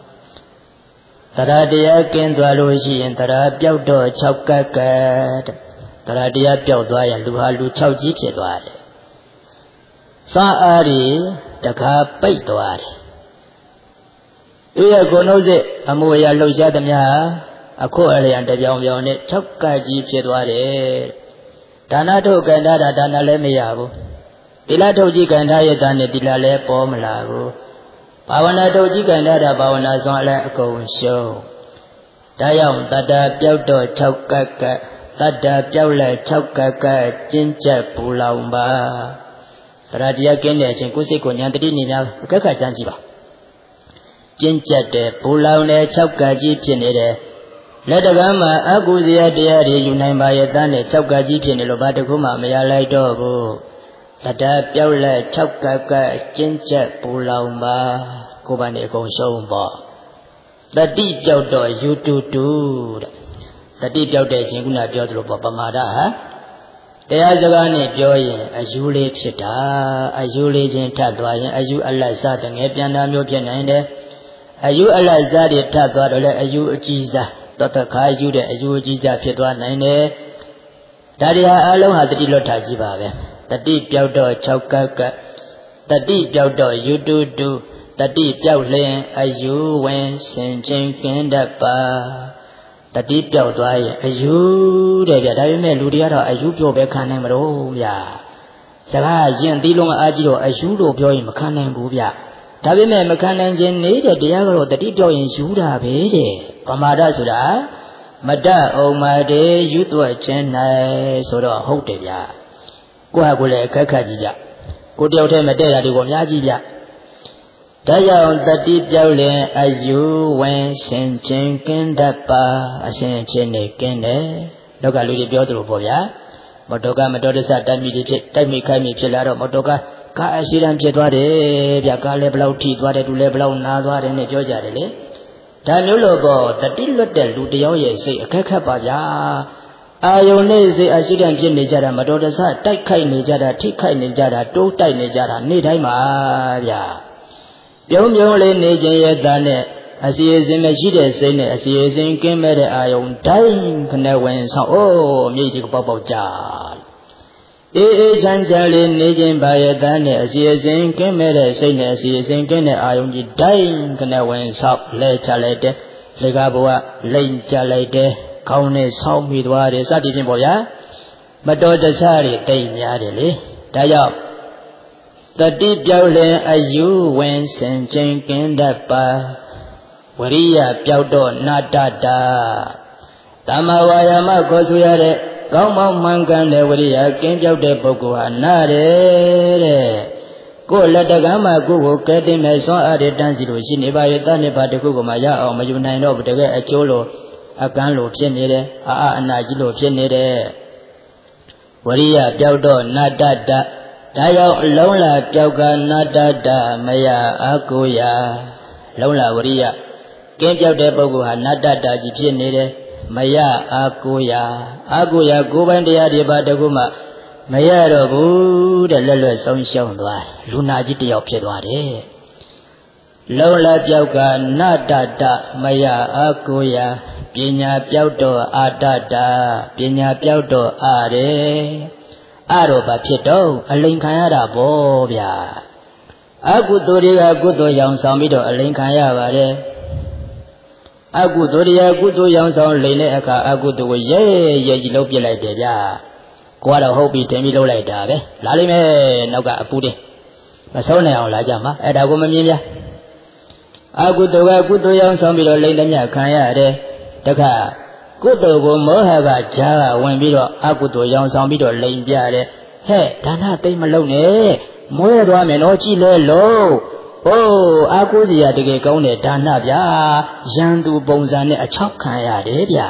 S1: တရားတရားကင်းသွားလို့ရှိရင်တရားပျောက်တော့၆ကက်ကက်တရားတရားပျောက်သွားရင်လူဟာလူ၆ကြီးဖြစ်သွားတယ်စွမ်းအားတွေတခါပိတ်သွားတယ်သူရဲ့ကိုယ်နှုတ်ဆက်အမှုအရာလှုပ်ရှားသမျှအခုအလျံတပြောင်ပြောင်နဲ့၆ကက်ကြီးဖြစ်သွားတယ်ဒါနထုတ်ကံတာဒါနလည်းမရဘူးတိလထုတ်ကြီးကံထားရတဲ့နဲ့တိလလည်းပေါ်မလာဘူးဘာဝနာထုတ်ကြီးကံထားတာဘာဝနာစွမ်းလည်းအကုန်ရှုံးဒါကြောင့်တတ္တပြောက်တော့၆ကက်ကက်တတ္တပြောက်လဲ၆ကက်ကက်ကျင့်ကြက်ပူလောင်ပါတရားတရားကင်းတဲ့အချိန်ကိုယ်စိတ်ကိုဉာဏ်တတိနေများအခက်ခါကြမ်းကြည့်ပါကျင့်ကြက်တဲ့ပူလောင်တဲ့၆ကက်ကြီးဖြစ်နေတယ်လက်တကမ်းမှာအကုသယတရားတွေယူနိုင်ပါရဲ့တန်းနဲ့၆ကက်ကြီးဖြစ်နေလို့ဘာတခုမှမရလိုက်တော့ဘူးတတ္တပြောက်လဲ၆ကက်ကက်ကျင့်ကြက်ပူလောင်ပါကိုယ်ပိုင်နေအကုန်ရှုံးပေါ့တတိပြောက်တော့ယူတူတူတဲ့တတိပြောက်တဲ့အချိန်ခုနပြောသလိုပေါ့ပမာဒဟာတရားစကားနဲ့ပြောရင်အယူလေးဖြစ်တာအယူလေးချင်းထပ်သွားရင်အယူအလတ်စားတဲ့ငယ်ပြန်တာမျိုးဖြစ်နိုင်တယ်အယူအလတ်စားတွေထပ်သွားတော့လည်းအယူအကြီးစားတတခါယူတဲ့အယူအကြီးစားဖြစ်သွားနိုင်တယ်ဒါတွေဟာအလုံးဟာတတိလွတ်ထားကြည့်ပါပဲတတိပြောက်တော့၆ကက်ကက်တတိပြောက်တော့ယူတူတူတတိပြောက်လျင်အယူဝင်စင်ချင်းကင်းတတ်ပါတတိပြောက်သွားရင်အယူတဲ့ဗျဒါပေမဲ့လူတွေကတော့အယူပြောပဲခံနိုင်မလို့ဗျာစကားရင်သီးလုံးအားကြီးတော့အယူလို့ပြောရင်မခံနိုင်ဘူးဗျဒါပေမဲ့မခံနိုင်ခြင်းနေတဲ့တရားကတော့တတိပြောက်ရင်ယူတာပဲတဲ့ပမာဒဆိုတာမတတ်အောင်မတေယူသွက်ခြင်း၌ဆိုတော့ဟုတ်တယ်ဗျာကိုယ့်ဟာကိုယ်လည်းအခက်ခက်ကြီးဗျကိုတယောက်တည်းမတည့်တာတွေကိုအများကြီးဗျဒါကြောင့်တတိပြောက်လင်အယူဝင်ရှင်ချင်းကင်းတတ်ပါအရှင်ဖြစ်နေကင်းတယ်လောကလူတွေပြောသလိုပေါ့ဗျာမတော်ကမတော်တဆတိုက်မိတွေဖြစ်တိုက်မိခိုက်မိဖြစ်လာတော့မတော်ကကာအရှိတံဖြစ်သွားတယ်ဗျကာလည်းဘလောက်ထိသွားတယ်သူလည်းဘလောက်နာသွားတယ်နဲ့ပြောကြတယ်လေဒါမျိုးလို့ပေါ့တတိလွတ်တဲ့လူတယောက်ရဲ့စိတ်အခက်ခက်ပါဗျာအာယုန်နဲ့စိတ်အရှိတံဖြစ်နေကြတာမတော်တဆတိုက်ခိုက်နေကြတာထိခိုက်နေကြတာတိုးတိုက်နေကြတာနေ့တိုင်းပါဗျာပြုံးပြုံးလေးနေခြင်းရဲ့သားနဲ့အစီအစဉ်မရှိတဲ့စိတ်နဲ့အစီအစဉ်ကင်းမဲ့တဲ့အာယုန်တိုင်းခနဲ့ဝင်ဆောင်အိုးမြေကြီးပေါက်ပေါက်ကြအေးအေးချမ်းချမ်းလေးနေခြင်းပါရဲ့သားနဲ့အစီအစဉ်ကင်းမဲ့တဲ့စိတ်နဲ့အစီအစဉ်ကင်းတဲ့အာယုန်ကြီးတိုင်းခနဲ့ဝင်ဆောင်လဲချလိုက်တဲ့လေကဘဝလိမ့်ချလိုက်တဲ့ခေါင်းနဲ့ဆောင်းမိသွားတယ်စသည်ဖြင့်ပေါ့ဗျာမတော်တဆတွေတိတ်များတယ်လေဒါကြောင့်တတိပြောက်လင်အယူဝင်စင်ချင်းကင်းတတ်ပါဝရိယပြောက်တော့နာတတာသမ္မာဝါယာမခေါ်ဆိုရတဲ့ကောင်းမောင်းမှန်ကန်တဲ့ဝရိယကင်းပြောက်တဲ့ပုဂ္ဂိုလ်ဟာနာတယ်တဲ့ကိုယ်လက်တကမ်းမှာကိုယ်ကိုကဲတင်မဲ့ဆွမ်းအားတွေတန်းစီလို့ရှိနေပါရဲ့တဏှိပါတစ်ခုကမှရအောင်မယူနိုင်တော့ဘူးတကယ်အကျိုးလို့အကန်းလို့ဖြစ်နေတယ်အာအအနာကြီးလို့ဖြစ်နေတယ်ဝရိယပြောက်တော့နာတတာဒါကြောင့်လုံးလာပြောက်ကနာတတမယအာကိုယလုံးလာဝရိယကင်းပြောက်တဲ့ပုဂ္ဂိုလ်ဟာနာတတကြီးဖြစ်နေတယ် Maya Akuya Akuya Kuban dia di pada kuma Maya robu dan lalu song song dua Luna jadi opsi dua deh Lola piauka nadada Maya Akuya Pinya piaudo adada Pinya piaudo are Aro bapiedo Alinkaya rabo ya Aku tori aku to yang samido alinkaya bare Aku tori aku to yang sam leine aka aku to ye ye ji lou piet lai de bya Ko da hou pi tin pi lou lai da be la lai me nok ka apu de ma sau nai aung la ja ma ai da ko ma myin bya Aku to aku to yang sam pi do lein de mya khan ya de takha ko to ko moha ka ja ka win pi do aku to yang sam pi do lein pya de he dana tai ma lou ne Moe doa me no chi le lo Oh aku si ya tege kaung ne dana bya Yang tu bongsan ne achok khan ya de bya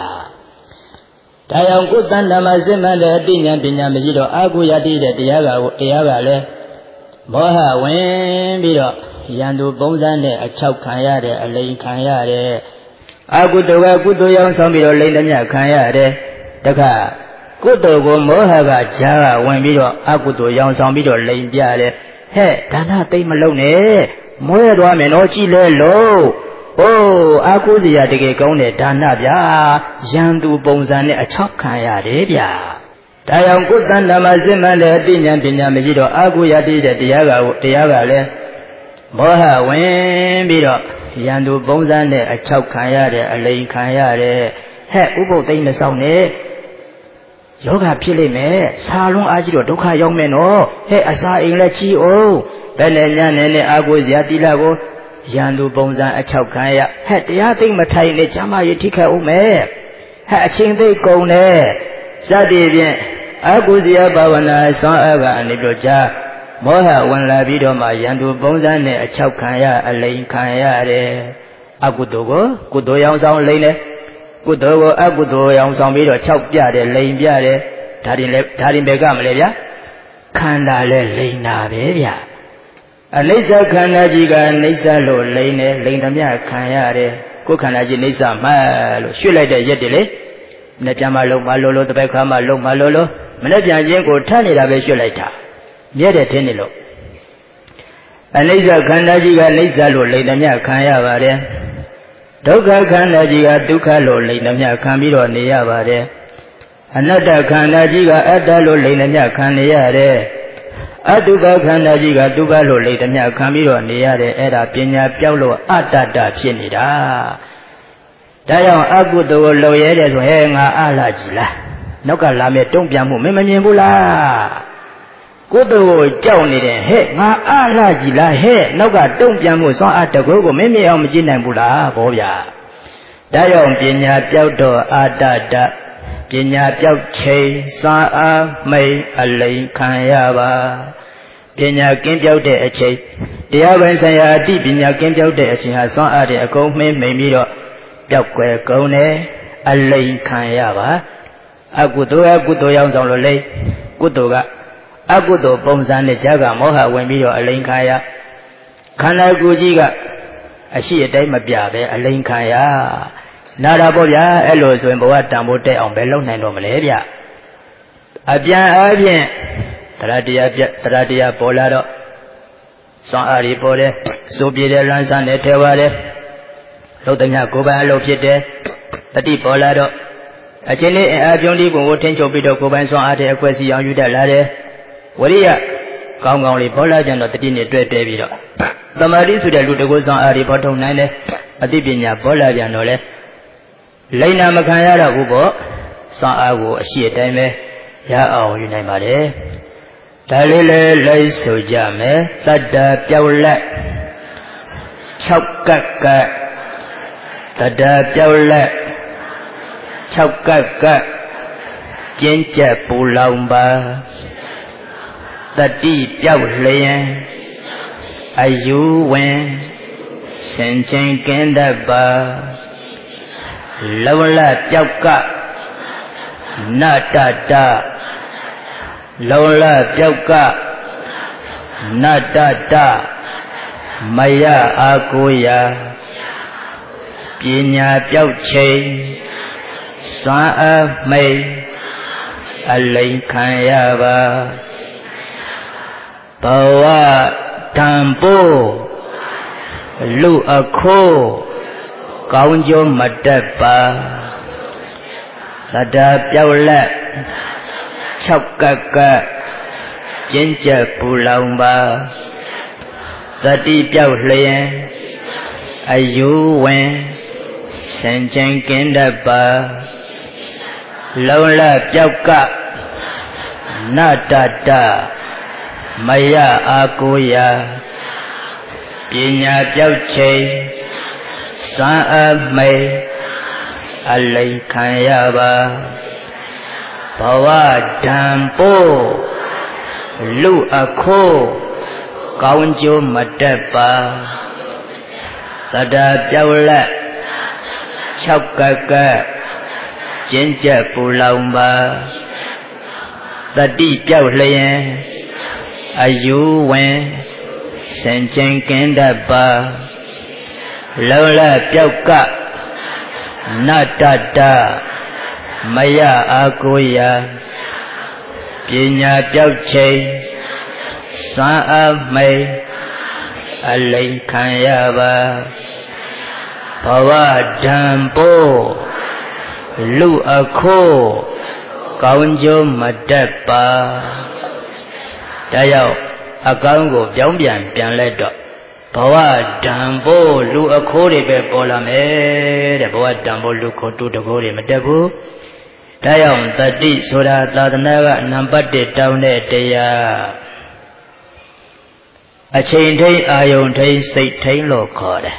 S1: Dayang ku tan dhamma simman de ati nyan pinya ma chi do aku ya ti deတရားကတရားကလည်းမောဟဝင်ပြီးတော့ယံသူပုံစံနဲ့အချောက်ခံရတဲ့အလိန်ခံရတဲ့အကုသိုလ်ကကုသိုလ်ရောက်ဆောင်ပြီးတော့လိန်သမျှခံရတယ်တခါကုသိုလ်ကိုမောဟကဂျာကဝင်ပြီးတော့အကုသိုလ်ရောင်ဆောင်ပြီးတော့လိန်ပြတယ်ဟဲ့ဒါနသိမ့်မလုံးနဲ့မွဲသွားမယ်နော်ကြည့်လဲလို့အိုးအကုစရာတကယ်ကောင်းတဲ့ဒါနဗျာရန်သူပုံစံနဲ့အချောက်ခံရတယ်ဗျာဒါကြောင့်ကုသန္တမစစ်မှန်တဲ့အသိဉာဏ်ပညာမရှိတော့အကုရတိတဲ့တရားကတရားကလည်းမောဟဝင်ပြီးတော့ရန်သူပုံစံနဲ့အချောက်ခံရတဲ့အလိန်ခံရတဲ့ဟဲ့ဥပုပ်သိမ့်မဆောင်နဲ့ယောဂဖြစ်လိမ့်မယ်စာလုံးအားကြီးတော့ဒုက္ခရောက်မယ်နော်ဟဲ့အစာအိမ်လည်းကြီးအောင်ဘယ်နဲ့ညနေနဲ့အာကိုဇာတိလာကိုရန်သူပုံစံအချောက်ခံရဟဲ့တရားသိမ့်မထိုင်နဲ့ကျမရထိခတ်အောင်မယ်ဟဲ့အချင်းသိကုန်နဲ့စသည်ဖြင့်အာကိုဇာဘာဝနာဆွမ်းအားကအနိပြောကြမောဟဝင်လာပြီးတော့မှရန်သူပုံစံနဲ့အချောက်ခံရအလိန်ခံရတယ်အကုသိုလ်ကိုကုသိုလ်ရောင်ဆောင်လိမ့်လေကုသိုလ်ကိုအကုသိုလ်ရောင်ဆောင်ပြီးတော့၆ပြတယ်လိန်ပြတယ်ဒါရင်လည်းဒါရင်ဘယ်ကမလဲဗျာခန္ဓာလည်းလိန်တာပဲဗျာအနိစ္စခန္ဓာကြီးကအနိစ္စလို့လိန်တယ်လိန်သမျှခံရတယ်ကိုယ်ခန္ဓာကြီးနိစ္စမှလို့ရွှေ့လိုက်တဲ့ရက်တွေလေမနေ့ပြန်မှလုံးမလို့လို့တပတ်ခါမှလုံးမလို့လို့မနေ့ပြန်ချင်းကိုထပ်နေတာပဲရွှေ့လိုက်တာမြဲတယ်ထင်းနေလို့အနိစ္စခန္ဓာကြီးကအနိစ္စလို့လိန်သမျှခံရပါတယ်ဒုက္ခခန္ဓာကြီးကဒုက္ခလို့လိန်သမျှခံပြီးတော့နေရပါတယ်အနတ္တခန္ဓာကြီးကအတ္တလို့လိန်သမျှခံနေရတယ်အတုပခန္ဓာကြီးကဒုက္ခလို့လိန်သမျှခံပြီးတော့နေရတယ်အဲ့ဒါပညာပြောက်လို့အတ္တတဖြစ်နေတာဒါကြောင့်အကုသိုလ်ကိုလုံရဲတယ်ဆိုဟဲ့ငါအလှကြီးလားနောက်ကလာမဲ့တုံ့ပြန်မှုမင်းမမြင်ဘူးလားကုသိုလ်ကိုကြောက်နေတယ်ဟဲ့ငါအလှကြီးလားဟဲ့နောက်ကတုံ့ပြန်မှုစွမ်းအားတကူကိုမင်းမြင်အောင်မကြည့်နိုင်ဘူးလားဘောဗျာဒါကြောင့်ပညာပြောက်တော့အတ္တတပညာပြောက်ချိန်စွမ်းအားမိတ်အလိန်ခံရပါပညာကင်းပြောက်တဲ့အချိန်တရားပိုင်ဆိုင်ရာအတိပညာကင်းပြောက်တဲ့အချိန်ဟာစွမ်းအားတဲ့အကုန်မှင်းမိန်ပြီးတော့ပျောက်ကွယ်ကုန်တယ်အလိန်ခံရပါအကုသိုလ်အကုသိုလ်ရောက်ဆောင်လို့လေကုသိုလ်ကအကုသိုလ်ပုံစံနဲ့ဇာကမောဟဝင်ပြီးတော့အလိန်ခံရခန္ဓာကိုယ်ကြီးကအရှိအတိုင်းမပြပဲအလိန်ခံရနာတာပေါ့ဗျာအဲ့လိုဆိုရင်ဘဝတန်ဖိုးတက်အောင်ဘယ်လုပ်နိုင်တော့မလဲဗျအပြန်အားဖြင့်တရားတရားပြတရားတရားပေါ်လာတော့စွမ်းအားကြီးပေါ်တယ်စိုးပြေတယ်လမ်းဆန်းတယ်ထဲပါတယ်လုံးတမျှကိုယ်ပိုင်အလုပ်ဖြစ်တယ်တတိပေါ်လာတော့အချင်းလေးအင်အားပြုံးဒီပုံကိုထင်းချုပ်ပြီးတော့ကိုယ်ပိုင်စွမ်းအားတဲ့အကွက်စီအောင်ယူတတ်လာတယ်ဝရိယကောင်းကောင်းလေးပေါ်လာပြန်တော့တတိနဲ့တွဲတဲပြီးတော့သမာဓိဆိုတဲ့လူတကူစွမ်းအားကြီးပေါ်ထုတ်နိုင်တယ်အသိပညာပေါ်လာပြန်တော့လေလိမ့်နာမခံရတော့ဘူးပေါ့စွမ်းအားကိုအရှိအတိုင်းပဲရအောင်ယူနိုင်ပါတယ်ဒါလေးလည်းလိုက်ဆိုကြမယ်သတ္တပြောက်လက်၆ကပ်ကပ်တတ္တပြောက်လက်၆ကပ်ကပ်ကျင်းကျက်ပူလောင်ပါတတိပြောက်လျင်အယူဝင်ရှင်ချင်းကင်းတတ်ပါလောလပြောက်ကနတ္တတလောလပြောက်ကနတ္တတမယအာကိုရာပညာပြောက်ချိန်စွမ်းအားမိတ်အလိမ်ခံရပါဘဝတန်ဖိုးလူအခုကောင်းကျိုးမတက်ပါသတ္တပြောက်လက်၆ကပ်ကပ်ကျင့်ကြံပူလောင်ပါသတိပြောက်လျင်အယူဝင်စင်ကြင်ကင်းတတ်ပါလုံလပြောက်ကနတ္တတမယအာကိုရာပညာပြောက်ချိန်စွမ်းအားမိတ်အလိမ်ခံရပါဘဝတန်ဖိုးလူအခုကောင်းကျိုးမတက်ပါသတ္တပြောက်လက်၆ကပ်ကပ်ကျင့်ကြံပူလောင်ပါတတိပြောက်လျင်အယူဝင်စင်ကြင်ကင်းတတ်ပါလုံလပြောက်ကနတ္တတမယအာကိုရာပညာပြောက်ချိန်စွမ်းအားမိတ်အလိမ်ခံရပါဘဝတန်ဖိုးလူအခုကောင်းကျိုးမတက်ပါဒါကြောင့်အကောင်းကိုပြောင်းပြန်ပြန်လဲတော့ဘဝတန်ဖိုးလူအခုတွေပဲပေါ်လာမယ်တဲ့ဘဝတန်ဖိုးလူခုတူတကိုးတွေမတက်ဘူးဒါကြောင့်တတိဆိုတာသာသနာကနံပါတ်တစ်တောင်းတဲ့တရားအချိန်ထိန်အာယုန်ထိန်စိတ်ထိန်လို့ခေါ်တယ်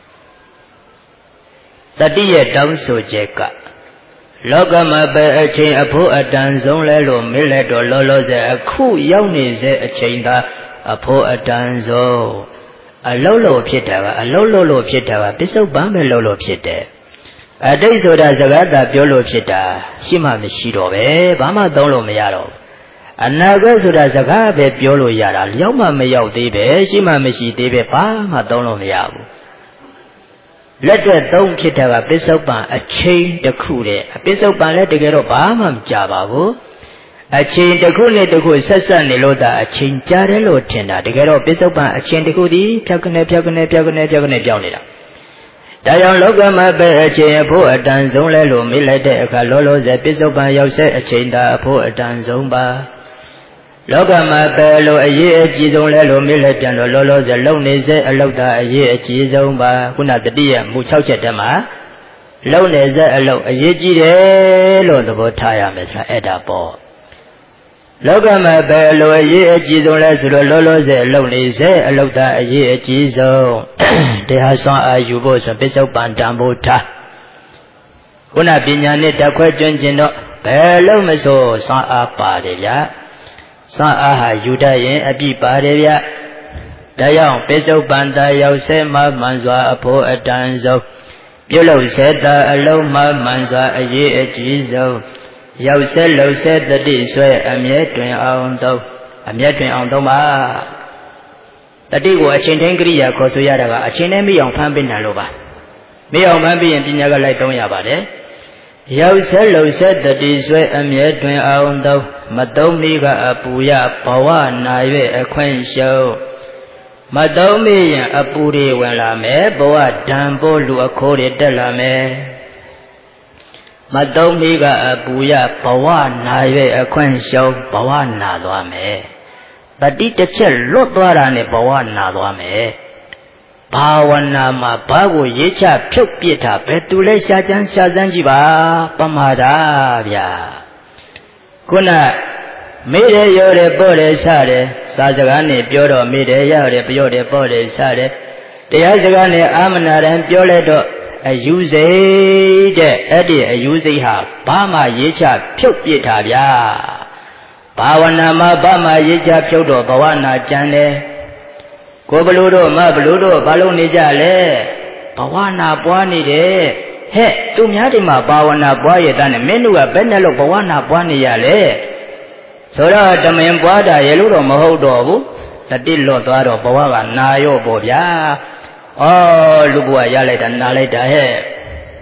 S1: တတိရဲ့တောင်းဆိုချက်ကလောကမှာပဲအချိန်အဖို့အတန်ဆုံးလဲလို့မေးလဲတော့လောလောဆယ်အခုရောက်နေစေအချိန်သာအဖို့အတန်ဆုံးအလုံးလို့ဖြစ်တာကအလုံးလို့လို့ဖြစ်တာကပစ္စုပန်ပဲလို့လို့ဖြစ်တယ်အတိတ်ဆိုတာစကားသာပြောလို့ဖြစ်တာရှိမှမရှိတော့ပဲဘာမှသုံးလို့မရတော့အနာဂတ်ဆိုတာစကားပဲပြောလို့ရတာလျောက်မှမရောက်သေးပဲရှိမှမရှိသေးပဲဘာမှသုံးလို့မရဘူးလက်တွေ့သုံးဖြစ်တာကပစ္စုပန်အချိန်တစ်ခုတည်းအပစ္စုပန်လည်းတကယ်တော့ဘာမှမကြပါဘူးအချိန်တစ်ခုနဲ့တစ်ခုဆက်ဆက်နေလို့ဒါအချိန်ကြာတယ်လို့ထင်တာတကယ်တော့ပစ္စုပန်အချိန်တစ်ခုဒီဖြောက်ကနေဖြောက်ကနေဖြောက်ကနေဖြောက်ကနေပြောင်းနေတာဒါကြောင့်လောကမှာပဲအချိန်အဖို့အတန်ဆုံးလဲလို့မေးလိုက်တဲ့အခါလောလောဆယ်ပစ္စုပန်ရောက်တဲ့အချိန်သာအဖို့အတန်ဆုံးပါလောကမှာပဲလို့အရေးအကြီးဆုံးလဲလို့မေးလိုက်ပြန်တော့လောလောဆယ်လုံနေစေအလောက်သာအရေးအကြီးဆုံးပါခုနတတိယမူ၆ချက်တည်းမှာလုံနေစေအလောက်အရေးကြီးတယ်လို့သဘောထားရမယ်ဆိုတာအဲ့ဒါပေါ့လောကမှာပဲလို့အရေးအကြီးဆုံးလဲဆိုတော့လောလောဆယ်လုံနေစေအလောက်သာအရေးအကြီးဆုံးတရားစွမ်းအားယူဖို့ဆိုပစ္စုပန်တန်ဖိုးထားခုနပညာနဲ့တက်ခွဲကျွမ်းကျင်တော့ဘယ်လို့မဆိုစွမ်းအားပါတယ်ဗျာစွမ်းအားဟာယူတတ်ရင်အပြည့်ပါတယ်ဗျဒါကြောင့်ပစ္စုပန်တာရောက်ဆဲမှမှန်စွာအဖို့အတန်ဆုံးပြုလုပ်ဆဲတာအလုံးမှမှန်စွာအရေးအကြီးဆုံးရောက်ဆဲလုံဆဲတတိဆွဲအမြဲတွင်အောင်သုံးအမြဲတွင်အောင်သုံးပါတတိကိုအချိန်တိုင်းကိရိယာခေါ်ဆိုရတာကအချိန်တိုင်းမအောင်ဖမ်းပင်တယ်လို့ပါမအောင်ဖမ်းပြီးရင်ပညာကလိုက်သုံးရပါတယ်ရောက်ဆဲလုံဆဲတတိဆွဲအမြဲတွင်အောင်သုံးမသုံးမိကအပူရဘဝနာ၍အခွင့်ရှုံးမသုံးမိရင်အပူတွေဝင်လာမယ်ဘဝဒံပိုးလူအခိုးတွေတက်လာမယ်မသုံးမိကအပူရဘဝနာ၍အခွင့်ရှုံးဘဝနာသွားမယ်တတိတစ်ချက်လွတ်သွားတာနဲ့ဘဝနာသွားမယ်ဘာဝနာမှာဘာကိုရေးချဖြုတ်ပြစ်တာပဲသူလဲရှာချမ်းရှာစမ်းကြည့်ပါပမာဒဗျာခုနမေးတယ်ရောတယ်ပေါ့တယ်စတယ်စာစကားနဲ့ပြောတော့မေးတယ်ရတယ်ပြောတယ်ပေါ့တယ်စတယ်တရားစကားနဲ့အာမနာရန်ပြောလိုက်တော့အယူစိတ်တဲ့အဲ့ဒီအယူစိတ်ဟာဘာမှရေးချဖြုတ်ပြစ်တာဗျာဘာဝနာမှာဘာမှရေးချဖြုတ်တော့ဘဝနာကြံတယ်ကိုဘလို့တော့မဘလို့တော့ဘာလို့နေကြလဲဘဝနာပွားနေတယ်ဟဲ့သူများဒီမှာဘာဝနာပွားရတဲ့နဲ့မင်းတို့ကဘယ်နဲ့လို့ဘဝနာပွားနေရလဲဆိုတော့တမင်ပွားတာရေလို့တော့မဟုတ်တော့ဘူးတတိလွတ်သွားတော့ဘဝကနာရော့ပေါ့ဗျာဩလူဘဝရလိုက်တာနာလိုက်တာဟဲ့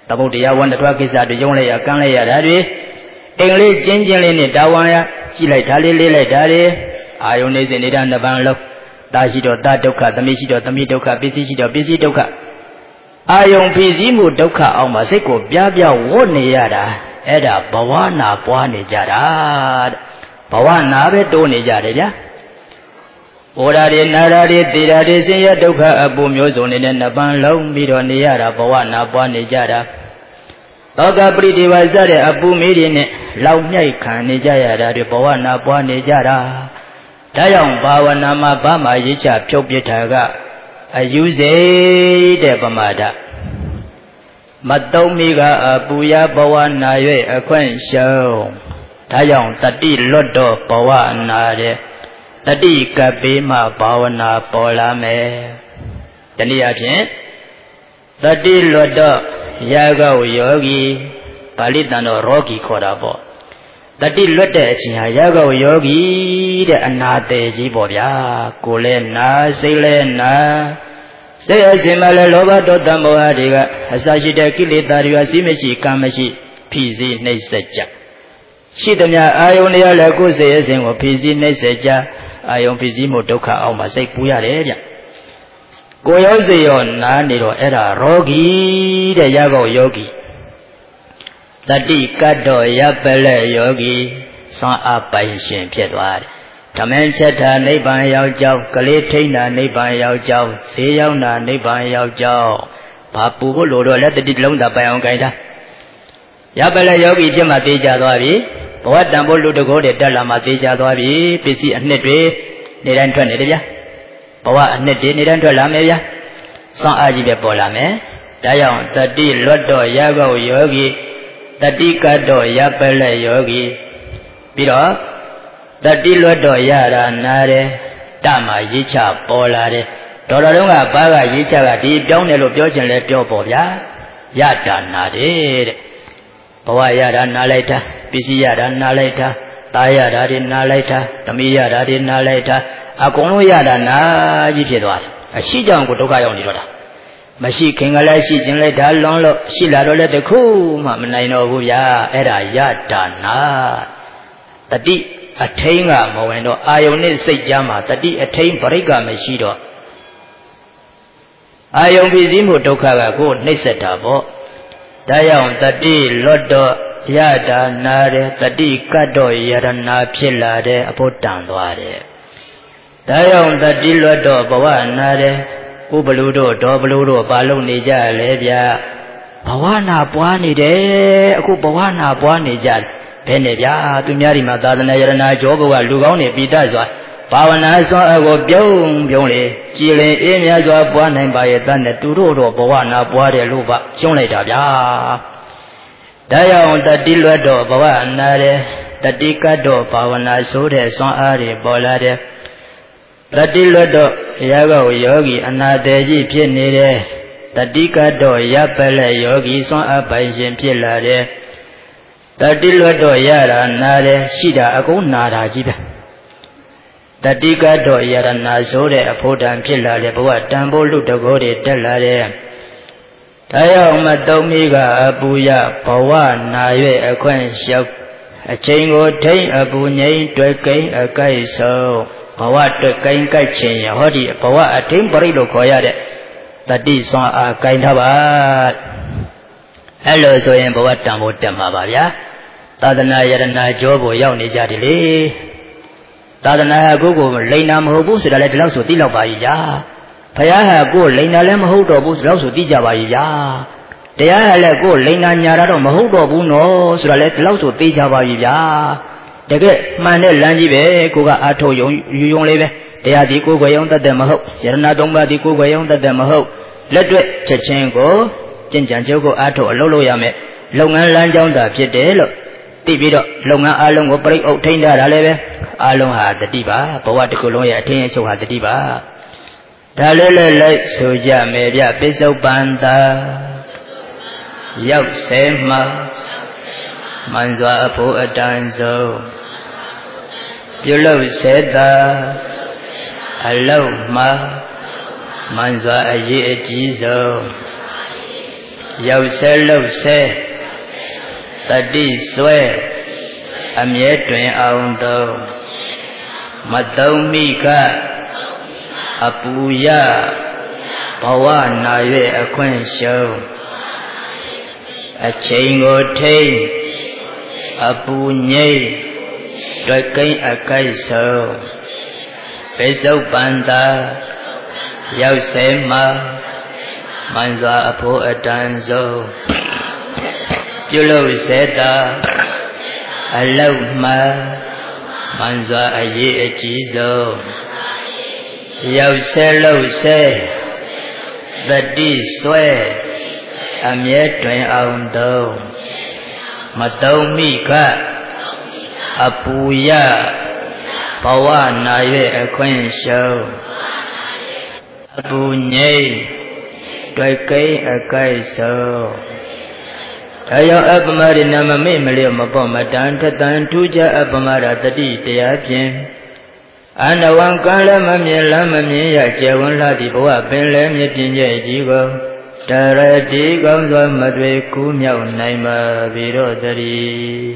S1: တပုတ်တရားဝန်တော်ကိစ္စတွေယုံလိုက်ရကမ်းလိုက်ရတာတွေအင်္ဂလိပ်ချင်းချင်းလေးနဲ့တာဝန်ရကြည့်လိုက်တာလေးလေးလိုက်တာတွေအာယုန်နေစဉ်နေတာနှစ်ပန်းလုံးတာရှိတော့တာဒုက္ခသမီးရှိတော့သမီးဒုက္ခပစ္စည်းရှိတော့ပစ္စည်းဒုက္ခအာယုန်ဖြစ်စည်းမှုဒုက္ခအောင်မှာစိတ်ကိုပြားပြားဝတ်နေရတာအဲ့ဒါဘဝနာပွားနေကြတာဘဝနာပဲတိုးနေကြတယ်ဗျာဩရာတွေနာရာတွေသေရာတွေဆင်းရဲဒုက္ခအပူမျိုးစုံနေတဲ့နှစ်ပန်းလုံးပြီးတော့နေရတာဘဝနာပွားနေကြတာသောကပရိဒီဝါစတဲ့အပူမီးတွေနဲ့လောက်မြိုက်ခံနေကြရတာတွေဘဝနာပွားနေကြတာဒါကြောင့်ဘာဝနာမှာဘာမှရည်ချဖြုတ်ပြတာကအယူစေတဲ့ပမာဒမတုံးမိကအပူရဘဝနာ၍အခွင့်ရှုံးဒါကြောင့်တတိလွတ်တော့ဘဝနာတဲ့တတိကပ်ပေးမှဘာဝနာပေါ်လာမယ်တနည်းအားဖြင့်တတိလွတ်တော့ရာဂဝယောဂီပါဠိတန်တော်ရောဂီခေါ်တာပေါ့တတိလွတ်တဲ့အချိန်ဟာရာဂဝယောဂီတဲ့အနာတေကြီးပေါ့ဗျာကိုယ်လည်းနာစိတ်လည်းနာစိတ်အစဉ်မှလည်းလောဘဒေါသမောဟတွေကအစာရှိတဲ့ကိလေသာတွေအစီမရှိကံမရှိဖိစီးနှိပ်စက်ကြရှိသမျှအာယုန်တွေလည်းကိုယ်စိတ်အစဉ်ကိုဖိစီးနှိပ်စက်ကြအာယုန်ဖိစီးမှုဒုက္ခအောင်မှာစိတ်ပူရတယ်ဗျကိုယ်ရောက်စေရောနားနေတော့အဲ့ဒါရောဂီတဲ့ရာဂဝယောဂီတတိကတ်တော်ရပ်ပလက်ယောဂီစွမ်းအားပိုင်ရှင်ဖြစ်သွားတယ်ဓမ္မချက်တာနိဗ္ဗာန်ရောက်ကြောင်းကလေးထိန်တာနိဗ္ဗာန်ရောက်ကြောင်းဈေးရောက်တာနိဗ္ဗာန်ရောက်ကြောင်းဘာပူဖို့လိုတော့လက်တတိလုံးသာပိုင်အောင်ကြိုင်တာရပ်ပလက်ယောဂီဖြစ်မှသိကြသွားပြီဘဝတန်ဖို့လူတကောတွေတက်လာမှသိကြသွားပြီပစ္စည်းအနှစ်တွေနေတိုင်းထွက်နေတယ်ဗျာဘဝအနှစ်တွေနေတိုင်းထွက်လာမယ်ဗျာစွမ်းအားကြီးပဲပေါ်လာမယ်ဒါကြောင့်တတိလွတ်တော်ရာဂဝယောဂီတတိကတ်တော်ရပ်ပလက်ယောဂီပြီးတော့တတိလွတ်တော်ရတာနာတယ်တမှာရေးချပေါ်လာတယ်တော်တော်တုန်းကဘာကရေးချကဒီပြောင်းတယ်လို့ပြောချင်လဲပြောပေါ်ဗျာရတာနာတယ်တဲ့ဘဝရတာနာလိုက်တာပစ္စည်းရတာနာလိုက်တာသားရတာတွေနာလိုက်တာသမီးရတာတွေနာလိုက်တာအကုန်လုံးရတာနာကြီးဖြစ်သွားတယ်အရှိကြောင့်ကိုဒုက္ခရောက်နေတော့တာမရှိခင်ကလည်းရှိခြင်းလိုက်တာလွန်လို့ရှိလာတော့လည်းတခုမှမနိုင်တော့ဘူးဗျာအဲ့ဒါရတာနာတတိအထိန်ကမဝင်တော့အာယုန်နဲ့စိတ်ကြားမှာတတိအထိန်ပရိက္ခမရှိတော့အာယုန်ဖြစ်စည်းမှုဒုက္ခကကိုယ်နှိပ်စက်တာပေါ့ဒါကြောင့်တတိလွတ်တော့ရတာနာတယ်တတိကတ်တော့ယရနာဖြစ်လာတယ်အဖို့တန်သွားတယ်ဒါကြောင့်တတိလွတ်တော့ဘဝနာတယ်ဥပလူတို့ဒေါ်ဘလူတို့ပါလုံနေကြလေဗျာဘဝနာပွားနေတယ်အခုဘဝနာပွားနေကြတယ်ဘယ်နဲ့ဗျာသူများဒီမှာသာသနာယရနာကြောဘုကလူကောင်းနေပိတစွာဘာဝနာစွမ်းအကိုပြုံးပြုံးလေကြည်လင်အေးမြစွာပွားနိုင်ပါရဲ့တတ်နဲ့သူတို့တော့ဘဝနာပွားတယ်လို့ပါကျုံးလိုက်တာဗျာဒါကြောင့်တတိလွတ်တော့ဘဝနာတယ်တတိကတ်တော့ဘာဝနာဆိုတဲ့စွမ်းအားတွေပေါ်လာတယ်တတိလွတ်တော့ရာဂဝယောဂီအနာတေကြီးဖြစ်နေတယ်တတိကတ်တော့ရပ်ပလက်ယောဂီစွမ်းအားပိုင်ရှင်ဖြစ်လာတယ်တတိလွတ်တော့ရတာနာတယ်ရှိတာအကုန်နာတာကြီးပဲတတိကတ်တော့ယရနာဆိုတဲ့အဖို့တန်ဖြစ်လာတယ်ဘဝတန်ဖို့လူတကောတွေတက်လာတယ်ဒါကြောင့်မတုံးမိကအပူရဘဝနာ၍အခွင့်လျှောက်အချိန်ကိုထိန်အပူငိမ့်တွေ့ကိန်းအကိုက်ဆုံးဘဝတွေ့ကိန်းကိုက်ခြင်းရဟောဒီဘဝအထိန်ပရိလို့ခေါ်ရတဲ့တတိစွမ်းအားကိုင်ထားပါအဲ့လိုဆိုရင်ဘဝတန်ဖို့တက်မှာပါဗျာသာသနာယရနာကြောဖို့ရောက်နေကြတယ်လေသာသနာဟာကိုယ်ကိုလိန်နာမဟုတ်ဘူးဆိုတာလည်းဒီလောက်ဆိုသိလောက်ပါပြီဗျာဘုရားဟာကိုယ်လိန်နာလည်းမဟုတ်တော့ဘူးဆိုတော့ဆိုသိကြပါပြီဗျာတရားဟာလည်းကိုယ်လိန်နာညာတော့မဟုတ်တော့ဘူးနော်ဆိုတာလည်းဒီလောက်ဆိုသိကြပါပြီဗျာတကယ်မှန်တဲ့လမ်းကြီးပဲကိုကအာထုတ်ယုံယူယုံလေးပဲတရားဒီကိုယ်ကိုယ်ယုံတတ်တယ်မဟုတ်ယရနာသုံးပါးဒီကိုယ်ကိုယ်ယုံတတ်တယ်မဟုတ်လက်တွေ့ချက်ချင်းကိုကျင့်ကြံကြုတ်ကိုအာထုတ်အလုပ်လုပ်ရမယ်လုပ်ငန်းလမ်းကြောင်းသာဖြစ်တယ်လို့သိပြီးတော့လုပ်ငန်းအလုံးကိုပြိအုပ်ထိန်းထားတာလည်းပဲအလုံးဟာတတိပါဘဝတစ်ခုလုံးရဲ့အထင်းအချုပ်ဟာတတိပါဒါလည်းလည်းလိုက်ဆိုကြမယ်ဗျပိဿုပန္တာရောက်ဆဲမှာမှန်စွာအဖို့အတန်ဆုံးပြုလုပ်စေတာအလုံးမှာမှန်စွာအရေးအကြီးဆုံးရောက်ဆဲလှုပ်ဆဲတတိဆွဲအမြဲတွင်အောင်သောမတုံမိကအပူရဘဝနာ၍အခွင့်ရှုံးအချိန်ကိုထိန်အပူငိမ့်တွေ့ကိန်းအကိုက်ဆုံးပိစုပန္တာရောက်ဆဲမှာမှန်စွာအဖို့အတန်ဆုံးပြုလုပ်စေတာအလောက်မှမှန်စွာအရေးအကြီးဆုံးရောက်ဆဲလို့ဆဲတတိဆွဲအမြဲတွင်အောင်သုံးမတုံမိကအပူရဘဝနာ၍အခွင့်ရှုံးအပူငိမ့်တွေ့ကိန်းအကိုက်ဆုံးဒါကြောင့်အပမရိနာမမေ့မလျော့မပေါ့မတန်ထတန်ထူးခြားအပမရတတိတရားဖြင့်အနဝံကံလည်းမမြင်လမ်းမမြင်ရကျေဝန်းလာသည့်ဘဝပင်လည်းမြင်ပြင်းရဲ့ကြီးကိုတရတိကောင်းစွာမတွေ့ကူးမြောက်နိုင်ပါပြီတော့တည်း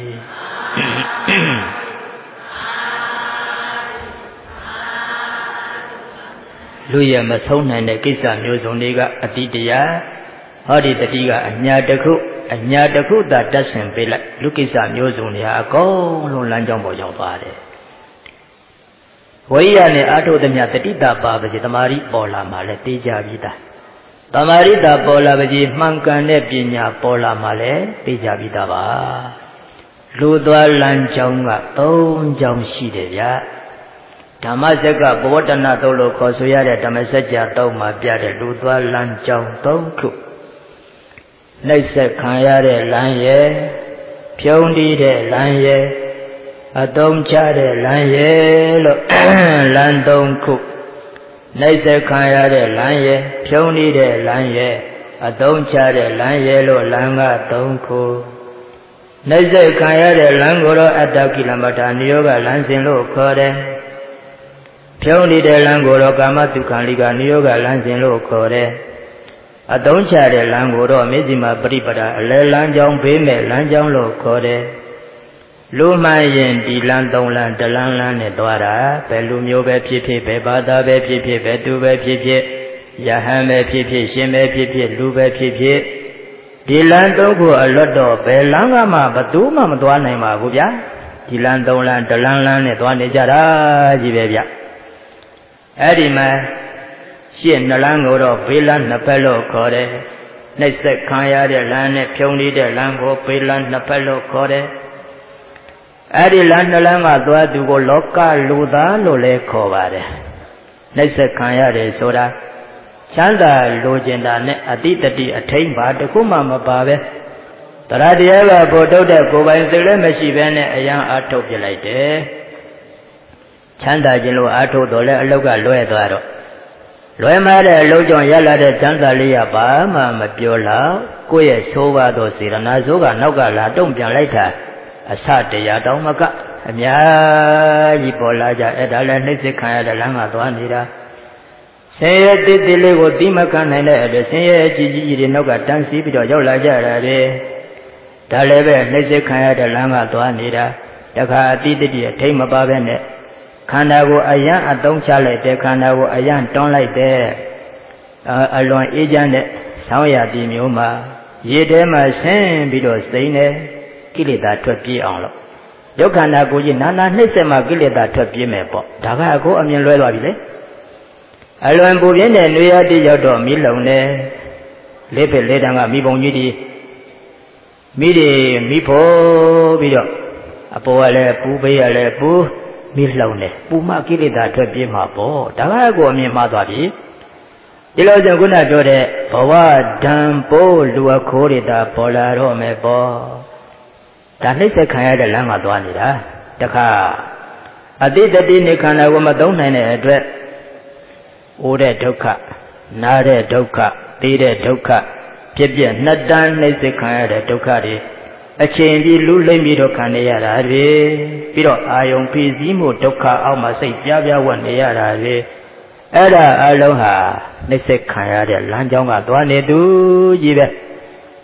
S1: လူရမဆုံးနိုင်တဲ့ကိစ္စမျိုးစုံတွေကအတိတရားဟောဒီတတိကအညာတစ်ခုအညာတစ်ခုသာတတ်ဆင်ပေးလိုက်လူကိစ္စမျိုးစုံတွေဟာအကုန်လုံးလမ်းကြောင်းပေါ်ရောက်သွားတယ်ဝိရိယနဲ့အာထုသမျှတတိတာပါပါစေတမာရီပေါ်လာမှလည်းသိကြပြီသားတမာရီတာပေါ်လာပါစေမှန်ကန်တဲ့ပညာပေါ်လာမှလည်းသိကြပြီသားပါလူသွားလမ်းကြောင်းကသုံးကြောင်းရှိတယ်ဗျာဓမ္မစက်ကဘဝတဏသုံးလို့ခေါ်ဆိုရတဲ့ဓမ္မစကြာသုံးမှာပြတဲ့လူသွားလမ်းကြောင်းသုံးခုနှိပ်စက်ခံရတဲ့လမ်းရဲ့ဖြုံးတီးတဲ့လမ်းရဲ့အတုံးချတဲ့လမ်းရဲ့လို့လမ်းသုံးခုနှိပ်စက်ခံရတဲ့လမ်းရဲ့ဖြုံးတီးတဲ့လမ်းရဲ့အတုံးချတဲ့လမ်းရဲ့လို့လမ်းကသုံးခုနှိပ်စက်ခံရတဲ့လမ်းကိုတော့အတ္တကိလမထာနိယောဂလမ်းစဉ်လို့ခေါ်တယ်ဖြုံးတီးတဲ့လမ်းကိုတော့ကာမတုခံလိကနိယောဂလမ်းစဉ်လို့ခေါ်တယ်အတုံးချတဲ့လမ်းကိုတော့မေဇိမာပရိပဒအလဲလမ်းကြောင်းဘေးမဲ့လမ်းကြောင်းလို့ခေါ်တယ်လူမှန်ရင်ဒီလမ်းသုံးလမ်းတလမ်းလမ်းနဲ့သွားတာဘယ်လူမျိုးပဲဖြစ်ဖြစ်ဘယ်ဘာသာပဲဖြစ်ဖြစ်ဘယ်သူပဲဖြစ်ဖြစ်ယဟန်ပဲဖြစ်ဖြစ်ရှင်ပဲဖြစ်ဖြစ်လူပဲဖြစ်ဖြစ်ဒီလမ်းသုံးခုအလွတ်တော့ဘယ်လမ်းကမှဘသူမှမသွားနိုင်ပါဘူးဗျာဒီလမ်းသုံးလမ်းတလမ်းလမ်းနဲ့သွားနေကြတာကြီးပဲဗျအဲ့ဒီမှာရှင်းနှလန်းကိုတော့ဘေးလမ်းနှစ်ဖက်လို့ခေါ်တယ်နှိပ်စက်ခံရတဲ့လမ်းနဲ့ဖြုံးနေတဲ့လမ်းကိုဘေးလမ်းနှစ်ဖက်လို့ခေါ်တယ်အဲ့ဒီလမ်းနှလန်းကသွားသူကိုလောကလူသားလို့လည်းခေါ်ပါတယ်နှိပ်စက်ခံရတယ်ဆိုတာချမ်းသာလိုချင်တာနဲ့အတိတတိအထိန်ပါတခုမှမပါပဲတရားတရားကပို့ထုတ်တဲ့ကိုယ်ပိုင်စိတ်လည်းမရှိဘဲနဲ့အယံအားထုတ်ပြလိုက်တယ်ချမ်းသာခြင်းလို့အားထုတ်တော့လဲအလောက်ကလွဲသွားတော့လွယ်မှားတဲ့အလုံးကြောင့်ရလာတဲ့ချမ်းသာလေးရပါမှမပြောလောက်ကိုယ့်ရဲ့ဆိုးပါသောစေရနာဆိုးကနောက်ကလာတုံ့ပြန်လိုက်တာအစတရားတောင်မကအများကြီးပေါ်လာကြအဲ့ဒါလည်းနှိမ့်စစ်ခံရတဲ့လမ်းကသွားနေတာဆင်းရဲတိတိလေးကိုတိမခံနိုင်တဲ့အတွက်ဆင်းရဲကြီးကြီးတွေနောက်ကတန်းစီးပြီးတော့ရောက်လာကြတာလေဒါလည်းပဲနှိမ့်စစ်ခံရတဲ့လမ်းကသွားနေတာတခါအတိတတိအထိမ့်မပါပဲနဲ့ခန္ဓာကိုအယံအတုံးချလိုက်တဲ့ခန္ဓာကိုအယံတွန်းလိုက်တဲ့အလွန်အေးချမ်းတဲ့ဆောင်းရာပြည်မျိုးမှာရေထဲမှာဆင်းပြီးတော့စိမ့်နေကိလေသာထွက်ပြေးအောင်လို့ဒုက္ခနာကိုကြီးနာနာနှိမ့်ဆက်မှကိလေသာထွက်ပြေးမယ်ပေါ့ဒါကအကိုအမြင်လွဲသွားပြီလေအလွန်ပူပြင်းတဲ့နှွေရတိရောက်တော့မိလုံနေလေးဖက်လေးတန်းကမိဘုံကြီးဒီမိတွေမိဖို့ပြီးတော့အပေါ်ကလည်းပူပေးရလဲပူမိလှုံနေပူမကိလေသာထွက်ပြေးမှာပေါ့ဒါကကိုအမြင်မှားသွားပြီဒီလိုကြောင့်ခုနပြောတဲ့ဘဝဓံပိုးလူအခိုးတွေသာပေါ်လာတော့မယ်ပေါ့ဒါနှိမ့်ဆက်ခံရတဲ့လမ်းမှာသွားနေတာတခါအတိတတိနေခန္ဓာကိုမသုံးနိုင်တဲ့အတွက်အိုးတဲ့ဒုက္ခနားတဲ့ဒုက္ခသိတဲ့ဒုက္ခဖြစ်ပြနှစ်တန်းနှိမ့်ဆက်ခံရတဲ့ဒုက္ခတွေအချိန်ကြီးလူလိမ့်ပြီးတော့ခံနေရတာတွေပြီးတော့အာယုံဖိစီးမှုဒုက္ခအောက်မှာစိတ်ပြားပြားဝတ်နေရတာတွေအဲ့ဒါအလုံးဟာနှိမ့်ဆက်ခံရတဲ့လမ်းကြောင်းကသွားနေသူကြီးပဲ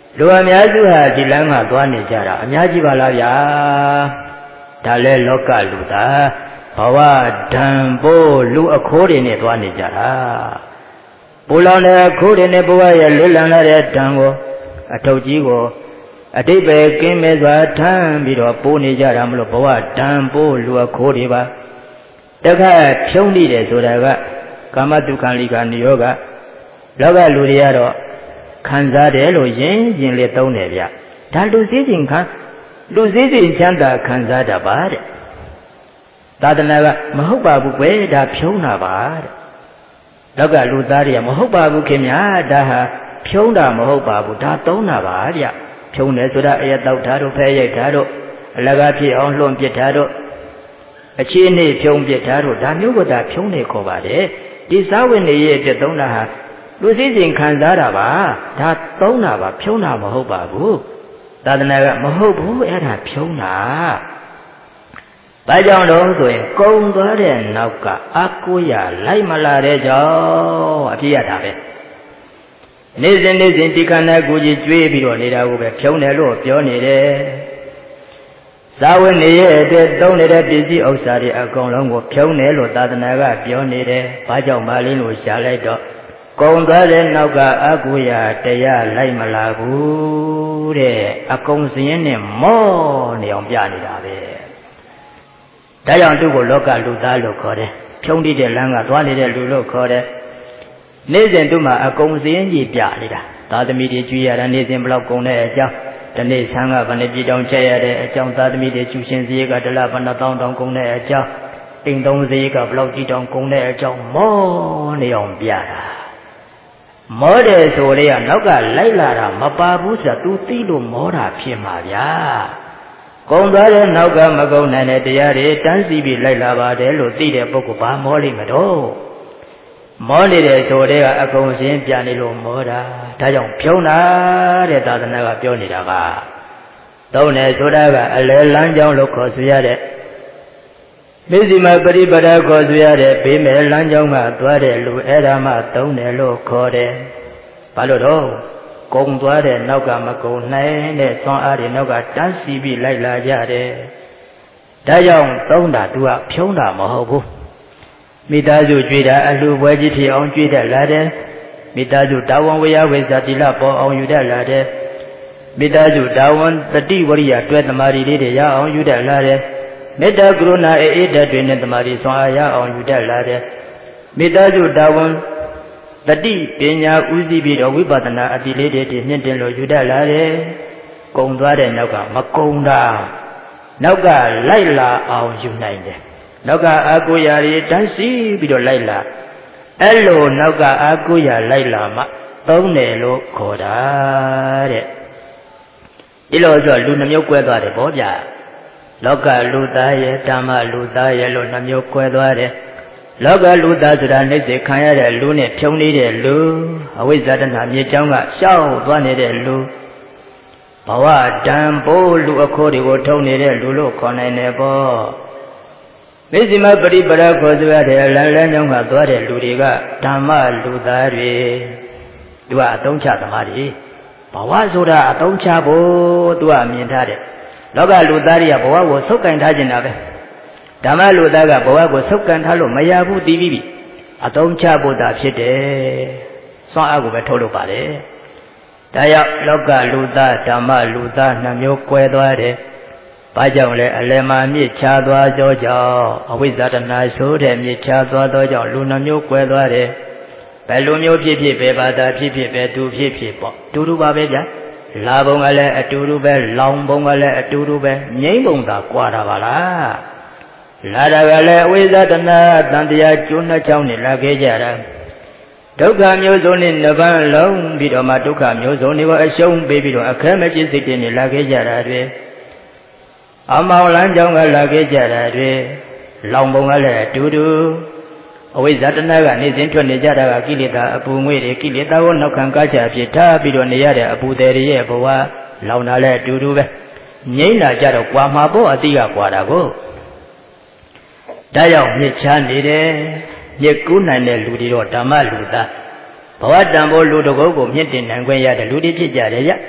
S1: လူအများစုဟာဒီလမ်းမှာသွားနေကြတာအများကြီးပါလားဗျာဒါလဲလောကလူသားဘဝဓံပိုးလူအခိုးတွေနဲ့သွားနေကြတာပူလောင်တဲ့အခိုးတွေနဲ့ဘဝရဲ့လွတ်လပ်လာတဲ့ဓံကိုအထုပ်ကြီးကိုအတိတ်ပဲကင်းမဲ့စွာထမ်းပြီးတော့ပိုးနေကြတာမလို့ဘဝဓံပိုးလူအခိုးတွေပါတခါဖြုံးနေတယ်ဆိုတာကကာမတုခံလိကနိယောကလောကလူတွေကတော့ခံစားတယ်လို့ယဉ်ယဉ်လေးသုံးတယ်ဗျဒါလူစည်းစိမ်ခံလူစည်းစိမ်ချမ်းသာခံစားတာပါတဲ့သာသနာကမဟုတ်ပါဘူးကွယ်ဒါဖြုံးတာပါတဲ့လောကလူသားတွေကမဟုတ်ပါဘူးခင်ဗျာဒါဟာဖြုံးတာမဟုတ်ပါဘူးဒါသုံးတာပါဗျဖြုံးတယ်ဆိုတာအရတောက်ထားတို့ဖဲရိုက်ထားတို့အလကားဖြစ်အောင်လွှင့်ပစ်ထားတို့အခြေအနေဖြုံးပစ်ထားတို့ဒါမျိုးကဒါဖြုံးနေခေါ်ပါတယ်ဒီစာဝင်နေရဲ့အတွက်သုံးတာဟာလူစည်းစိမ်ခံစားတာပါဒါသုံးတာပါဖြုံးတာမဟုတ်ပါဘူးသာသနာကမဟုတ်ဘူးအဲ့ဒါဖြုံးတာဘာကြောင့်တော့ဆိုရင်ကုံသွားတဲ့နောက်ကအာကိုရလိုက်မလာတဲ့ကြောင့်အဖြစ်ရတာပဲနေ့စဉ်နေ့စဉ်ဒီခန္ဓာကိုယ်ကြီးကျွေးပြီးတော့နေတာကိုပဲဖြုံးတယ်လို့ပြောနေတယ်သာဝနေရဲ့အတွက်သုံးနေတဲ့ပစ္စည်းဥစ္စာတွေအကုန်လုံးကိုဖြုံးတယ်လို့သာသနာကပြောနေတယ်ဘာကြောင့်မလဲလို့ရှားလိုက်တော့ကုံသွားတဲ့နောက်ကအကုရာတရားလိုက်မလာဘူးတဲ့အကုန်စင်းနဲ့မောနေအောင်ပြနေတာပဲဒါကြောင့်သူ့ကိုလောကလူသားလို့ခေါ်တယ်ဖြုံးတိတဲ့လမ်းကသွားနေတဲ့လူလို့ခေါ်တယ်နေ့စဉ်သူ့မှာအကုန်စင်းကြီးပြနေတာသာသမီတွေကျွေးရတာနေ့စဉ်ဘလောက်ကုန်တဲ့အကြောင်းဒီနေ့ဆန်းကဘယ်နှပြည်တောင်ချက်ရတဲ့အကြောင်းသာသမီတွေကျူရှင်စည်းကဒလဘဏ္ဍတောင်းတောင်ကုန်တဲ့အကြောင်းအိမ်သုံးစည်းကဘလောက်ကြီးတောင်ကုန်တဲ့အကြောင်းမောနေအောင်ပြတာမောတယ်ဆိုလေကနောက်ကလိုက်လာတာမပါဘူးဆိုတာ तू သိလို့မောတာဖြစ်မှာဗျာကုံသွားတဲ့နောက်ကမကုံနိုင်တဲ့တရားတွေတန်းစီပြီးလိုက်လာပါတယ်လို့သိတဲ့ပုဂ္ဂိုလ်ဘာမောလိမ့်မတော့မောနေတဲ့ဆိုတဲ့ကအကုန်ရှင်းပြနေလို့မောတာဒါကြောင့်ဖြုံးတာတဲ့သာသနာကပြောနေတာကသုံးတယ်ဆိုတာကအလယ်လမ်းကြောင်းလို့ခေါ်ဆိုရတဲ့မိစီမပရိပဒါခေါ်ဆိုရတဲ့ဘေးမဲ့လမ်းကြောင်းကသွားတဲ့လူအဲ့ဒါမှသုံးတယ်လို့ခေါ်တယ်ဘာလို့တော့ကုံသွားတဲ့နောက်ကမကုံနိုင်တဲ့သွန်အားတွေနောက်ကတန်းစီပြီးလိုက်လာကြတယ်ဒါကြောင့်သုံးတာသူကဖြုံးတာမဟုတ်ဘူးမိသားစုကြွေးတာအလှပွဲကြီးဖြစ်အောင်ကြွေးတတ်လာတယ်မိသားစုတာဝန်ဝေယဝိဇာတိလပေါ်အောင်ယူတတ်လာတယ်မိသားစုတာဝန်တတိဝရိယတွဲသမာဓိလေးတွေရအောင်ယူတတ်လာတယ်မေတ္တာကရုဏာအေးဓာတ်တွေနဲ့သမာဓိဆွမ်းအားရအောင်ယူတတ်လာတယ်မိသားစုတာဝန်တတိပညာဥသိပြီးတော့ဝိပဿနာအတိလေးတွေမြင့်တင်လို့ယူတတ်လာတယ်ကုံသွားတဲ့နောက်ကမကုံတာနောက်ကလိုက်လာအောင်ယူနိုင်တယ်နောက်ကအာကိုရာတွေတန်းစီပြီးတော့လိုက်လာအဲ့လိုနောက်ကအာကိုရာလိုက်လာမှသုံးတယ်လို့ခေါ်တာတဲ့ဒီလိုဆိုလူနှမျိုးကွဲသွားတယ်ဗောဗျာလောကလူသားရဲ့ဓမ္မလူသားရဲ့လို့နှမျိုးကွဲသွားတယ်လောကလူသားဆိုတာနှိမ့်စေခံရတဲ့လူနဲ့ဖြုံနေတဲ့လူအဝိဇ္ဇာတဏှာမြေကြောင်းကရှောက်သွားနေတဲ့လူဘဝတံပိုးလူအခိုးတွေကိုထုံနေတဲ့လူလို့ခေါ်နိုင်တယ်ပေါ့မိစီမပရိပဒါခေါ်ဆိုရတဲ့လမ်းလမ်းကြောင်းကသွားတဲ့လူတွေကဓမ္မလူသားတွေသူကအသုံးချသမားတွေဘဝဆိုတာအသုံးချဖို့သူကမြင်ထားတယ်လောကလူသားတွေကဘဝကိုဆုပ်ကန်ထားခြင်းတာပဲဓမ္မလူသားကဘဝကိုဆုပ်ကန်ထားလို့မရဘူးတည်ပြီးပြီအသုံးချဖို့တာဖြစ်တယ်စွမ်းအားကိုပဲထုတ်လို့ပါတယ်ဒါကြောင့်လောကလူသားဓမ္မလူသားနှမျိုးကွဲသွားတယ်ဘာကြောင့်လဲအလယ်မှာမြစ်ချသွားသောကြောင့်အဝိဇ္ဇာတဏှာဆိုတဲ့မြစ်ချသွားသောကြောင့်လူနှမျိုးကွဲသွားတယ်ဘယ်လိုမျိုးဖြစ်ဖြစ်ပဲဘာသာဖြစ်ဖြစ်ပဲသူဖြစ်ဖြစ်ပေါ့တူတူပါပဲဗျာလာဘုံကလည်းအတူတူပဲလောင်ဘုံကလည်းအတူတူပဲငြိမ့်ဘုံသာကွာတာပါလားလာတာကလည်းအဝိဇ္ဇာတဏှာတန်တရားကျွန်းနှချောင်းနဲ့လာခဲ့ကြတာဒုက္ခမျိုးစုံနဲ့နှပန်းလုံးပြီးတော့မှဒုက္ခမျိုးစုံတွေကိုအရှုံးပေးပြီးတော့အခဲမကျစိတ်တွေနဲ့လာခဲ့ကြတာတွေအမောင်လန်းကြောင်းကလာခဲ့ကြတာတွေလောင်ဘုံကလည်းအတူတူအဝိဇ္ဇာတဏှာကနေစဉ်ထွက်နေကြတာကကိလေသာအပူငွေတွေကိလေသာကိုနောက်ခံကားချဖြစ်ထားပြီးတော့နေရတဲ့အပူတွေရဲ့ဘဝလောင်တာလည်းအတူတူပဲငြိမ့်လာကြတော့ကွာမှာပေါ့အတိကကွာတာကိုဒါကြောင့်မြစ်ချနေတယ်မြစ်ကူးနိုင်တဲ့လူတွေတော့ဓမ္မလူသားဘဝတန်ဖိုးလူတကုတ်ကိုမြင့်တင်နိုင်ခွင့်ရတဲ့လူတွေဖြစ်ကြတယ်ဗျ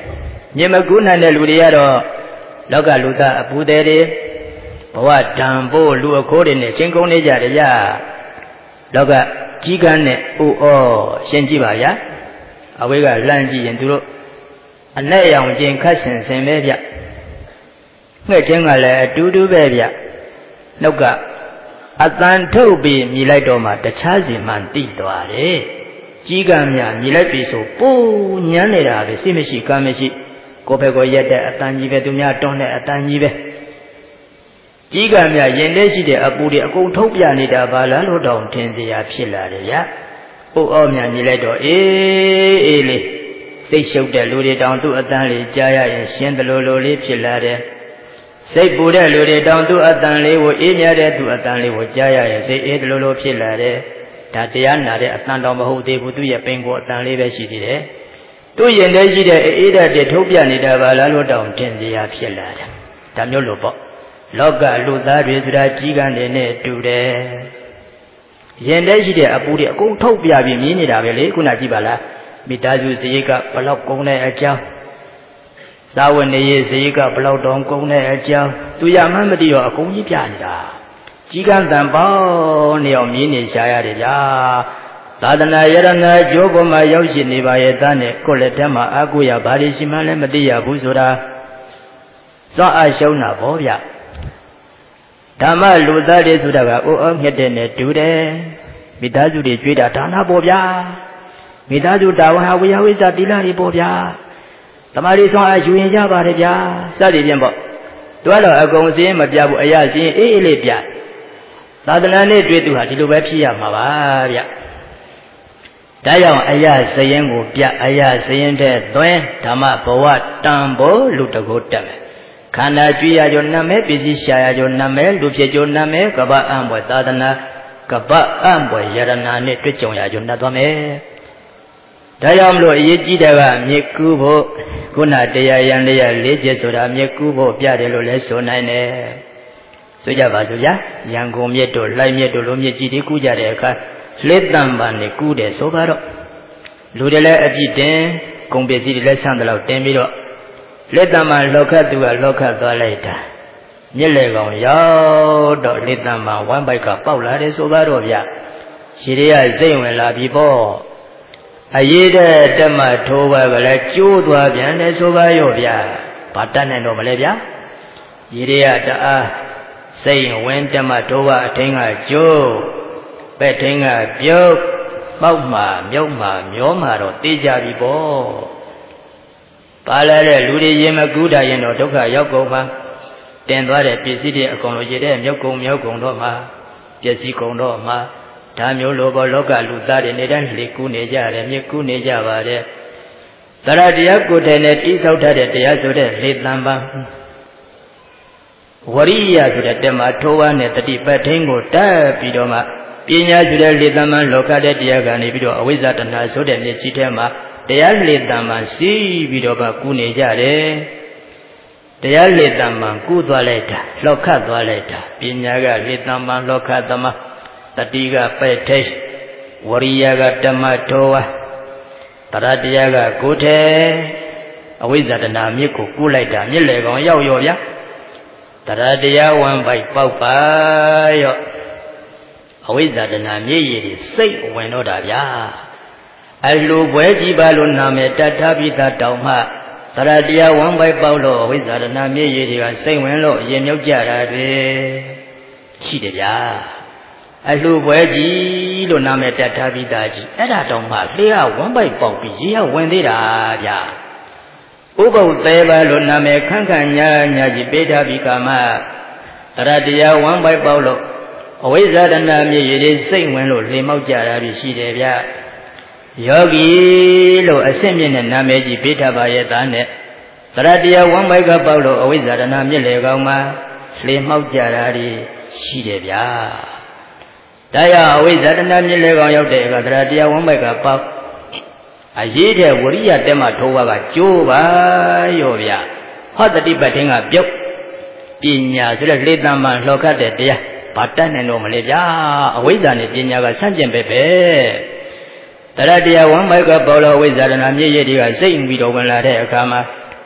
S1: မြင်မကူးနိုင်တဲ့လူတွေကတော့လောကလူသားအပူသေးတွေဘဝဓာန်ဖို့လူအခိုးတွေနဲ့ချင်းကုန်းနေကြတယ်ဗျာလောကကြီးကန်းနဲ့အိုးဩရှင်းကြည့်ပါဗျာအဝေးကလှမ်းကြည့်ရင်သူတို့အနဲ့ရောင်ကျင်ခတ်ဆင်ဆင်ပဲဗျငှက်ချင်းကလည်းအတူတူပဲဗျနှုတ်ကအတန်ထုတ်ပြီးမြည်လိုက်တော့မှတခြားစီမှန်တိသွားတယ်ကြီးကန်းများမြည်လိုက်ပြီဆိုပိုးညမ်းနေတာပဲစိမရှိကမ်းမရှိကိုယ်ဘက်ကိုရက်တဲ့အတန်ကြီးပဲသူများတွန်းတဲ့အတန်ကြီးပဲကြီးကမြရင်ထဲရှိတဲ့အပူတွေအကုန်ထုတ်ပြနေတာပါလားလို့တောင်ထင်စရာဖြစ်လာတယ်ဗျ။အိုးအော်မြညီလိုက်တော့အေးအေးလေးစိတ်ရှုပ်တဲ့လူတွေတောင်သူ့အတန်လေးကြားရရင်ရှင်းတယ်လို့လိုလေးဖြစ်လာတယ်။စိတ်ပူတဲ့လူတွေတောင်သူ့အတန်လေးကိုအေးမြတဲ့သူ့အတန်လေးကိုကြားရရင်စိတ်အေးတယ်လို့လိုဖြစ်လာတယ်။ဒါတရားနာတဲ့အတန်တော်မဟုတ်သေးဘူးသူ့ရဲ့ပင်ကိုအတန်လေးပဲရှိသေးတယ်။သူ့ရင်ထဲရှိတဲ့အေးဓာတ်တွေထုတ်ပြနေတာပါလားလို့တောင်ထင်စရာဖြစ်လာတယ်။ဒါမျိုးလို့ပေါ့လောကလူသားတွေဆိုတာကြီးကန်းနေနဲ့တူတယ်ရင်ထဲရှိတဲ့အပူတွေအကုန်ထုတ်ပြပြီးမြင်နေတာပဲလေခုနကြည့်ပါလားမိသားစုစရိတ်ကဘလောက်ကုန်တဲ့အကြောင်းသာဝနေရေးစရိတ်ကဘလောက်တောင်ကုန်တဲ့အကြောင်းသူရမှန်းမသိတော့အကုန်ကြီးပြနေတာကြီးကန်းတန်ပေါင်းနေအောင်မြင်နေရှားရတယ်ဗျာသာသနာယရဏကျိုးပေါ်မှာရောက်ရှိနေပါရဲ့သားနဲ့ကိုယ့်လက်ထက်မှာအာကိုရဘာတွေရှိမှန်းလည်းမသိရဘူးဆိုတာစွန့်အားရှုံးတာပေါ့ဗျဓမ္မလူသားတွေဆိုတာကအိုးအော်မြတ်တဲ့နဲ့တူတယ်မိသားစုတွေကြွေးတာဒါနပေါ်ဗျာမိသားစုတာဝန်ဟာဝိယဝိဇ္ဇသီလတွေပေါ်ဗျာတမာရီဆောင်အားယူရင်ရပါတယ်ဗျာစသည်ဖြင့်ပေါ့တွားတော့အကုန်စင်းမပြဘူးအရာစင်းအေးအေးလေးပြသာသနာနဲ့တွေ့သူဟာဒီလိုပဲဖြစ်ရမှာပါဗျဒါကြောင့်အရာစရင်ကိုပြအရာစရင်တဲ့သွင်းဓမ္မဘဝတန်ဖို့လူတကိုတက်မယ်ခန္ဓာကြွေရကြောနာမဲပစ္စည်းရှာရကြောနာမဲလူဖြစ်ကြောနာမဲကပ္ပအံဘွယ်သာသနာကပ္ပအံဘွယ်ယရဏနဲ့တွေ့ကြုံရကြောနှတ်သွားမယ်ဒါကြောင့်မလို့အရေးကြီးတဲ့ကမြေကူးဖို့ခုနတရားရန်တရားလေးချက်ဆိုတာမြေကူးဖို့ပြတယ်လို့လည်းဆိုနိုင်တယ်ဆိုကြပါစို့ဗျာရန်ကုန်မြစ်တို့လှိုင်းမြစ်တို့လိုမြစ်ကြီးတွေကူးကြတဲ့အခါလက်တံပန်နဲ့ကူးတယ်ဆိုပါတော့လူတွေလည်းအပြစ်တင်ကုန်ပစ္စည်းတွေလည်းဆန်းတယ်လို့တင်ပြီးတော့လက်တံပန်လောကသူကလောကသွားလိုက်တာမြစ်လေကောင်ရောက်တော့လက်တံပန်ဝမ်းပိုက်ကပေါက်လာတယ်ဆိုပါတော့ဗျခြေတွေကစိတ်ဝင်လာပြီပေါ့အရေးတဲ့တမထိုးပါကလည်းကျိုးသွားပြန်တယ်ဆိုပါရောဗျဘာတတ်နိုင်တော့မလဲဗျခြေတွေကတအားစိတ်ဝင်တမထိုးပါအထင်းကကျိုးပဲ့ထင်းကပြုတ်ပေါက်မှမြုပ်မှမျောမှတော့တေးကြပြီပေါ့ပါလာတဲ့လူတွေရင်မကူးတာရင်တော့ဒုက္ခရောက်ကုန်မှာတင်သွားတဲ့ပစ္စည်းတွေအကုန်လုံးရတဲ့မြုပ်ကုန်မြုပ်ကုန်တော့မှာပစ္စည်းကုန်တော့မှာဒါမျိုးလိုပေါ်လောကလူသားတွေနေတိုင်းလေကူးနေကြတယ်မြစ်ကူးနေကြပါတယ်တရားတရားကိုယ်တိုင်နဲ့တိဆောက်ထားတဲ့တရားဆိုတဲ့လေတံပံဝရိယဆိုတဲ့တက်မှာထိုးဝါနဲ့တတိပဋ္ဌိန်ကိုတက်ပြီးတော့မှပညာဆိုတဲ့လေတံပံလောကတဲ့တရားကနေပြီးတော့အဝိဇ္ဇတဏှာဆိုတဲ့မြေကြီးထဲမှာတရားလေတံပံစီးပြီးတော့မှကူးနေကြတယ်တရားလေတံပံကူးသွားလိုက်တာလောကသွားလိုက်တာပညာကလေတံပံလောကသမတတိကပဲ့ထိတ်ဝရိယကဓမ္မထောဝတရားတရားကကိုယ်ထဲအဝိဇ္ဇတဏှာမြစ်ကိုကူးလိုက်တာမြစ်လေကောင်ရောက်ရောဗျာတရားတရားဝမ်းပိုက်ပေါက်ပါရောအဝိဇ္ဇတဏှာမြစ်ရည်စိတ်ဝင်တော့တာဗျာအလှပွဲကြည့်ပါလို့နာမည်တတ်ထားပြီးသားတောင်မှတရားတရားဝမ်းပိုက်ပေါက်လို့အဝိဇ္ဇတဏှာမြစ်ရည်တွေကစိတ်ဝင်လို့ရင်မြုပ်ကြတာတွေရှိတယ်ဗျာအလှပွဲကြီးလို့နာမည်တက်ထားပြီးသားကြီးအဲ့ဒါတောင်မှလေကဝမ်းပိုက်ပေါက်ပြီးရေကဝင်သေးတာဗျာဥပုပ်သေးပါလို့နာမည်ခန့်ခန့်ညာညာကြီးပေးထားပြီးကမှတရားတရားဝမ်းပိုက်ပေါက်လို့အဝိဇ္ဇတဏှာမြေရည်စိတ်ဝင်လို့လေမောက်ကြတာပြီးရှိတယ်ဗျာယောဂီလို့အဆင့်မြင့်တဲ့နာမည်ကြီးပေးထားပါရဲ့သားနဲ့တရားတရားဝမ်းပိုက်ကပေါက်လို့အဝိဇ္ဇတဏှာမြေလေကောင်မှာလေမောက်ကြတာပြီးရှိတယ်ဗျာတရားအဝိဇ္ဇတဏှာမြစ်လေကောင်ရောက်တဲ့အခါတရားတရားဝမ်းပိုက်ကပေါက်အရေးတဲ့ဝရိယတက်မှထိုးပါကကျိုးပါရောဗျာဟောတတိပဋ္ဌိန်ကပြုတ်ပညာဆိုတဲ့လေတံမှလှော်ခတ်တဲ့တရားဘာတတ်နိုင်တော့မလဲဗျာအဝိဇ္ဇာနဲ့ပညာကဆန့်ကျင်ပဲပဲတရားတရားဝမ်းပိုက်ကပေါက်လို့အဝိဇ္ဇတဏှာမြစ်ရည်တွေကစိတ်ပြီးတော့ဝင်လာတဲ့အခါမှာ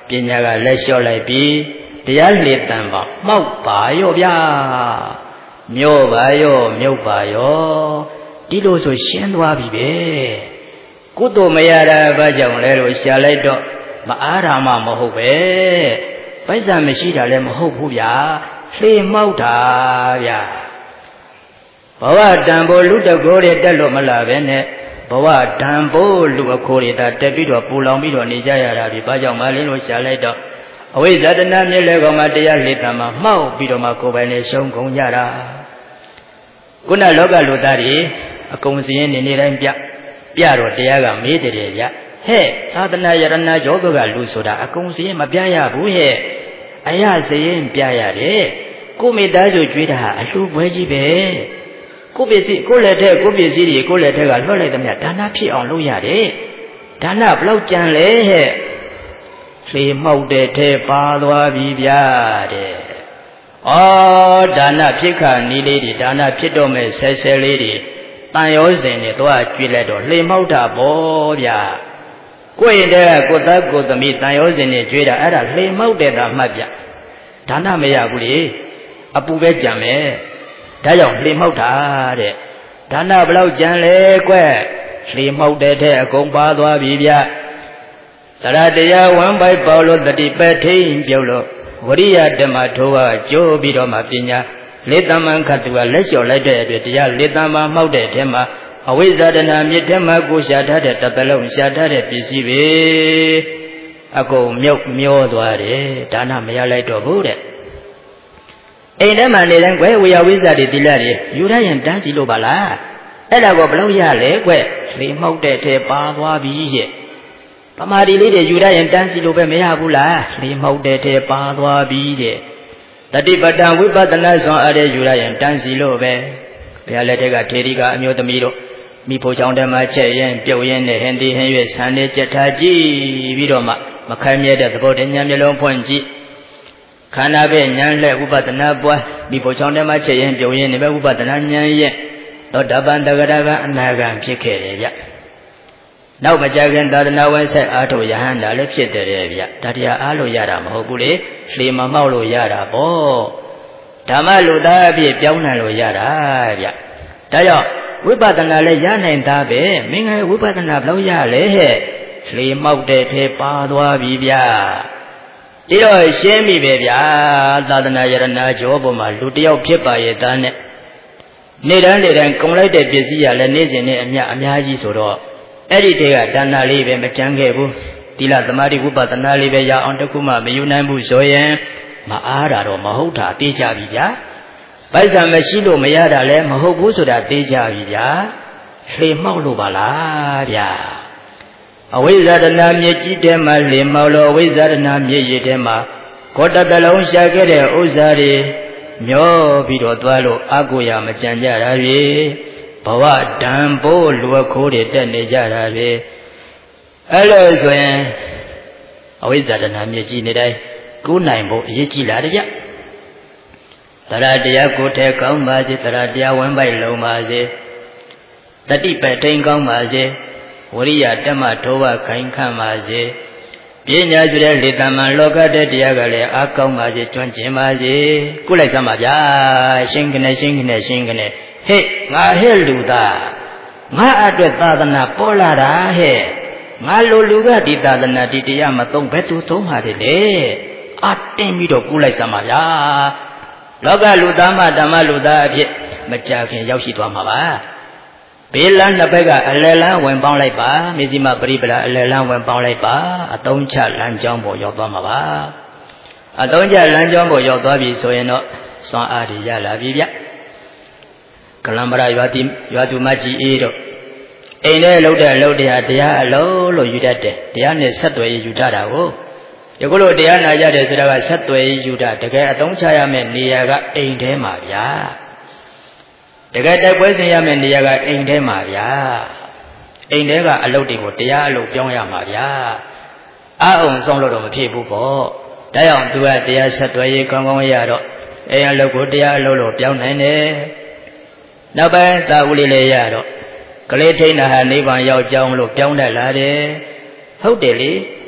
S1: ပညာကလက်လျှော့လိုက်ပြီးတရားလေတံပါမှောက်ပါရောဗျာမြော့ပါရောမြုပ်ပါရောဒီလိုဆိုရှင်းသွားပြီပဲကုသိုလ်မရတာဘာကြောင့်လဲလို့ရှာလိုက်တော့မအားရမှမဟုတ်ပဲပိုက်ဆံမရှိတာလည်းမဟုတ်ဘူးဗျာလှေမှောက်တာဗျာဘဝတန်ဖိုးလူတကိုးတွေတက်လို့မလာပဲနဲ့ဘဝတန်ဖိုးလူအခိုးတွေတက်ပြီးတော့ပူလောင်ပြီးတော့နေကြရတာဒီဘာကြောင့်မလဲလို့ရှာလိုက်တော့အဝိဇ္ဇာတဏှာမြစ်လေကောင်မှာတရားလေတံမှာမှောက်ပြီးတော့မှကိုယ်ပိုင်နဲ့ရှုံးကုန်ကြတာခုနလောကလူသားတွေအကုန်စင်းနေနေတိုင်းပြပြတော့တရားကမေးတယ်ဗျဟဲ့သာသနာယရဏယောဂကလူဆိုတာအကုန်စင်းမပြရဘူးဟဲ့အရစရင်ပြရတယ်ကိုမိသားစုကြွေးတာအလှပွဲကြီးပဲကိုပစ္စည်းကိုလက်ထက်ကိုပစ္စည်းတွေကိုလက်ထက်ကလွှတ်လိုက်သမျှဒါနဖြစ်အောင်လုပ်ရတယ်ဒါနဘလောက်ကြံလဲဟဲ့လေမှောက်တဲ့ထဲပါသွားပြီဗျာတဲ့ဩဒါနဖြစ်ခါနီးလေးတွေဒါနဖြစ်တော့မဲ့ဆဲဆဲလေးတွေတန်ရောစင်တွေသွားကြွေးလိုက်တော့လေမှောက်တာပေါ့ဗျာကိုယ့်ရင်တည်းကကိုသားကိုသမီးတန်ရောစင်တွေကြွေးတာအဲ့ဒါလေမှောက်တဲ့တာမှတ်ဗျဒါနမရဘူးလေအပူပဲကြံမယ်ဒါကြောင့်လေမှောက်တာတဲ့ဒါနဘလောက်ကြံလဲကွလေမှောက်တဲ့ထဲအကုန်ပါသွားပြီဗျတရားတရားဝမ်းပိုက်ပေါလို့တတိပထိန်ပြုတ်လို့ဝရိယဓမ္မထိုးကကြိုးပြီးတော့မှပညာလေတမန်ခတ်သူကလက်လျှော့လိုက်တဲ့အတွက်တရားလေတမန်မှောက်တဲ့ထဲမှာအဝိဇ္ဇာတဏှာမြစ်ထဲမှာကိုရှာထားတဲ့တသလုံးရှာထားတဲ့ပစ္စည်းပဲအကုန်မြုပ်မျောသွားတယ်ဒါနမရလိုက်တော့ဘူးတဲ့အိမ်ထဲမှာနေတိုင်းကွယ်ဝေယဝိဇ္ဇာတွေတိလတွေယူရရင်တန်းစီလို့ပါလားအဲ့ဒါကိုဘလို့ရလဲကွယ်လေမှောက်တဲ့ထဲပါသွားပြီရဲ့ပမာဒီလေးတွေယူရရင်တန်းစီလို့ပဲမရဘူးလားလေမှောက်တဲ့ထဲပါသွားပြီတဲ့တတိပတ္တဝိပဿနာဆောင်အားတဲ့ယူရရင်တန်းစီလို့ပဲဘုရားလက်ထက်ကထေရီကအမျိုးသမီးတို့မိဖို့ချောင်းထဲမှာချက်ရင်ပြုတ်ရင်နဲ့ဟင်းဒီဟင်းရွက်ဆန်နေကြက်ထားကြည့်ပြီးတော့မှမခိုင်မြဲတဲ့သဘောတည်းဉာဏ်မျိုးလုံးဖွင့်ကြည့်ခန္ဓာပဲဉာဏ်လက်ဥပဒနာပွားမိဖို့ချောင်းထဲမှာချက်ရင်ပြုတ်ရင်နေပဲဥပဒနာဉာဏ်ရဲ့သောတပန်တဂရကအနာဂံဖြစ်ခဲ့တယ်ဗျနောက်မကြခင်သာသနာဝင်ဆက်အားထုတ်ယဟန္တာလည်းဖြစ်တယ်ဗျဒါတရားအားလို့ရတာမဟုတ်ဘူးလေလေမမောက်လို့ရတာပေါ့ဓမ္မလူသားအဖြစ်ပြောင်းနိုင်လို့ရတာဗျဒါကြောင့်ဝိပဿနာလည်းရနိုင်တာပဲမင်းငယ်ဝိပဿနာဘယ်လောက်ရလဲဟဲ့လေမောက်တဲ့ထဲပါသွားပြီဗျဒီတော့ရှင်းပြီပဲဗျာသာသနာယရဏကျော်ပေါ်မှာလူတယောက်ဖြစ်ပါရဲ့သားနဲ့နေ့တိုင်းနေ့တိုင်းကုန်လိုက်တဲ့ပစ္စည်းရလည်းနေ့စဉ်နဲ့အများအများကြီးဆိုတော့အဲ့ဒီတေကဒါနလေးပဲမကြမ်းခဲ့ဘူးသီလသမာဓိဝိပဿနာလေးပဲရအောင်တခုမှမယူနိုင်ဘူးဆိုရင်မအားတာတော့မဟုတ်တာသိကြပြီဗျာပိုက်ဆံမရှိလို့မရတာလည်းမဟုတ်ဘူးဆိုတာသိကြပြီဗျာလှေမှောက်လို့ပါလားဗျာအဝိဇ္ဇာတဏှာမြေကြီးထဲမှာလှေမှောက်လို့အဝိဇ္ဇာတဏှာမြေရည်ထဲမှာကိုယ်တတလုံးရှာခဲ့တဲ့ဥစ္စာတွေမျောပြီးတော့သွားလို့အကုရမကြံကြတာတွေဘဝဓမ္ပိုးလူအခိုးတွေတက်နေကြတာလေအဲ့လိုဆိုရင်အဝိဇ္ဇာတဏှာမြစ်ကြီးနေတိုင်းကိုးနိုင်ဖို့အရေးကြီးလာတယ်ဗျတရားတရားကိုထဲကောင်းပါစေတရားတရားဝမ်းပိုက်လုံးပါစေတတိပထိန်ကောင်းပါစေဝရိယဓမ္မထိုးဝခိုင်ခံပါစေပညာဆိုတဲ့လေတမန်လောကတဲ့တရားကလည်းအားကောင်းပါစေကျွမ်းကျင်ပါစေကုလိုက်စမ်းပါဗျာရှင်းကနေရှင်းကနေရှင်းကနေဟဲ့ငါဟဲ့လူသားငါအတွက်သာသနာပေါ်လာတာဟဲ့ငါလိုလူကဒီသာသနာဒီတရားမသုံးဘယ်သူသုံးပါလေအတင်းပြီးတော့ကူးလိုက်စမ်းပါဗျာလောကလူသားမှဓမ္မလူသားအဖြစ်မကြခင်ရောက်ရှိသွားမှာပါဘေးလန်းနှစ်ဘက်ကအလယ်လန်းဝင်ပေါင်းလိုက်ပါမေဇိမပရိပလာအလယ်လန်းဝင်ပေါင်းလိုက်ပါအသုံးချလမ်းကြောင်းပေါ်ရောက်သွားမှာပါအသုံးချလမ်းကြောင်းပေါ်ရောက်သွားပြီဆိုရင်တော့စွမ်းအားတွေရလာပြီဗျကလံပရရွာတိရွာသူမကြီးအေးတို့အိမ်ထဲလှုပ်တဲ့လှုပ်တရားတရားအလုံးလို့ယူတတ်တယ်တရားနဲ့ဆက်သွယ်ယူတတ်တာကိုဒီကုလို့တရားနာကြတယ်ဆိုတာကဆက်သွယ်ယူတတ်တကယ်အသုံးချရမယ့်နေရာကအိမ်ထဲမှာဗျာတကယ်တိုက်ပွဲဆင်ရမယ့်နေရာကအိမ်ထဲမှာဗျာအိမ်ထဲကအလုပ်တွေကိုတရားအလုပ်ပြောင်းရမှာဗျာအအောင်ဆုံးလို့တော့မဖြစ်ဘူးပေါ့ဒါကြောင့်သူကတရားဆက်သွယ်ရေးကောင်းကောင်းရတော့အိမ်အလုပ်ကိုတရားအလုပ်လို့ပြောင်းနိုင်တယ်နောက်ပိုင်းသာဝလိလေးရတော့ကလေးထိန်တာဟာနိဗ္ဗာန်ရောက်ကြောင်းလို့ပြောင်းတတ်လာတယ်ဟုတ်တယ်လေ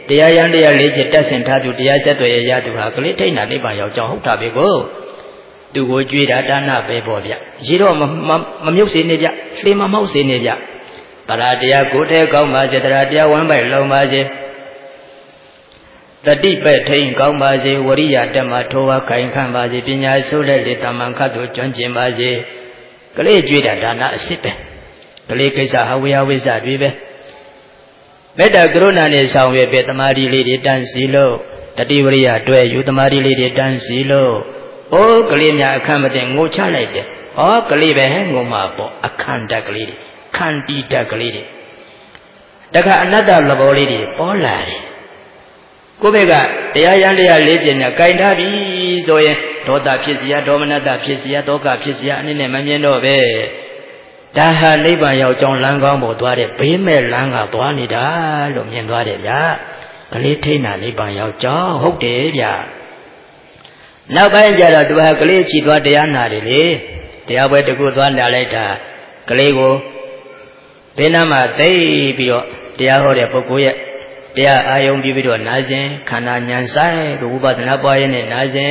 S1: တရားရန်တရားလေးချက်တက်ဆင်ထားသူတရားဆက်တွေရသူဟာကလေးထိတ်နာနိဗ္ဗာန်ရောက်ကြောင်းဟုတ်တာပဲကိုသူကိုကြွေးတာဒါနပဲပေါ့ဗျရေတော့မမြုပ်စေနေဗျလှေမမောက်စေနေဗျတရားတရားကိုတဲကောင်းပါစေတရားတရားဝမ်းပိုက်လုံးပါစေတတိပဲ့ထိန်ကောင်းပါစေဝရိယတက်မှာထိုးဝခိုင်ခံပါစေပညာဆိုးတဲ့လေတမန်ခတ်တို့ကျွမ်းကျင်ပါစေကလေးကြွေးတာဒါနအစစ်ပဲကလေးကိစ္စဟာဝေယဝိဇ္ဇတွေပဲမေတ္တာကရုဏာနဲ့ဆောင်ရွက်ပဲတမာတိလေးတွေတန်းစီလို့တတိဝရိယတွဲယူတမာတိလေးတွေတန်းစီလို့အိုးကလေးများအခန့်မသိငိုချလိုက်တယ်ဟောကလေးပဲဟဲ့ငိုမှာပေါ့အခန့်တက်ကလေးတွေခန္တီတက်ကလေးတွေတခါအနတ္တသဘောလေးတွေပေါ်လာတယ်ကိုယ့်ဘက်ကတရားရန်တရားလေးကျင်ညာကြင်ထားပြီဆိုရင်ဒေါသဖြစ်เสียဒေါမနတဖြစ်เสียဒေါကဖြစ်เสียအနေနဲ့မမြင်တော့ပဲဒါဟာနိဗ္ဗာန်ရောက်ကြောင်းလမ်းကောင်းပေါ်သွားတဲ့ဘေးမဲ့လမ်းကသွားနေတာလို့မြင်သွားတယ်ဗျာကလေးထိန်းတာနိဗ္ဗာန်ရောက်ကြောင်းဟုတ်တယ်ဗျာနောက်ပိုင်းကျတော့သူဟာကလေးချီသွားတရားနာတယ်လေတရားပွဲတကူသွားနာလိုက်တာကလေးကိုဘေးနားမှာသိပြီးတော့တရားဟောတဲ့ပုဂ္ဂိုလ်ရဲ့တရားအာယုံပြီးပြီးတော့နာစဉ်ခန္ဓာဉာဏ်ဆိုင်ဝိပဿနာပွားရင်းနဲ့နာစဉ်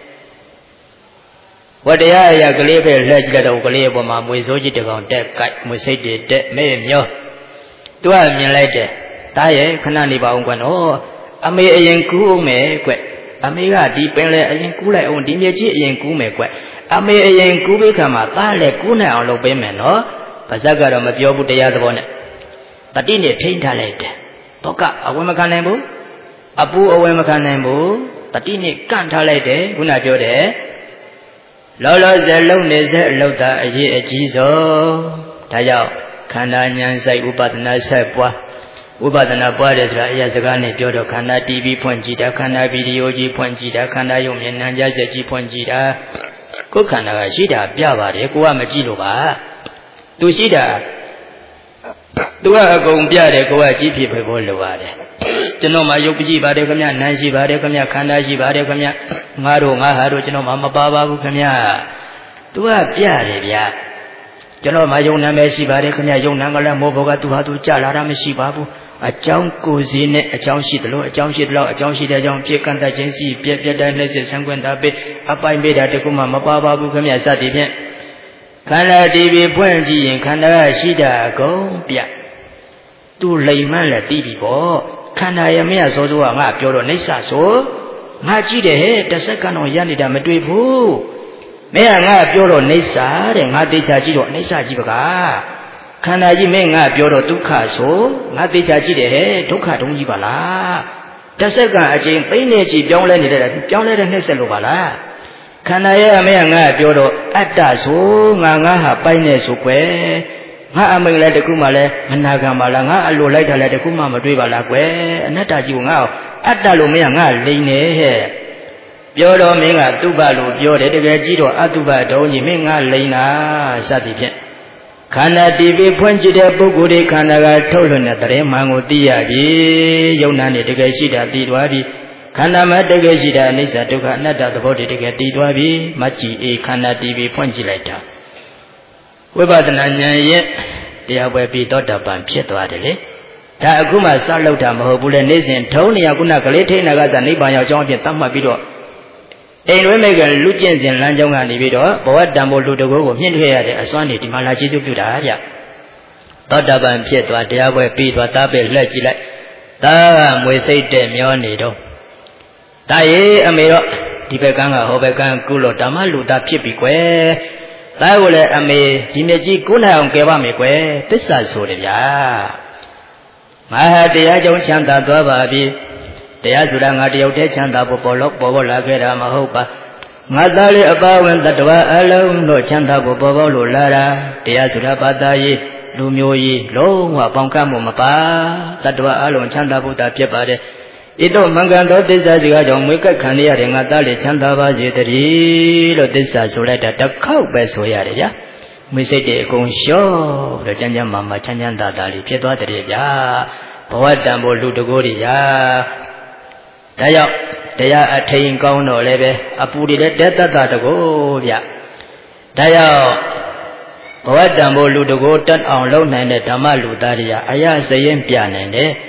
S1: ဝတ္တရားအရာကလေးပဲလှည့်ကြည့်တော့ကလေးအပေါ်မှာမွေစိုးကြီးတကောင်တက်ကြိုက်မွေစိတ်တွေတက်မဲမျောသူကမြင်လိုက်တယ်ဒါရဲ့ခဏနေပါအောင်ကွနော်အမေအရင်ကူးအောင်မယ်ကွအမေကဒီပင်လေအရင်ကူးလိုက်အောင်ဒီမြေကြီးအရင်ကူးမယ်ကွအမေအရင်ကူးပြီးခါမှာသားလည်းကူးနိုင်အောင်လုပ်ပေးမယ်နော်ပါဇက်ကတော့မပြောဘူးတရားသဘောနဲ့တတိနဲ့ထိန်းထားလိုက်တယ်တော့ကအဝယ်မခံနိုင်ဘူးအပူအဝယ်မခံနိုင်ဘူးတတိနဲ့ကန့်ထားလိုက်တယ်ခုနပြောတယ်လောလောဆယ်လုံနေစေအလုတ်သားအရေးအကြီးဆုံးဒါကြောင့်ခန္ဓာဉာဏ်စိုက်ဥပဒနာဆက်ပွားဥပဒနာပွားတယ်ဆိုတာအရာစကားနဲ့ပြောတော့ခန္ဓာတီဗီဖွင့်ကြည့်တာခန္ဓာဗီဒီယိုကြီးဖွင့်ကြည့်တာခန္ဓာရုပ်မျက်နှာကြဆက်ကြီးဖွင့်ကြည့်တာကိုယ်ခန္ဓာကရှိတာပြပါတယ်ကိုကမကြည့်လို့ပါသူရှိတာသူကအကုန်ပြတယ်ကိုကကြည့်ဖြစ်ပဲဖို့လိုပါတယ်ကျွန်တော်မှရုပ်ကြည့်ပါတယ်ခင်ဗျနာမ်ရှိပါတယ်ခင်ဗျခန္ဓာရှိပါတယ်ခင်ဗျငါတို့ငါဟာတို့ကျွန်တော်မှမပါပါဘူးခင်ဗျသူကပြတယ်ဗျာကျွန်တော်မှယုံနာမဲရှိပါတယ်ခင်ဗျယုံနာကလည်းမိုးဘောကသူဟာသူကြလာတာမရှိပါဘူးအကြောင်းကိုယ်စီနဲ့အကြောင်းရှိတယ်လို့အကြောင်းရှိတယ်လို့အကြောင်းရှိတဲ့အကြောင်းပြည့်ကန့်တခြင်းရှိပြည့်ပြည့်တိုင်းလက်စစ်ဆံခွင့်တာပဲအပိုင်မေးတာတခုမှမပါပါဘူးခင်ဗျစသည်ဖြင့်ခန္ဓာတီဗီဖွင့်ကြည့်ရင်ခန္ဓာကရှိတာအကုန်ပြသူလိမ်မှန်းလည်းသိပြီပေါ့ခန္ဓာရမရစောစောကငါပြောတော့နှိစ္စဆိုငါကြည့်တယ်ဟဲ့တစ်စက္ကန့်တော့ရနေတာမတွေ့ဘူးမင်းကငါပြောတော့နှိစ္စတဲ့ငါသိချာကြည့်တော့နှိစ္စကြည့်ပါကခန္ဓာကြီးမင်းငါပြောတော့ဒုက္ခဆိုငါသိချာကြည့်တယ်ဟဲ့ဒုက္ခတုံးကြီးပါလားတစ်စက္ကန့်အချိန်သိနေချီပြောင်းလဲနေတဲ့ပြောင်းလဲတဲ့နှိစ္စလို့ပါလားခန္ဓာရဲ့အမေကငါပြောတော့အတ္တဆိုငါငါဟာပိုက်နေဆိုကွယ်ငါအမိန်လည်းတခုမှလည်းမနာခံပါလားငါအလိုလိုက်တာလည်းတခုမှမတွေးပါလားကွယ်အနတ္တကြီးကိုငါအတ္တလို့မင်းကငါလိန်နေဟဲ့ပြောတော့မင်းကတုပ္ပလို့ပြောတယ်တကယ်ကြည့်တော့အတုပ္ပတုံးကြီးမင်းငါလိန်တာစသည်ဖြင့်ခန္ဓာတီဗီဖွင့်ကြည့်တဲ့ပုဂ္ဂိုလ်တွေခန္ဓာကထုတ်လွှင့်တဲ့တရေမှန်ကိုသိရပြီယုံနာနဲ့တကယ်ရှိတာသိသွားပြီခန္ဓာမှာတကယ်ရှိတာအနိစ္စဒုက္ခအနတ္တသဘောတွေတကယ်သိသွားပြီမကြည့်အေးခန္ဓာတီဗီဖွင့်ကြည့်လိုက်တာဝိပဿနာဉာဏ်ရဲ့တရားပွဲပြီးသောတာပန်ဖြစ်သွားတယ်လေဒါအခုမှစလောက်တာမဟုတ်ဘူးလေနေ့စဉ်ထုံးနေရခုနကလေးထိန်းနာကသာနိဗ္ဗာန်ရောက်ကြောင်းအဖြစ်သတ်မှတ်ပြီးတော့အိမ်တွင်းမိကလူကျင့်စဉ်လမ်းကြောင်းကနေပြီးတော့ဘဝတံပိုးလူတကိုးကိုမြင့်ထွေးရတဲ့အစွမ်းနေဒီမှာလာကျေးဇူးပြုတာဗျသောတာပန်ဖြစ်သွားတရားပွဲပြီးသွားသားပဲလှည့်ကြည့်လိုက်သားကမွေစိတ်တဲ့မျောနေတော့ဒါရေးအမေတော့ဒီဘက်ကန်းကဟောဘက်ကန်းကုလို့ဓမ္မလူသားဖြစ်ပြီကွယ်သားကိုလည်းအမေဒီမြကြီးကုနိုင်အောင်ကယ်ပါမယ်ကွယ်သစ္စာဆိုတယ်ဗျာငါဟာတရားကြောင့်ချမ်းသာသွားပါပြီတရားဆိုတာငါတယောက်တည်းချမ်းသာဖို့ပေါ်လို့ပေါ်ပေါ်လာခဲ့တာမဟုတ်ပါငါသားလေးအပါဝင်တ attva အလုံးတို့ချမ်းသာဖို့ပေါ်ပေါ်လို့လာတာတရားဆိုတာဘာသာရေးလူမျိုးရေးလုံးဝပေါင်းကမှုမပါတ attva အလုံးချမ်းသာဖို့တာဖြစ်ပါတယ်ဤသို့မင်္ဂန်သောသစ္စာစကားကြောင့်မွေးကပ်ခံရတဲ့ငါသားလေးချမ်းသာပါစေတည်းလို့သစ္စာဆိုလိုက်တာတစ်ခေါက်ပဲဆိုရတယ်ဗျာမွေးစိတ်တွေအကုန်လျှော့ပြီးတော့ချမ်းချမ်းမာမာချမ်းချမ်းသာသာလေးဖြစ်သွားတယ်ဗျာဘဝတန်ဖို့လူတကိုးတွေရာဒါကြောင့်တရားအထိန်ကောင်းတော့လည်းပဲအပူတွေလည်းတက်တတ်တာတကိုးဗျဒါကြောင့်ဘဝတန်ဖို့လူတကိုးတက်အောင်လုပ်နိုင်တဲ့ဓမ္မလူသားတွေရာအရာစရင်ပြနိုင်တယ်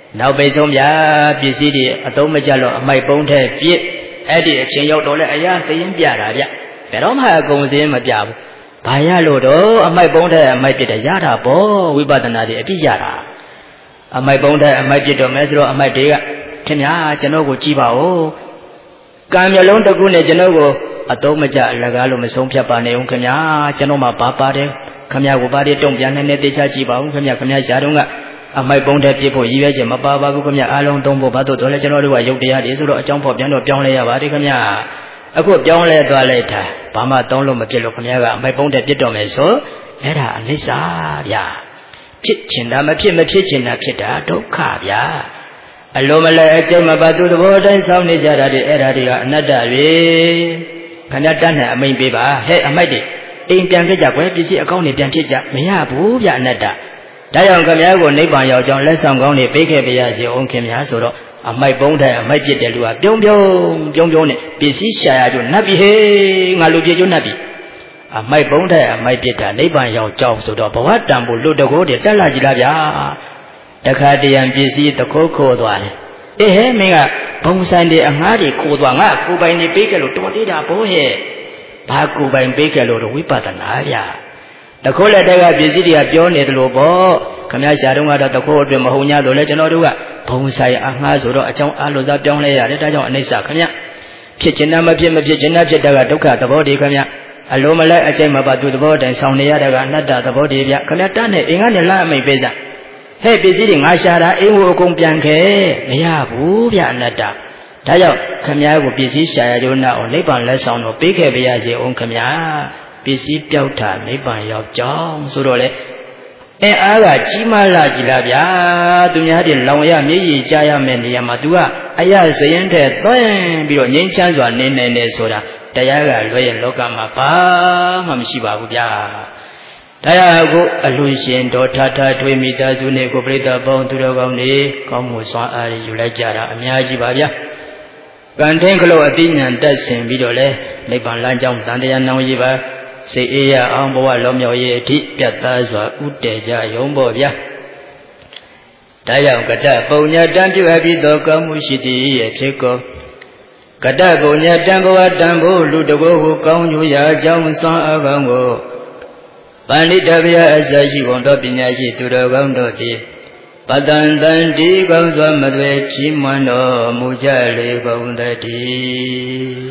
S1: နောက်ပိတ်ဆုံးဗျာပစ္စည်းတွေအသုံးမကျလို့အမိုက်ပုံးထဲပြစ်အဲ့ဒီအချင်းရောက်တော့လဲအရာစရင်ပြတာဗျဘယ်တော့မှအကုန်စရင်မပြဘူးဘာရလို့တော့အမိုက်ပုံးထဲအမိုက်ပြစ်တယ်ရတာပေါ့ဝိပဿနာတွေအပြစ်ရတာအမိုက်ပုံးထဲအမိုက်ပြစ်တော့မဲဆိုတော့အမိုက်တွေကခင်ဗျာကျွန်တော်ကိုကြည့်ပါဦးကံမျိုးလုံးတစ်ခုနဲ့ကျွန်တော်ကိုအသုံးမကျအလကားလို့မဆုံးဖြတ်ပါနဲ့ဦးခင်ဗျာကျွန်တော်မှဘာပါတယ်ခင်ဗျာကိုပါတယ်တုံ့ပြန်နေနေတေချာကြည့်ပါဦးခင်ဗျာခင်ဗျာရှားတော့ကအမိုက်ပုံးတဲ့ပြစ်ဖို့ရည်ရွယ်ချက်မပါပါဘူးခင်ဗျအားလုံးသုံးဖို့ဘာလို့တော့လဲကျွန်တော်တို့ကရုပ်တရားတွေဆိုတော့အကြောင်းဖော်ပြန်တော့ပြောင်းလဲရပါတယ်ခင်ဗျအခုပြောင်းလဲသွားလိုက်တာဘာမှသုံးလို့မပြစ်လို့ခင်ဗျာကအမိုက်ပုံးတဲ့ပြစ်တော့မယ်ဆိုအဲ့ဒါအနိစ္စဗျာဖြစ်ချင်တာမဖြစ်မဖြစ်ချင်တာဖြစ်တာဒုက္ခဗျာအလိုမလဲအကျိတ်မပါသူသဘောတိုင်းဆောင်းနေကြတာတွေအဲ့ဒါတွေကအနတ္တတွေခင်ဗျာတတ်နဲ့အမိန်ပေးပါဟဲ့အမိုက်တွေအိမ်ပြန်ဖြစ်ကြကွယ်ပစ္စည်းအကောင့်တွေပြန်ဖြစ်ကြမရဘူးဗျာအနတ္တဒါကြောင့်ခင်ဗျားကိုနိဗ္ဗာန်ရောက်ကြောင်းလက်ဆောင်ကောင်းတွေပေးခဲ့ပါရစေအောင်ခင်ဗျာဆိုတော့အမိုက်ပုံးတဲ့အမိုက်ပြစ်တဲ့လူကပြုံးပြုံးပြုံးပြုံးနဲ့ပစ္စည်းရှာရကြနတ်ပြီဟေးငါလူပြေကျနတ်ပြီအမိုက်ပုံးတဲ့အမိုက်ပြစ်တာနိဗ္ဗာန်ရောက်ကြောင်းဆိုတော့ဘဝတန်ဖို့လူတကိုးတွေတက်လာကြည့်လားဗျာတခါတရံပစ္စည်းတခိုးခိုးသွားတယ်အေးဟဲ့မင်းကဘုံဆိုင်တွေအငှားတွေခိုးသွားငါကိုပိုင်နေပေးခဲ့လို့တော်သေးတာဘိုးဟဲ့ဘာကိုပိုင်ပေးခဲ့လို့ဝိပဿနာဗျာတခိုးလက်တက်ကပစ္စည်းတွေကပြောနေတယ်လို့ပေါ့ခမရရှာတော့ကတော့တခိုးအတွင်မဟုတ်냐လို့လဲကျွန်တော်တို့ကဘုံဆိုင်အငှားဆိုတော့အကြောင်းအလိုစားပြောင်းလဲရတယ်ဒါကြောင့်အနိစ္စခမရဖြစ်ချင်တာမဖြစ်မဖြစ်ချင်တာဖြစ်တာကဒုက္ခသဘောတည်းခမရအလိုမလဲအကျိတ်မပါသူသဘောတိုင်ဆောင်နေရတာကအနတ္တသဘောတည်းဗျခမရတတ်နဲ့အင်္ဂါနဲ့လာအမိတ်ပေးစားဟဲ့ပစ္စည်းတွေငါရှာတာအင်းကိုအကုန်ပြန်ခဲ့မရဘူးဗျအနတ္တဒါကြောင့်ခမရကိုပစ္စည်းရှာရကြနာအောင်နိဗ္ဗာန်လက်ဆောင်တော့ပေးခဲ့ပါရစေအောင်ခမရပစ္စည်းပြောက်တာနိဗ္ဗာန်ရောက်ကြောင်းဆိုတော့လေအဲအားကကြီးမားလာကြည်လားဗျာသူများတွေလောင်ရမြေကြီးကြားရမယ့်နေရာမှာ तू ကအရစရင်တဲ့သွင်းပြီးတော့ငြိမ်းချမ်းစွာနေနိုင်တယ်ဆိုတာတရားကလွဲရင်လောကမှာဘာမှမရှိပါဘူးဗျာတရားကိုအလူရှင်တော်ထထထွေမိသားစုနဲ့ကိုပြိတ္တပေါင်းသူတော်ကောင်းတွေကောင်းမှုစွမ်းအားယူလိုက်ကြတာအများကြီးပါဗျာကံထင်းကလေးအတိညာဏ်တက်ဆင်ပြီးတော့လေနိဗ္ဗာန်လမ်းကြောင်းတန်တရားနောင်ကြီးပါစိတ်အေးရအောင်ဘဝလုံးမြောက်ရေးအထိပြတ်သားစွာဥတည်ကြရုံပေါ့ဗျာဒါကြောင့်ကတ္တပုံညာတံပြုအပ်ပြီးသောကောင်းမှုရှိသည်ရဲ့ဖြစ်ကောကတ္တပုံညာတံဘဝတံဖို့လူတကိုယ်ကိုကောင်းညွရာအကြောင်းစွမ်းအားကောင်းကိုပဏိတဗျာအစရှိကုန်သောပညာရှိသူတော်ကောင်းတို့သည်ပတန်တန်ဒီကောင်းစွာမသွေချီးမွမ်းတော်မူကြလေကုန်သတည်း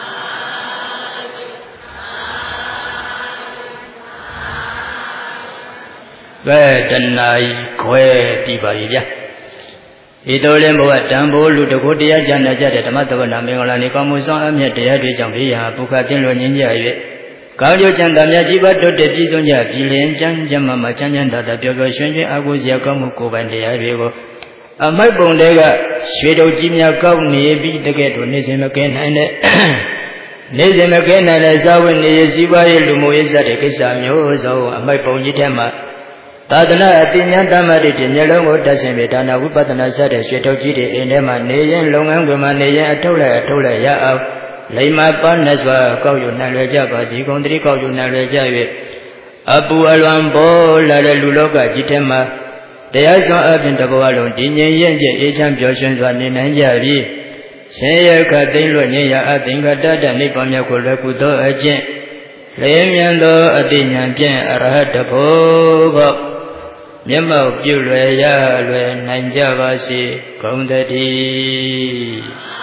S1: ဘယ်တဏှာခွဲပြီးပါပြီဗျာဤတော်လည်းဘဝတံပိုးလူတကိုယ်တရားကြနာကြတဲ့ဓမ္မသဝနာမင်္ဂလာနေကောင်းမှုဆောင်အမြတ်တရားတွေကြောင့်ဘေးရာပုခသင်လွန်ငင်းကြ၍ကောင်းကျိုးချမ်းသာများကြီးပါတိုးတက်ပြည့်စုံကြပြည်လင်ကျမ်းကျမ်းမှာချမ်းချမ်းသာသာပျော်ပျော်ရွှင်ရွှင်အားကိုးစရာကောင်းမှုကိုယ်ပိုင်တရားတွေကိုအမိုက်ပုံတွေကရွှေတုပ်ကြီးများကောက်နေပြီးတကယ်တော့နေစဉ်မကဲနိုင်တဲ့နေစဉ်မကဲနိုင်တဲ့ဇာဝနေရစီးပွားရေးလူမှုရေးစတဲ့ကိစ္စမျိုးစုံအမိုက်ပုံကြီးထဲမှာသာသနာအပညာတမတိတွေမျိုးလုံးကိုတတ်ဆင်ပြီးဒါနဝိပဿနာစတဲ့ရွှေထုတ်ကြီးတွေအိမ်ထဲမှာနေရင်လုပ်ငန်းခွင်မှာနေရင်အထုတ်လိုက်အထုတ်လိုက်ရအောင်လိမ္မာပန်းနဲ့စွာကောက်ယူနိုင်လွယ်ကြပါစီကုန်တိကောက်ယူနိုင်လွယ်ကြ၍အပူအလွန်ပေါ်လာတဲ့လူလောကကြီးထဲမှာတရားစွမ်းအပြင်တဘဝလုံးတည်ငြိမ်ရဲ့အေးချမ်းပျော်ရွှင်စွာနေနိုင်ကြပြီဆင်းရဲခတ်သိမ်းလွတ်ငြိမ်းရာအသင်္ကတ္တတနိဗ္ဗာန်မြတ်ကိုလွယ်ကူသောအကျင့်လျင်မြန်သောအတိညာဖြင့်အရဟတဖို့ဘောမျက်မှောက်ပြုလွယ်ရလွယ်နိုင်ကြပါစေကုန်သတည်း